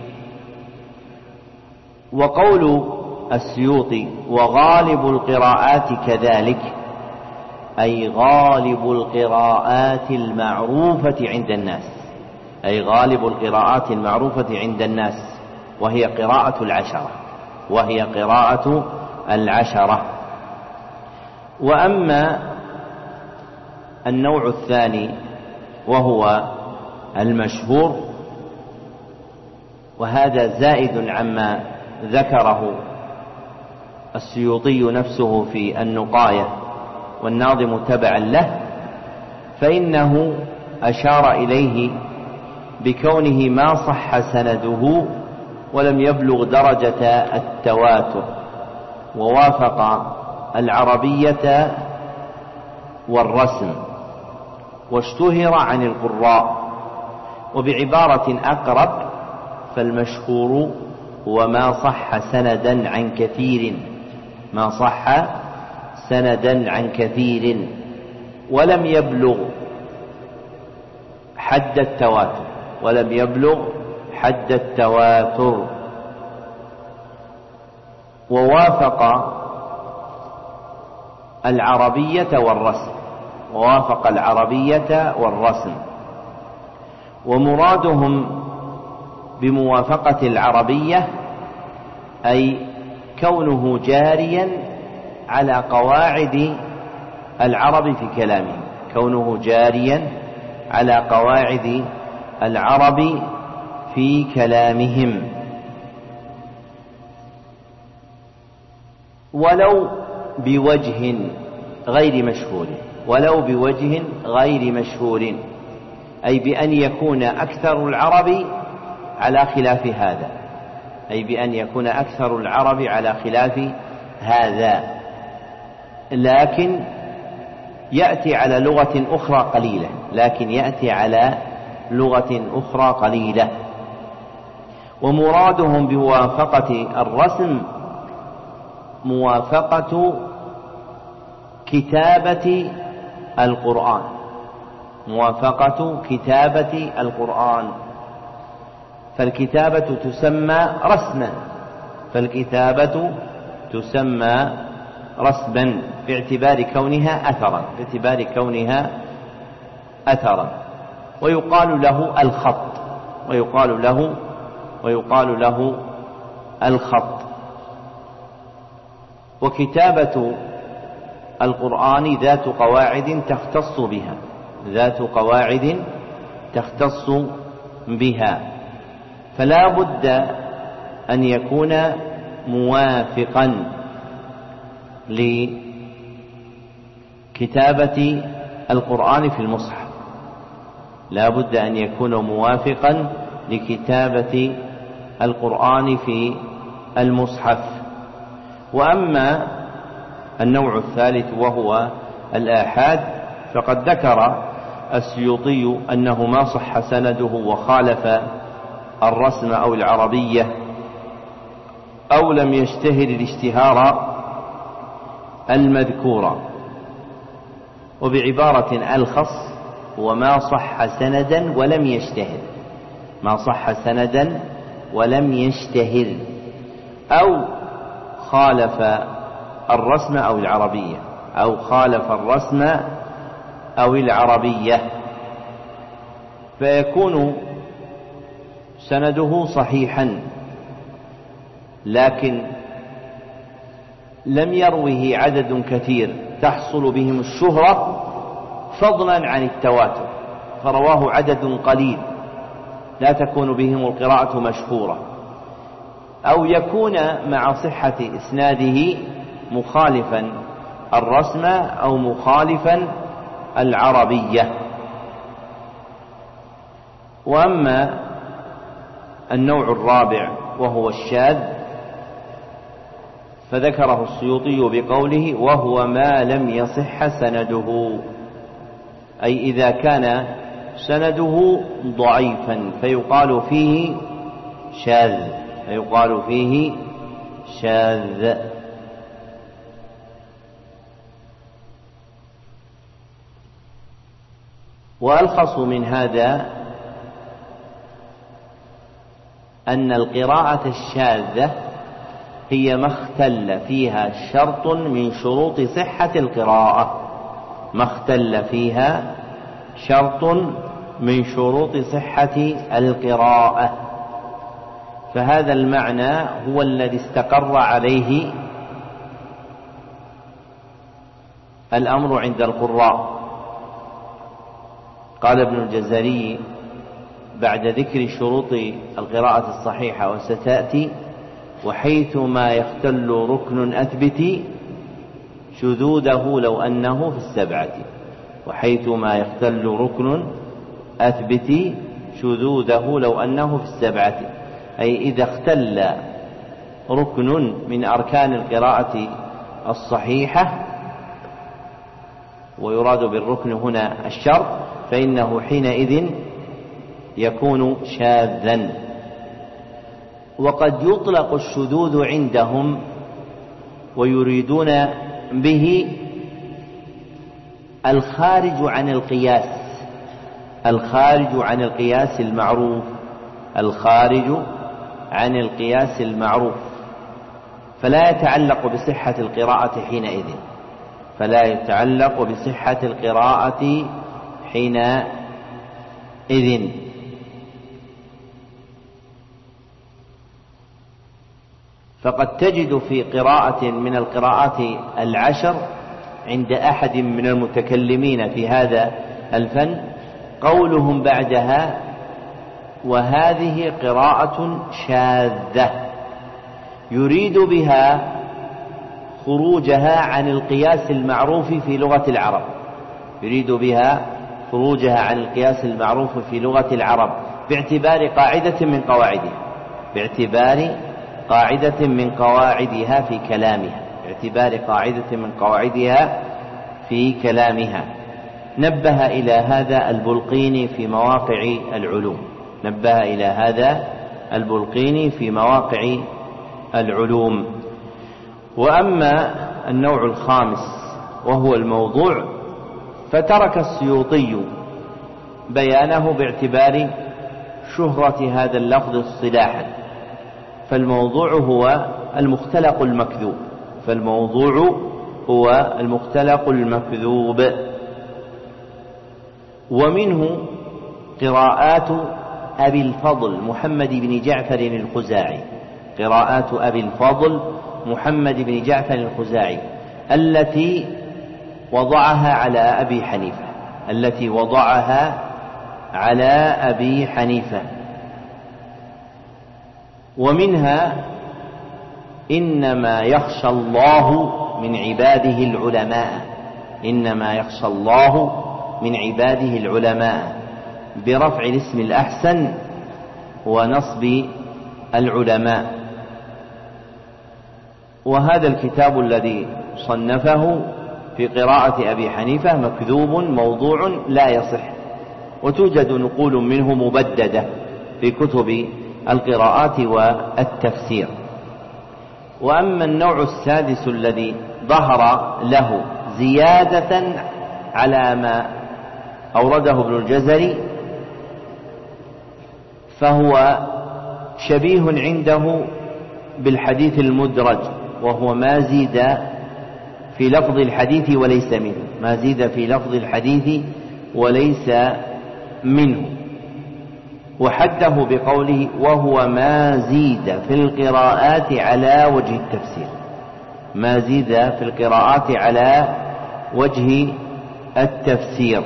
وقول السيوطي وغالب القراءات كذلك، أي غالب القراءات المعروفة عند الناس، أي غالب القراءات المعروفة عند الناس، وهي قراءة العشرة. وأما النوع الثاني وهو المشهور، وهذا زائد عما ذكره السيوطي نفسه في النقاية والناظم تبعا له، فإنه أشار إليه بكونه ما صح سنده ولم يبلغ درجة التواتر، ووافق العربية والرسم، واشتهر عن القراء. وبعبارة أقرب فالمشهور هو ما صح سندا عن كثير، ما صح سندا عن كثير ولم يبلغ حد التواتر، ولم يبلغ حد التواتر. ووافق العربية والرسم، ووافق العربية والرسم. ومرادهم بموافقة العربية أي كونه جاريا على قواعد العرب في كلامه، كونه جاريا على قواعد العرب في كلامهم، ولو بوجه غير مشهور، ولو بوجه غير مشهور، أي بأن يكون أكثر العرب على خلاف هذا، أي بأن يكون أكثر العرب على خلاف هذا، لكن يأتي على لغة أخرى قليلة، لكن يأتي على لغة أخرى قليلة. ومرادهم بموافقة الرسم موافقة كتابة القرآن، موافقة كتابة القرآن، فالكتابة تسمى رسما، فالكتابة تسمى رسما باعتبار كونها أثرا، باعتبار كونها أثرا. ويقال له الخط، ويقال له الخط. وكتابة القرآن ذات قواعد تختص بها، ذات قواعد تختص بها، فلا بد أن يكون موافقا لكتابة القرآن في المصحف، لا بد أن يكون موافقا لكتابة القرآن في المصحف. وأما النوع الثالث وهو الآحاد فقد ذكر السيوطي أنه ما صح سنده وخالف الرسم أو العربية أو لم يشتهر الاشتهار المذكورة. وبعبارة ألخص هو ما صح سندا ولم يشتهر، ما صح سندا ولم يشتهر أو خالف الرسم أو العربية، أو خالف الرسم أو العربية، فيكون سنده صحيحا لكن لم يروه عدد كثير تحصل بهم الشهرة فضلا عن التواتر، فرواه عدد قليل لا تكون بهم القراءة مشهورة، أو يكون مع صحة إسناده مخالفا الرسم أو مخالفا العربية. وأما النوع الرابع وهو الشاذ فذكره السيوطي بقوله وهو ما لم يصح سنده، أي إذا كان سنده ضعيفا فيقال فيه شاذ، فيقال فيه شاذ. وألخص من هذا أن القراءة الشاذة هي ما اختل فيها شرط من شروط صحة القراءة، ما اختل فيها شرط من شروط صحة القراءة، فهذا المعنى هو الذي استقر عليه الأمر عند القراء. قال ابن الجزري بعد ذكر شروط القراءة الصحيحة وستأتي وحيثما يختل ركن أثبت شذوذه لو أنه في السبعة، وحيثما يختل ركن أثبت شذوذه لو أنه في السبعة، أي إذا اختل ركن من أركان القراءة الصحيحة، ويراد بالركن هنا الشرط، فإنه حينئذ يكون شاذا. وقد يطلق الشذوذ عندهم ويريدون به الخارج عن القياس، الخارج عن القياس المعروف، الخارج عن القياس المعروف، فلا يتعلق بصحة القراءة حينئذ، فلا يتعلق بصحة القراءة حينئذ. فقد تجد في قراءة من القراءات العشر عند أحد من المتكلمين في هذا الفن قولهم بعدها وهذه قراءة شاذة، يريد بها خروجها عن القياس المعروف في لغة العرب، يريد بها خروجها عن القياس المعروف في لغة العرب باعتبار قاعدة من قواعدها، باعتبار قاعدة من قواعدها في كلامها، باعتبار قاعدة من قواعدها في كلامها. نبه إلى هذا البلقيني في مواقع العلوم، نبه إلى هذا البلقيني في مواقع العلوم. وأما النوع الخامس وهو الموضوع فترك السيوطي بيانه باعتبار شهرة هذا اللفظ اصطلاحا، فالموضوع هو المختلق المكذوب، فالموضوع هو المختلق المكذوب. ومنه قراءات أبي الفضل محمد بن جعفر الخزاعي، قراءات أبي الفضل محمد بن جعفر الخزاعي التي وضعها على أبي حنيفة، التي وضعها على أبي حنيفة. ومنها إنما يخشى الله من عباده العلماء، إنما يخشى الله من عباده العلماء، برفع الاسم الأحسن ونصب العلماء. وهذا الكتاب الذي صنفه في قراءة أبي حنيفة مكذوب موضوع لا يصح، وتوجد نقول منه مبددة في كتب القراءات والتفسير. وأما النوع السادس الذي ظهر له زيادة على ما أورده ابن الجزري، فهو شبيه عنده بالحديث المدرج، وهو ما زيد في لفظ الحديث وليس منه، ما زيد في لفظ الحديث وليس منه، وحده بقوله وهو ما زيد في القراءات على وجه التفسير، ما زيد في القراءات على وجه التفسير.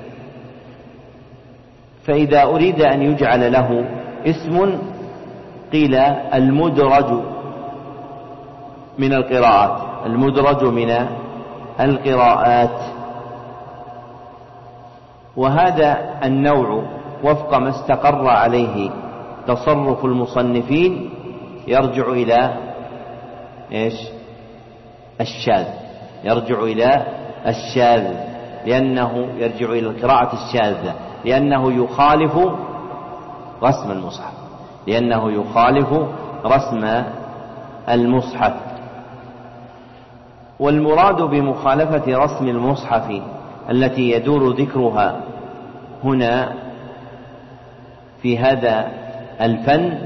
فإذا أريد أن يجعل له اسم قيل المدرج من القراءات، المدرج من القراءات. وهذا النوع وفق ما استقر عليه تصرف المصنفين يرجع إلى الشاذ، يرجع إلى الشاذ، لأنه يرجع إلى القراءة الشاذة، لأنه يخالف رسم المصحف، لأنه يخالف رسم المصحف. والمراد بمخالفة رسم المصحف التي يدور ذكرها هنا في هذا الفن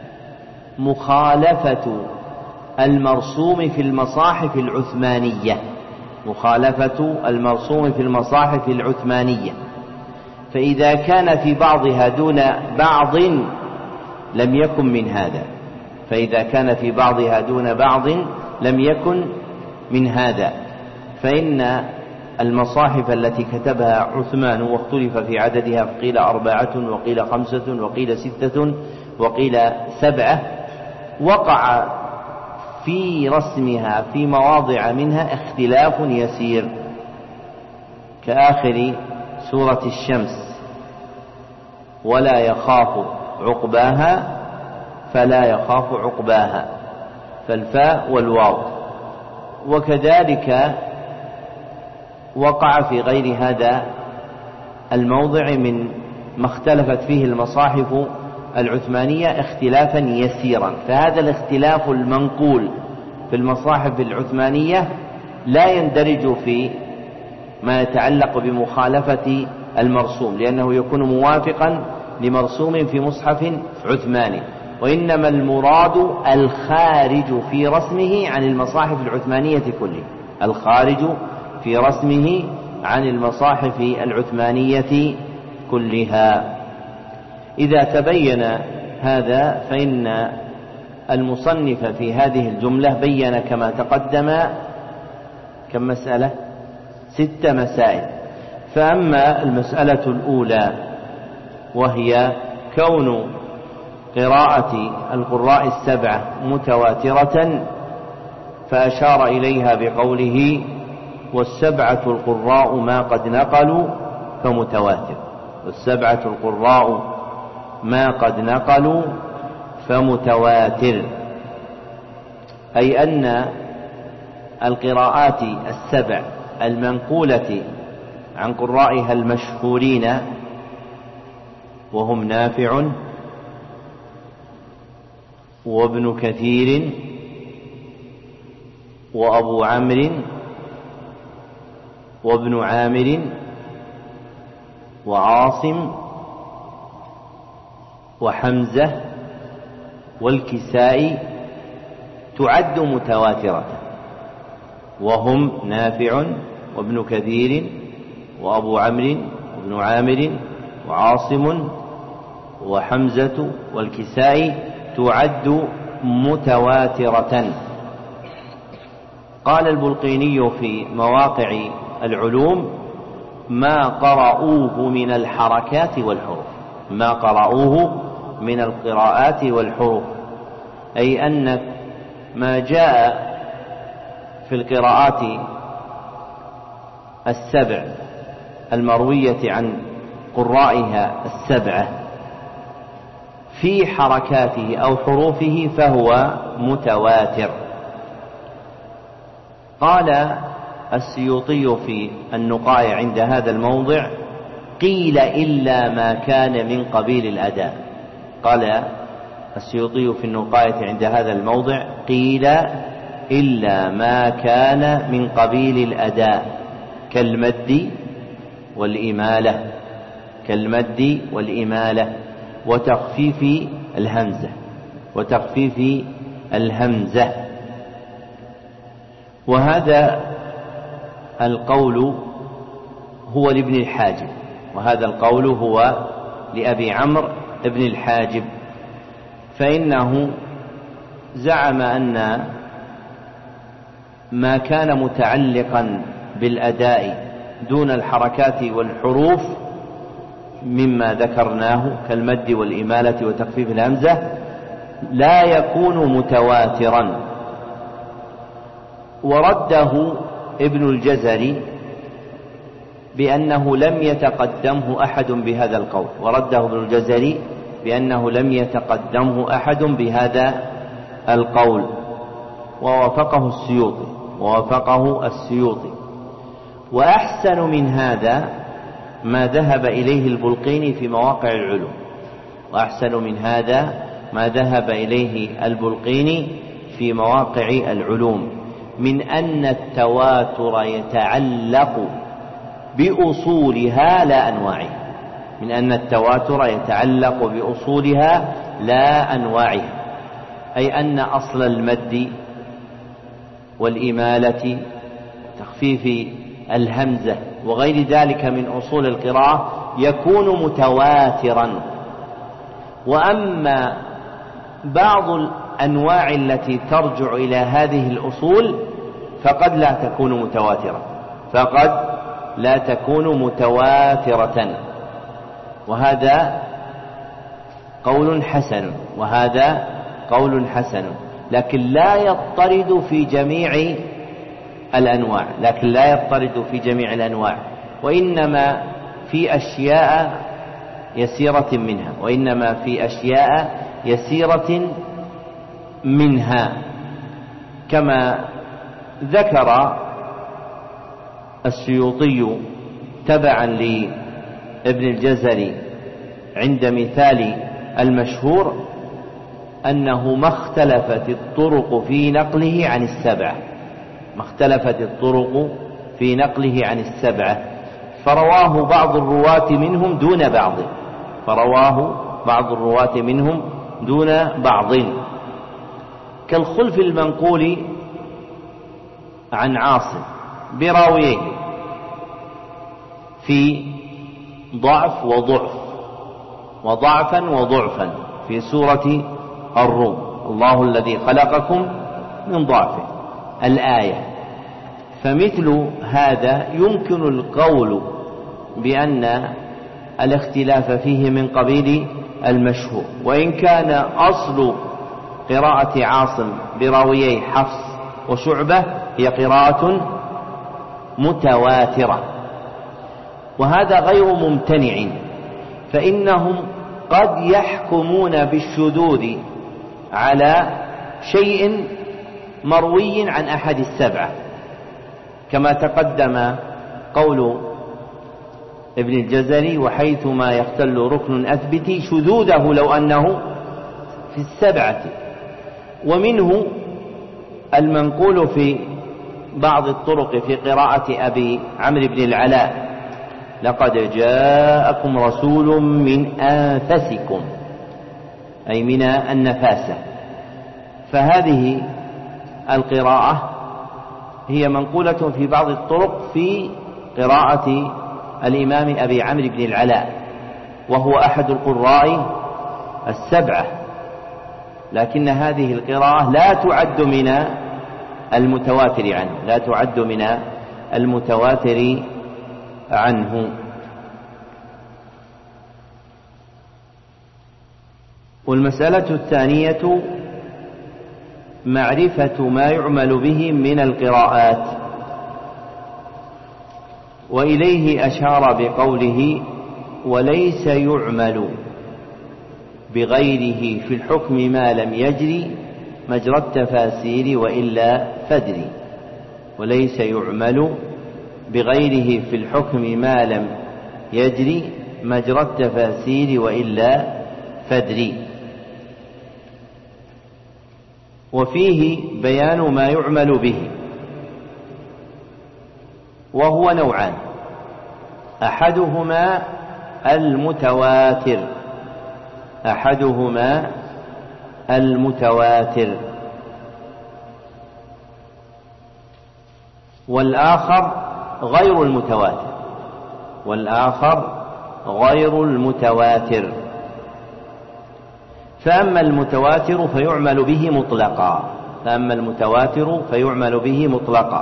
مخالفة المرسوم في المصاحف العثمانية، مخالفة المرسوم في المصاحف العثمانية. فإذا كان في بعضها دون بعض لم يكن من هذا، فإذا كان في بعضها دون بعض لم يكن من هذا. فإن المصاحف التي كتبها عثمان واختلف في عددها، فقيل 4 وقيل 5 وقيل 6 وقيل 7، وقع في رسمها في مواضع منها اختلاف يسير، كآخر سورة الشمس ولا يخاف عقباها، فلا يخاف عقباها، فالفاء والواو. وكذلك وقع في غير هذا الموضع من ما اختلفت فيه المصاحف العثمانية اختلافا يسيرا. فهذا الاختلاف المنقول في المصاحف العثمانية لا يندرج في ما يتعلق بمخالفة المرسوم، لأنه يكون موافقا لمرسوم في مصحف عثماني، وإنما المراد الخارج في رسمه عن المصاحف العثمانية كلها، الخارج في رسمه عن المصاحف العثمانية كلها. إذا تبين هذا فإن المصنف في هذه الجملة بين كما تقدم كم مسألة؟ 6 مسائل. فأما المسألة الأولى وهي كون قراءة القراء 7 متواترة، فأشار إليها بقوله والسبعة القراء ما قد نقلوا فمتواتر، والسبعة القراء ما قد نقلوا فمتواتر، أي أن القراءات 7 المنقولة عن قرائها المشهورين وهم نافع وابن كثير وأبو عمرو وابن عامر وعاصم وحمزة والكسائي تعد متواترة، وهم نافع وابن كثير وأبو عمرو وابن عامر وعاصم وحمزة والكسائي تعد متواترة. قال البلقيني في مواقع العلوم ما قرأوه من الحركات والحروف، ما قرأوه من القراءات والحروف، أي أن ما جاء في القراءات 7 المروية عن قرائها 7 في حركاته أو حروفه فهو متواتر. قال السيوطي في النقاية عند هذا الموضع: قيل إلا ما كان من قبيل الأداء. قال السيوطي في النقاية عند هذا الموضع: قيل إلا ما كان من قبيل الأداء كالمد والإمالة وتخفيف الهمزة. وهذا القول هو لابن الحاجب، وهذا القول هو لأبي عمرو ابن الحاجب، فإنه زعم أن ما كان متعلقا بالأداء دون الحركات والحروف مما ذكرناه كالمد والإمالة وتخفيف الهمزة لا يكون متواترا. ورده ابن الجزري بأنه لم يتقدمه أحد بهذا القول، ووافقه السيوطي. وأحسن من هذا ما ذهب إليه البلقيني في مواقع العلوم، من أن التواتر يتعلق بأصولها لا أنواعها، أي أن أصل المد والإمالة وتخفيف الهمزة وغير ذلك من أصول القراءة يكون متواترا. وأما بعض الأنواع التي ترجع إلى هذه الأصول فقد لا تكون متواترة، وهذا قول حسن، لكن لا يضطرد في جميع الأنواع، وإنما في أشياء يسيرة منها، كما ذكر السيوطي تبعا لابن الجزري عند مثال المشهور أنه ما اختلفت الطرق في نقله عن السبعة فرواه بعض الرواة منهم دون بعض، كالخلف المنقول عن عاصم براويه في ضعف وضعفا في سورة الروم: الله الذي خلقكم من ضعف الآية. فمثل هذا يمكن القول بأن الاختلاف فيه من قبيل المشهور، وإن كان أصل قراءة عاصم براويي حفص وشعبة هي قراءة متواترة، وهذا غير ممتنع، فإنهم قد يحكمون بالشذوذ على شيء مروي عن أحد السبعة، كما تقدم قول ابن الجزري: وحيثما يختل ركن أثبت شذوذه لو أنه في السبعة. ومنه المنقول في بعض الطرق في قراءة أبي عمرو بن العلاء: لقد جاءكم رسول من أنفسكم، أي من النفاسة. فهذه القراءة هي منقولة في بعض الطرق في قراءة الإمام أبي عمرو بن العلاء، وهو أحد القراء السبعة، لكن هذه القراءة لا تعد من المتواتر عنه. والمسألة الثانية معرفة ما يعمل به من القراءات، وإليه أشار بقوله: وليس يعمل بغيره في الحكم ما لم يجري مجرى التفاسير وإلا فدري. وليس يعمل بغيره في الحكم ما لم يجري مجرى التفاسير وإلا فادري. وفيه بيان ما يعمل به، وهو نوعان: أحدهما المتواتر والآخر غير المتواتر. فأما المتواتر فيعمل به مطلقا،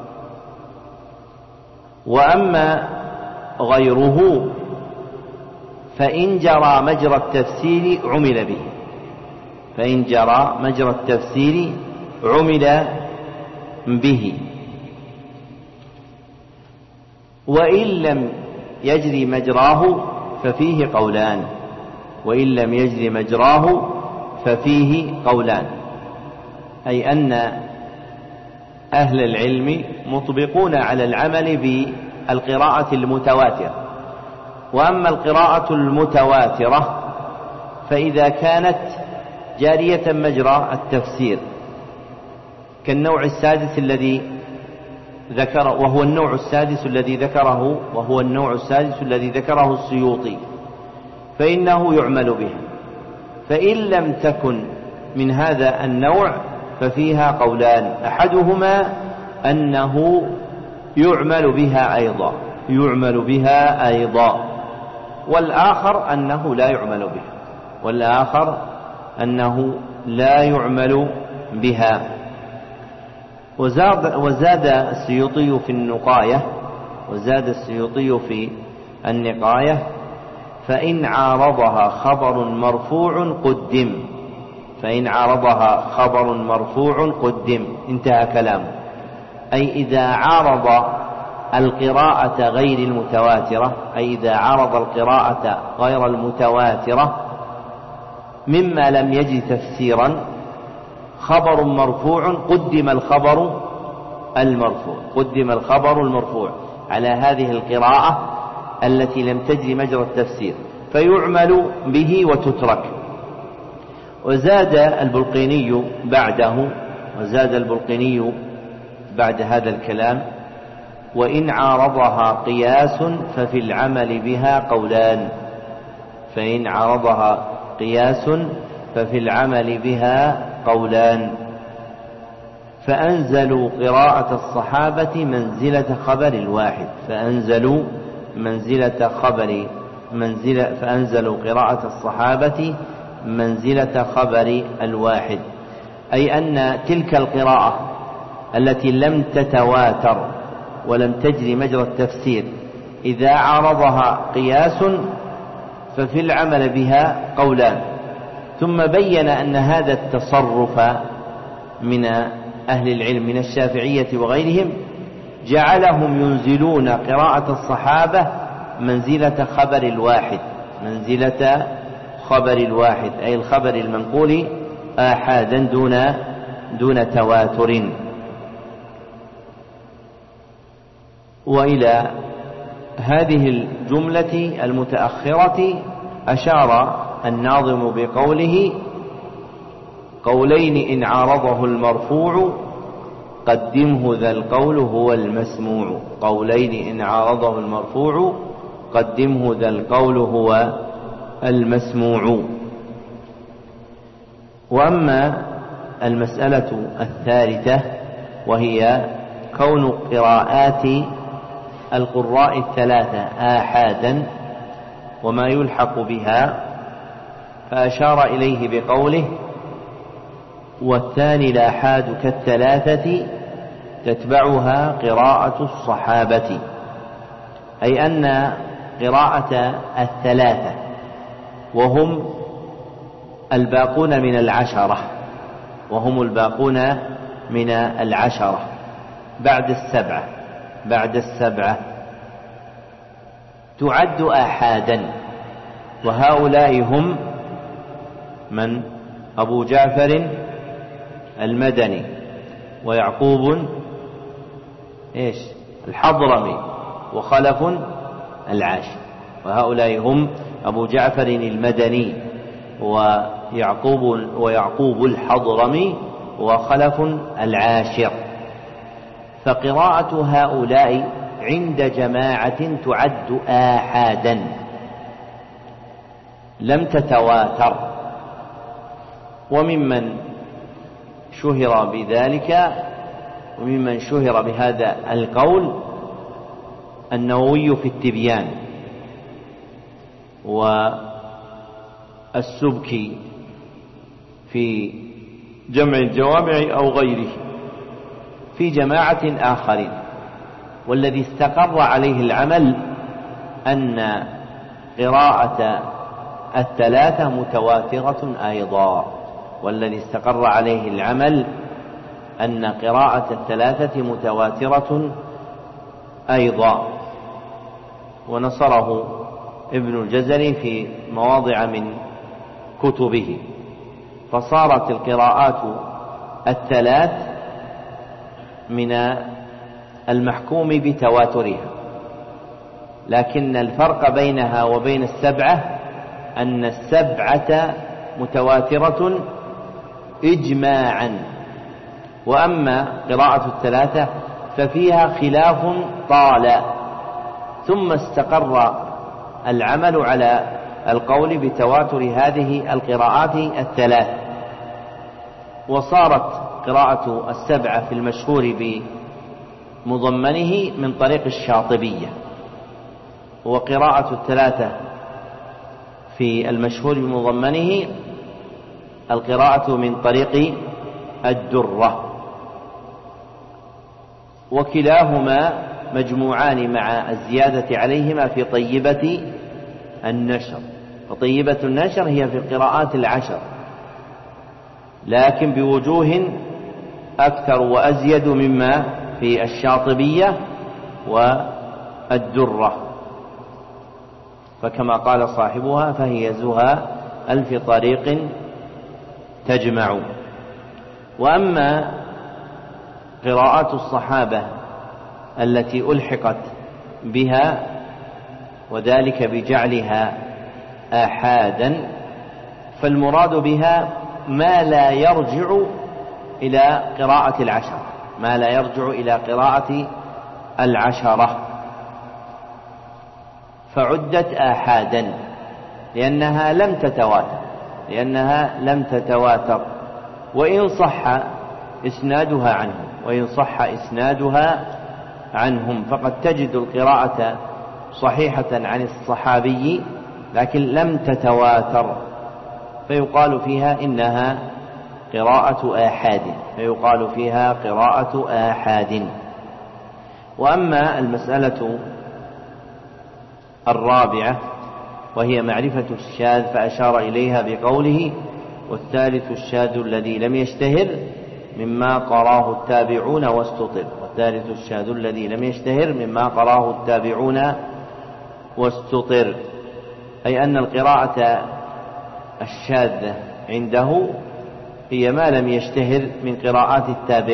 وأما غيره فإن جرى مجرى التفسير عمل به، وإن لم يجري مجراه ففيه قولان. أي أن أهل العلم مطبقون على العمل بالقراءة المتواترة. وأما القراءة المتواترة فإذا كانت جارية مجرى التفسير كالنوع السادس الذي ذكره، وهو النوع السادس الذي ذكره السيوطي، فإنه يعمل بها. فإن لم تكن من هذا النوع ففيها قولان: أحدهما أنه يعمل بها أيضا، والآخر أنه لا يعمل بها. وزاد السيوطي في النقاية: فإن عارضها خبر مرفوع قدم. انتهى كلامه. أي إذا عارض القراءة غير المتواترة مما لم يجد تفسيرا خبر مرفوع قدم الخبر المرفوع على هذه القراءة التي لم تجري مجرى التفسير، فيعمل به وتترك. وزاد البلقيني بعد هذا الكلام: وإن عارضها قياس ففي العمل بها قولان. فأنزلوا قراءة الصحابة منزلة خبر الواحد، أي أن تلك القراءة التي لم تتواتر ولم تجري مجرى التفسير إذا عارضها قياس ففي العمل بها قولان. ثم بين أن هذا التصرف من أهل العلم من الشافعية وغيرهم جعلهم ينزلون قراءة الصحابة منزلة خبر الواحد، أي الخبر المنقول آحادا دون تواتر. وإلى هذه الجملة المتأخرة أشار الناظم بقوله: قولين إن عارضه المرفوع قدمه ذا القول هو المسموع. وأما المسألة الثالثة وهي كون قراءات القراء الثلاثة آحادا وما يلحق بها، فأشار إليه بقوله: والثاني الآحاد كالثلاثة تتبعها قراءة الصحابة، أي أن قراءة الثلاثة وهم الباقون من العشرة بعد السبعة تعد آحادا. وهؤلاء هم من أبو جعفر المدني ويعقوب الحضرمي وخلف العاشر، وهؤلاء هم أبو جعفر المدني ويعقوب الحضرمي وخلف العاشر. فقراءة هؤلاء عند جماعة تعد آحادا لم تتواتر. وممن شهر بذلك وممن شهر بهذا القول النووي في التبيان، والسبكي في جمع الجوامع أو غيره في جماعة آخرين. والذي استقر عليه العمل أن قراءة الثلاثة متواترة أيضا، والذي استقر عليه العمل أن قراءة الثلاثة متواترة أيضا. ونصره ابن الجزري في مواضع من كتبه. فصارت القراءات الثلاث من المحكوم بتواترها، لكن الفرق بينها وبين السبعة أن السبعة متواترة إجماعا، وأما قراءة الثلاثة ففيها خلاف طال، ثم استقر العمل على القول بتواتر هذه القراءات الثلاث. وصارت قراءة السبعة في المشهور بمضمنه من طريق الشاطبية، وقراءة الثلاثة في المشهور بمضمنه القراءة من طريق الدرة، وكلاهما مجموعان مع الزيادة عليهما في طيبة النشر. وطيبة النشر هي في القراءات العشر، لكن بوجوه أكثر وأزيد مما في الشاطبية والدرة. فكما قال صاحبها فهي زها ألف طريق تجمع. وأما قراءات الصحابة التي ألحقت بها وذلك بجعلها آحادا، فالمراد بها ما لا يرجع إلى قراءة العشرة، ما لا يرجع إلى قراءة العشرة، فعدت آحادا لأنها لم تتواتر، وإن صح إسنادها عنهم فقد تجد القراءة صحيحة عن الصحابي لكن لم تتواتر، فيقال فيها إنها قراءة آحاد. وأما المسألة الرابعة وهي معرفة الشاذ فأشار إليها بقوله: والثالث الشاذ الذي لم يشتهر مما قراه التابعون واستطر. أي أن القراءة الشاذة عنده هي ما لم يشتهر من قراءات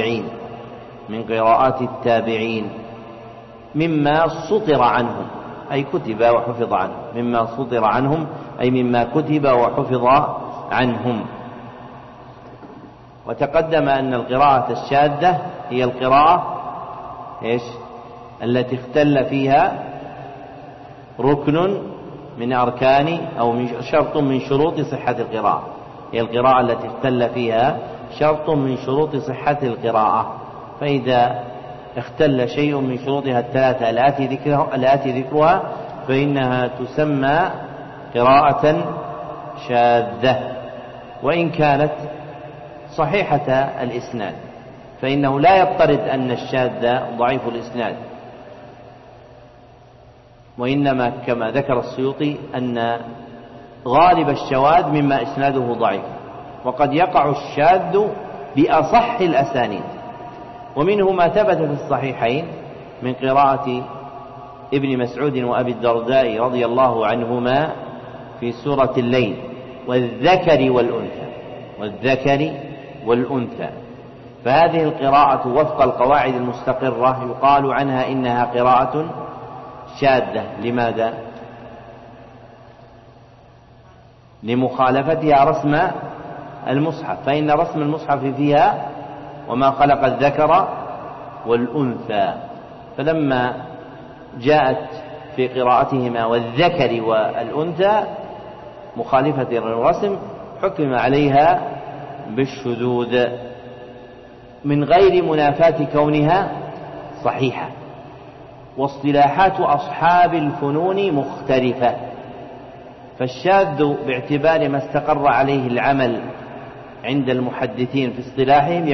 التابعين مما سطر عنهم أي كتب وحفظ عنهم، مما سطر عنهم أي مما كتب وحفظ عنهم. وتقدم أن القراءة الشاذة هي القراءة التي اختل فيها ركن من أركان أو شرط من شروط صحة القراءة، هي القراءة التي اختل فيها شرط من شروط صحة القراءة. فإذا اختل شيء من شروطها الثلاثة الآتي ذكرها فإنها تسمى قراءة شاذة، وإن كانت صحيحة الإسناد، فإنه لا يضطرد أن الشاذ ضعيف الإسناد، وإنما كما ذكر السيوطي أن غالب الشواذ مما إسناده ضعيف، وقد يقع الشاذ بأصح الأسانيد. ومنه ما ثبت في الصحيحين من قراءة ابن مسعود وأبي الدرداء رضي الله عنهما في سورة الليل: والذكر والأنثى، فهذه القراءة وفق القواعد المستقرة يقال عنها إنها قراءة شاذة. لماذا؟ لمخالفتها رسم المصحف، فإن رسم المصحف فيها وما خلق الذكر والأنثى، فلما جاءت في قراءتهما والذكر والأنثى مخالفة للرسم حكم عليها بالشذوذ من غير منافاة كونها صحيحة. واصطلاحات أصحاب الفنون مختلفة، فالشاذ باعتبار ما استقر عليه العمل عند المحدثين في اصطلاحهم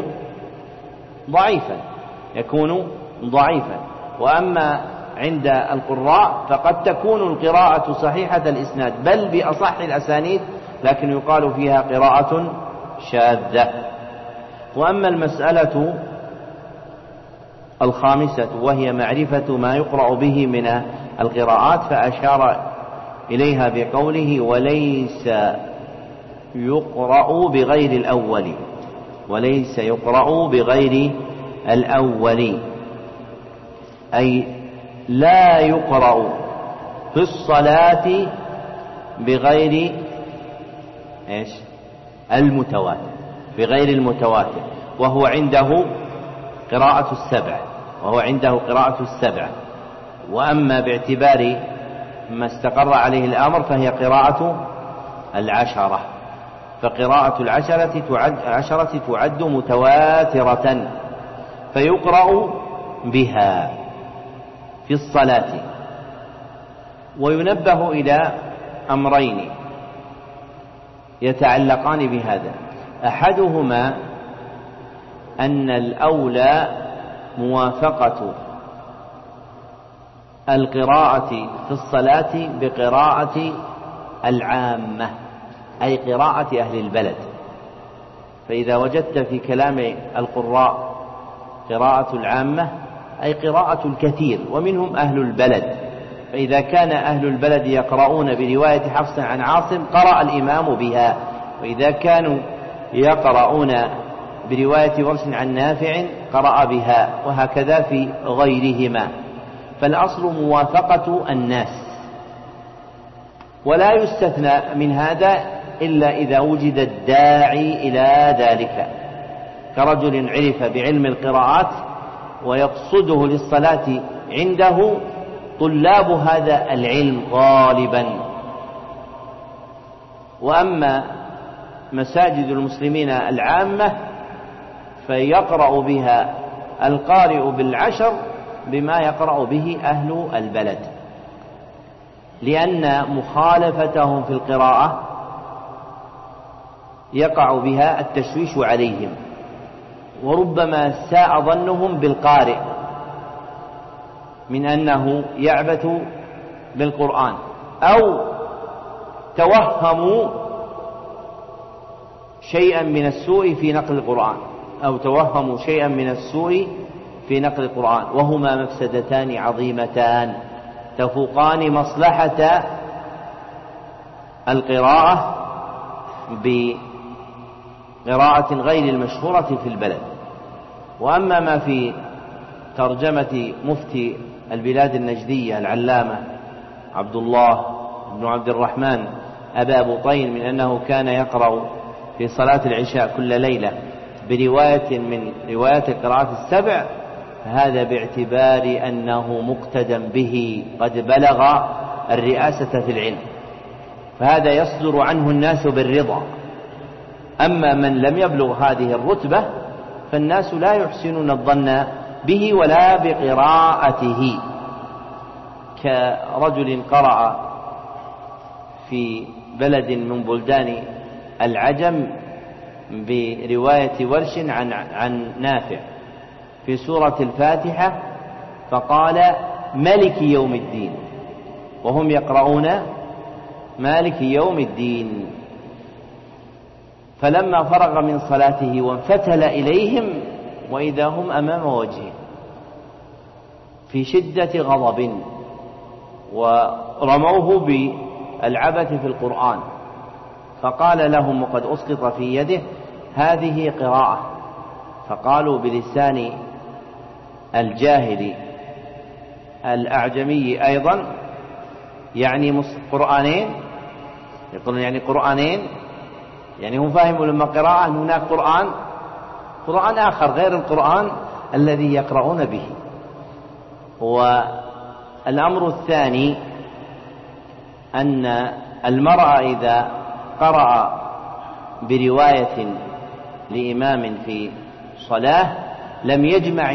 يكون ضعيفا، وأما عند القراء فقد تكون القراءة صحيحة الإسناد بل بأصح الأسانيد، لكن يقال فيها قراءة شاذة. وأما المسألة الخامسة وهي معرفة ما يقرأ به من القراءات، فأشار إليها بقوله وليس يقرأ بغير الأول، أي لا يقرأ في الصلاة بغير المتواتر، وهو عنده قراءة السبع. وأما باعتبار ما استقر عليه الأمر فهي قراءة العشرة، فقراءة العشرة تعد متواترة فيقرأ بها في الصلاة. وينبه إلى أمرين يتعلقان بهذا، أحدهما أن الأولى موافقة القراءة في الصلاة بقراءة العامة، أي قراءة أهل البلد. فإذا وجدت في كلام القراء قراءة العامة أي قراءة الكثير، ومنهم أهل البلد، فإذا كان أهل البلد يقرؤون برواية حفص عن عاصم قرأ الإمام بها، وإذا كانوا يقرؤون برواية ورش عن نافع قرأ بها، وهكذا في غيرهما. فالأصل موافقة الناس، ولا يستثنى من هذا إلا إذا وجد الداعي إلى ذلك، كرجل عرف بعلم القراءات ويقصده للصلاة عنده طلاب هذا العلم غالبا. وأما مساجد المسلمين العامة فيقرأ بها القارئ بالعشر بما يقرأ به أهل البلد، لأن مخالفتهم في القراءة يقع بها التشويش عليهم، وربما ساء ظنهم بالقارئ من أنه يعبث بالقرآن، أو توهموا شيئا من السوء في نقل القرآن، وهما مفسدتان عظيمتان تفوقان مصلحة القراءة بقراءة غير المشهورة في البلد. وأما ما في ترجمة مفتي البلاد النجدية العلامة عبد الله بن عبد الرحمن أبا بطين من أنه كان يقرأ في صلاة العشاء كل ليلة برواية من روايات القراءات السبع، هذا باعتبار أنه مقتدى به قد بلغ الرئاسة في العلم، فهذا يصدر عنه الناس بالرضا. أما من لم يبلغ هذه الرتبة فالناس لا يحسنون الظن به ولا بقراءته، كرجل قرأ في بلد من بلدان العجم برواية ورش عن نافع في سورة الفاتحة فقال ملك يوم الدين، وهم يقرؤون مالك يوم الدين. فلما فرغ من صلاته وانفتل إليهم وإذا هم أمام وجهه في شدة غضب، ورموه بالعبث في القرآن، فقال لهم وقد أسقط في يده هذه قراءة، فقالوا بلسان الجاهل الأعجمي أيضا يعني قرآنين، يقولون يعني قرآنين، يعني هم فاهموا لما قراءة أن هناك قرآن آخر غير القرآن الذي يقرؤون به. والأمر الثاني أن المرأة إذا قرأ برواية لإمام في صلاة لم يجمع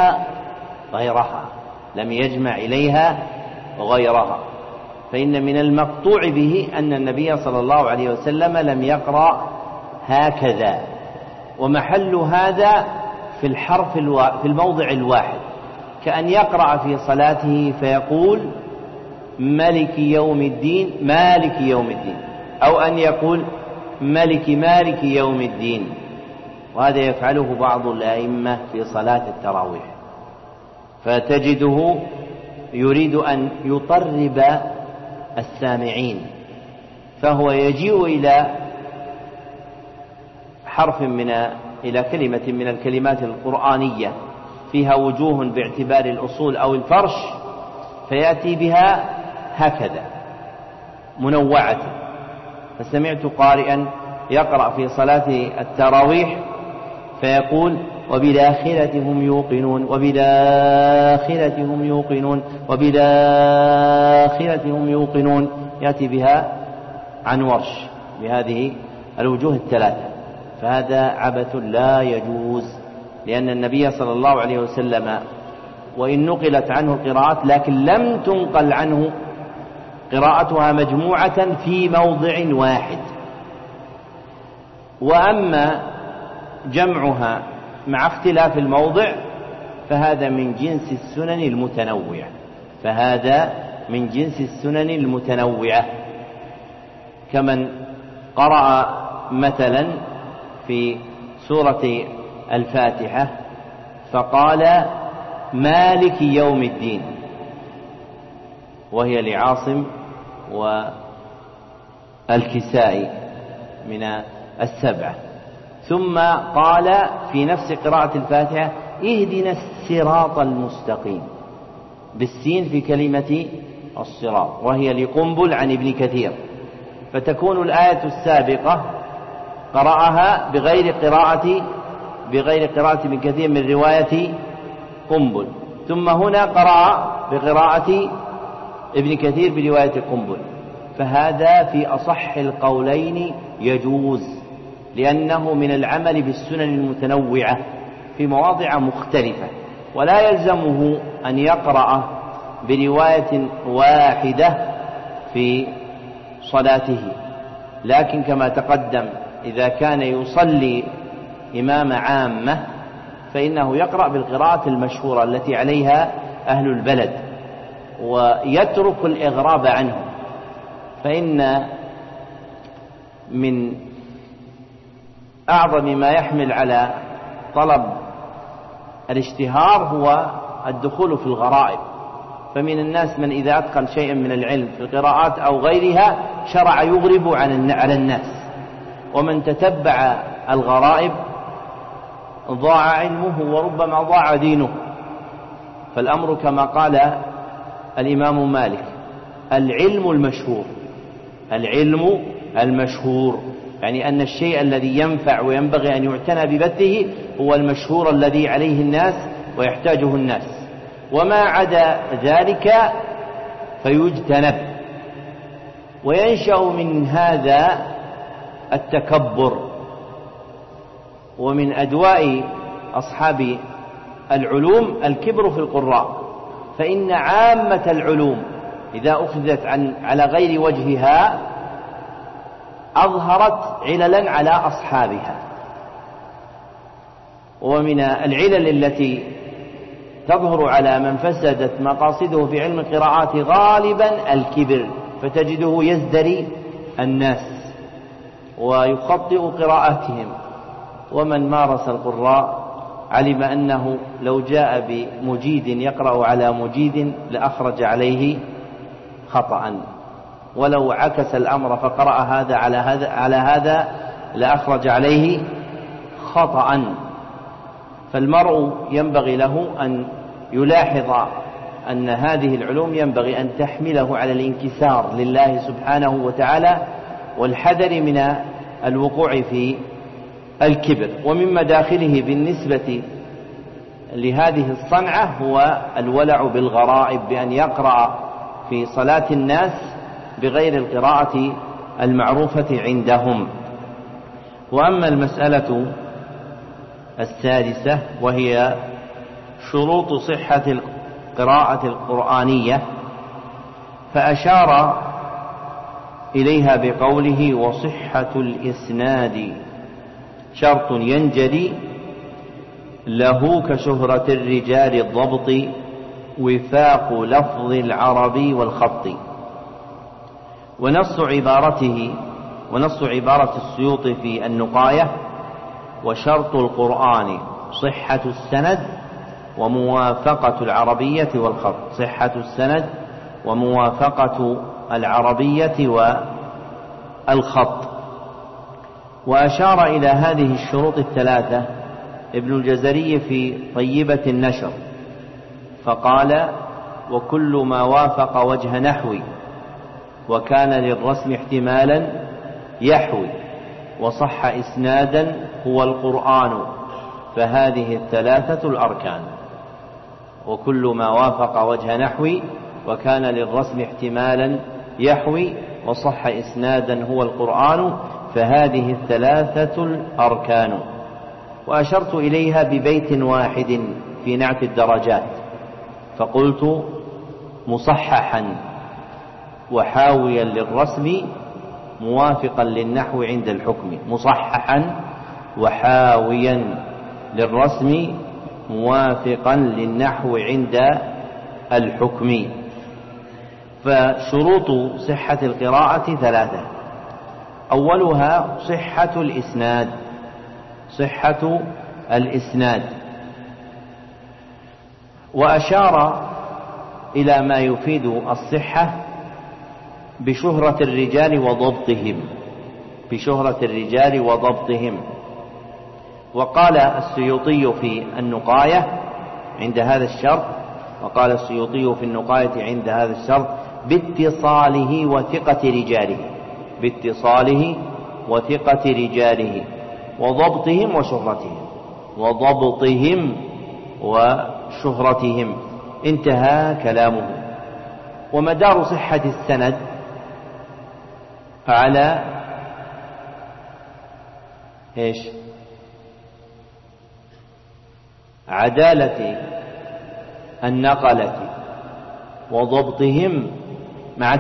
إليها غيرها، فإن من المقطوع به أن النبي صلى الله عليه وسلم لم يقرأ هكذا، ومحل هذا في الموضع الواحد، كأن يقرأ في صلاته فيقول مالك يوم الدين، أو أن يقول مالك يوم الدين، وهذا يفعله بعض الأئمة في صلاة التراويح، فتجده يريد أن يطرب السامعين، فهو يجيء إلى كلمة من الكلمات القرآنية فيها وجوه باعتبار الأصول أو الفرش، فيأتي بها هكذا منوعة. فسمعت قارئا يقرأ في صلاة التراويح فيقول وبالآخرة هم يوقنون، وبالآخرة هم يوقنون، يأتي بها عن ورش بهذه الوجوه الثلاثة، فهذا عبث لا يجوز، لأن النبي صلى الله عليه وسلم وإن نقلت عنه القراءات لكن لم تنقل عنه قراءتها مجموعة في موضع واحد. وأما جمعها مع اختلاف الموضع فهذا من جنس السنن المتنوعة، كمن قرأ مثلا في سورة الفاتحة فقال مالك يوم الدين، وهي لعاصم والكسائي من السبعة، ثم قال في نفس قراءة الفاتحة اهدنا الصراط المستقيم بالسين في كلمة الصراط، وهي لقنبل عن ابن كثير، فتكون الآية السابقة قرأها بغير قراءة ابن كثير من رواية قنبل، ثم هنا قرأ بقراءة ابن كثير برواية قنبل، فهذا في أصح القولين يجوز، لأنه من العمل بالسنن المتنوعة في مواضع مختلفة، ولا يلزمه أن يقرأ برواية واحدة في صلاته، لكن كما تقدم إذا كان يصلي إمام عامة فإنه يقرأ بالقراءة المشهورة التي عليها أهل البلد، ويترك الإغراب عنه، فإن من أعظم ما يحمل على طلب الاشتهار هو الدخول في الغرائب، فمن الناس من إذا أتقن شيئا من العلم في القراءات أو غيرها شرع يغرب على الناس، ومن تتبع الغرائب ضاع علمه وربما ضاع دينه. فالأمر كما قال الإمام مالك العلم المشهور، يعني أن الشيء الذي ينفع وينبغي أن يعتنى ببثه هو المشهور الذي عليه الناس ويحتاجه الناس، وما عدا ذلك فيجتنب. وينشأ من هذا التكبر، ومن أدواء أصحاب العلوم الكبر في القراء، فإن عامة العلوم إذا أخذت على غير وجهها أظهرت عللا على أصحابها. ومن العلل التي تظهر على من فسدت مقاصده في علم القراءات غالبا الكبر، فتجده يزدري الناس ويخطئ قراءاتهم، ومن مارس القراء علم أنه لو جاء بمجيد يقرأ على مجيد لأخرج عليه خطأ، ولو عكس الأمر فقرأ هذا على هذا لأخرج عليه خطأ. فالمرء ينبغي له أن يلاحظ أن هذه العلوم ينبغي أن تحمله على الانكسار لله سبحانه وتعالى والحذر من الوقوع في الكبر. ومن مداخله بالنسبة لهذه الصنعة هو الولع بالغرائب، بأن يقرأ في صلاة الناس بغير القراءة المعروفة عندهم. وأما المسألة السادسة وهي شروط صحة القراءة القرآنية، فأشار إليها بقوله: وصحة الإسناد شرط ينجلي له كشهرة الرجال الضبط وفاق لفظ العربي والخط. ونص عبارة السيوطي في النقاية: وشرط القرآن صحة السند وموافقة العربية والخط. صحة السند وموافقة العربية والخط. وأشار إلى هذه الشروط الثلاثة ابن الجزري في طيبة النشر فقال: وكل ما وافق وجه نحوي وكان للرسم احتمالا يحوي وصح إسنادا هو القرآن فهذه الثلاثة الأركان. وكل ما وافق وجه نحوي وكان للرسم احتمالا يحوي وصح إسنادا هو القرآن فهذه الثلاثة الأركان. وأشرت إليها ببيت واحد في نعت الدرجات فقلت: مصححا وحاويا للرسم موافقا للنحو عند الحكم. مصححا وحاويا للرسم موافقا للنحو عند الحكم. فشروط صحة القراءة ثلاثة: أولها صحة الإسناد. وأشار إلى ما يفيد الصحة بشهرة الرجال وضبطهم. وقال السيوطي في النقاية عند هذا الشرط باتصاله وثقة رجاله وضبطهم وشهرتهم. انتهى كلامه. ومدار صحة السند على عدالة النقلة وضبطهم مع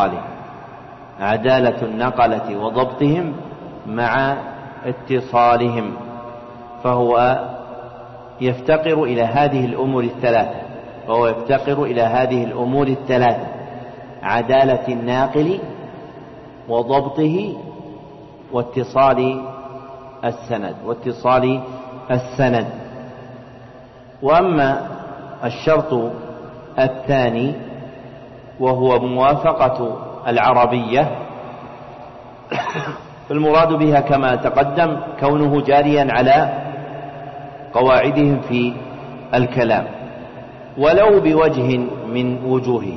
اتصالهم فهو يفتقر إلى هذه الأمور الثلاثة: عدالة الناقل وضبطه واتصال السند. وأما الشرط الثاني وهو موافقة العربية فالمراد بها كما تقدم كونه جاريا على قواعدهم في الكلام ولو بوجه من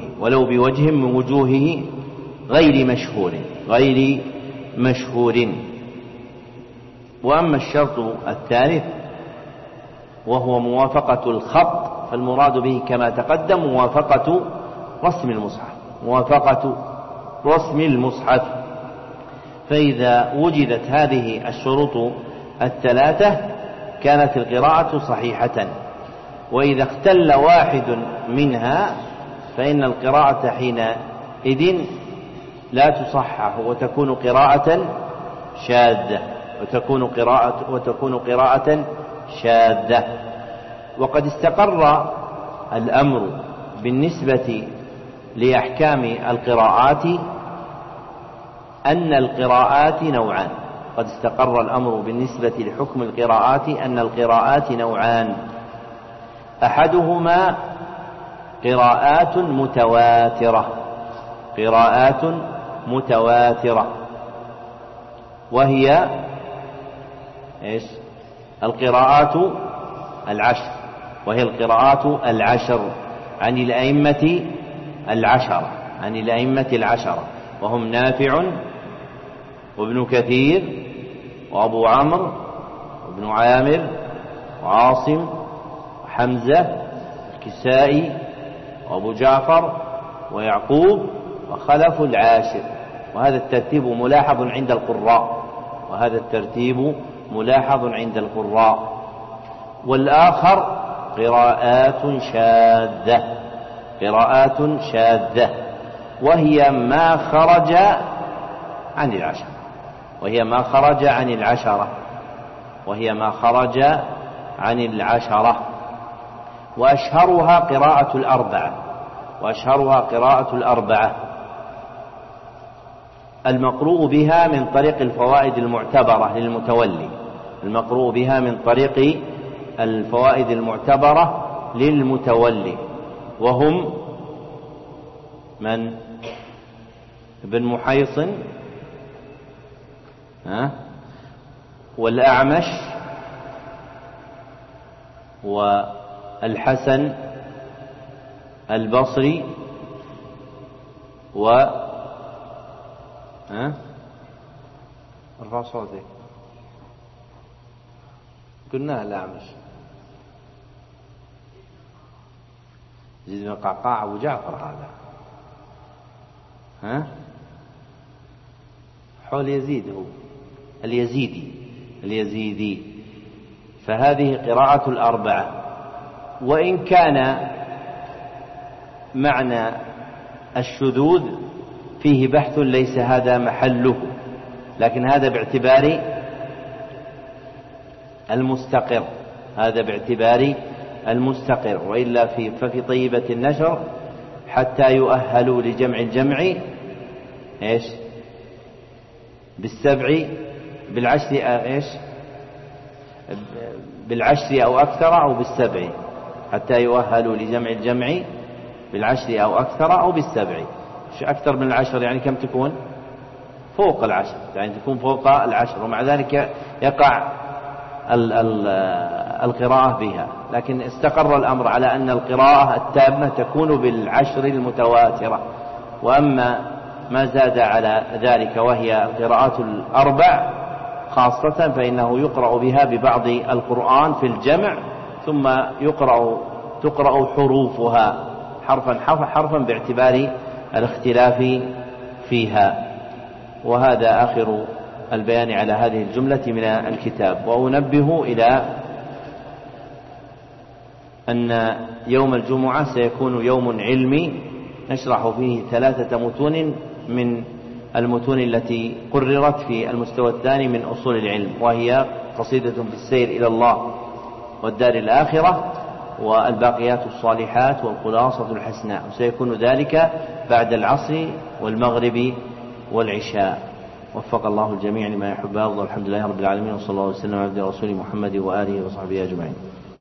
وجوهه غير مشهور. وأما الشرط الثالث وهو موافقة الخط فالمراد به كما تقدم موافقة رسم المصحف. فإذا وجدت هذه الشروط الثلاثة كانت القراءة صحيحة، وإذا اختل واحد منها فإن القراءة حينئذ لا تصحح وتكون قراءة شاذة. وقد استقر الأمر بالنسبة لأحكام القراءات أن القراءات نوعان. أحدهما قراءات متواترة وهي القراءات العشر، وهي القراءات العشر عن الأئمة العشرة، عن الأئمة العشرة، وهم نافع وابن كثير وأبو عمرو وابن عامر وعاصم وحمزة الكسائي وأبو جعفر ويعقوب وخلف العاشر. وهذا الترتيب ملاحظ عند القراء، وهذا الترتيب ملاحظ عند القراء. والآخر قراءات شاذة، قراءات شاذة، وهي ما خرج عن العشرة، وهي ما خرج عن العشرة، وهي ما خرج عن العشرة. وأشهرها قراءة الأربعة، وأشهرها قراءة الأربعة المقروء بها من طريق الفوائد المعتبرة للمتولي، المقروء بها من طريق الفوائد المعتبرة للمتولي، وهم من؟ ابن محيصن والأعمش والحسن البصري ارفع صوتك، قلنا الأعمش، يزيد بن قعقاع أبو جعفر هذا، حول يزيد، هو اليزيدي. فهذه قراءة الأربعة. وإن كان معنى الشذوذ فيه بحث ليس هذا محله، لكن هذا باعتبار المستقر، هذا باعتبار المستقر. وإلا ففي طيبة النشر حتى يؤهلوا لجمع الجمع إيش؟ بالسبع بالعشر إيش؟ بالعشر أو أكثر أو بالسبع، حتى يؤهلوا لجمع الجمع بالعشر أو أكثر أو بالسبع. أكثر من العشر يعني كم تكون؟ فوق العشر، يعني تكون فوق العشر، ومع ذلك يقع القراءة بها. لكن استقر الأمر على أن القراءة التامة تكون بالعشر المتواترة. وأما ما زاد على ذلك وهي القراءات الأربع خاصة فإنه يقرأ بها ببعض القرآن في الجمع، ثم تقرأ حروفها حرفا باعتبار الاختلاف فيها. وهذا آخر البيان على هذه الجملة من الكتاب. وأنبه إلى أن يوم الجمعة سيكون يوم علمي نشرح فيه 3 متون من المتون التي قررت في المستوى الثاني من أصول العلم، وهي قصيدة في السير إلى الله والدار الآخرة والباقيات الصالحات والخلاصة الحسناء. وسيكون ذلك بعد العصر والمغرب والعشاء. وفق الله الجميع لما يحب ويرضى. الحمد لله رب العالمين، وصلى الله وسلم على عبده ورسوله محمد وآله وصحبه أجمعين.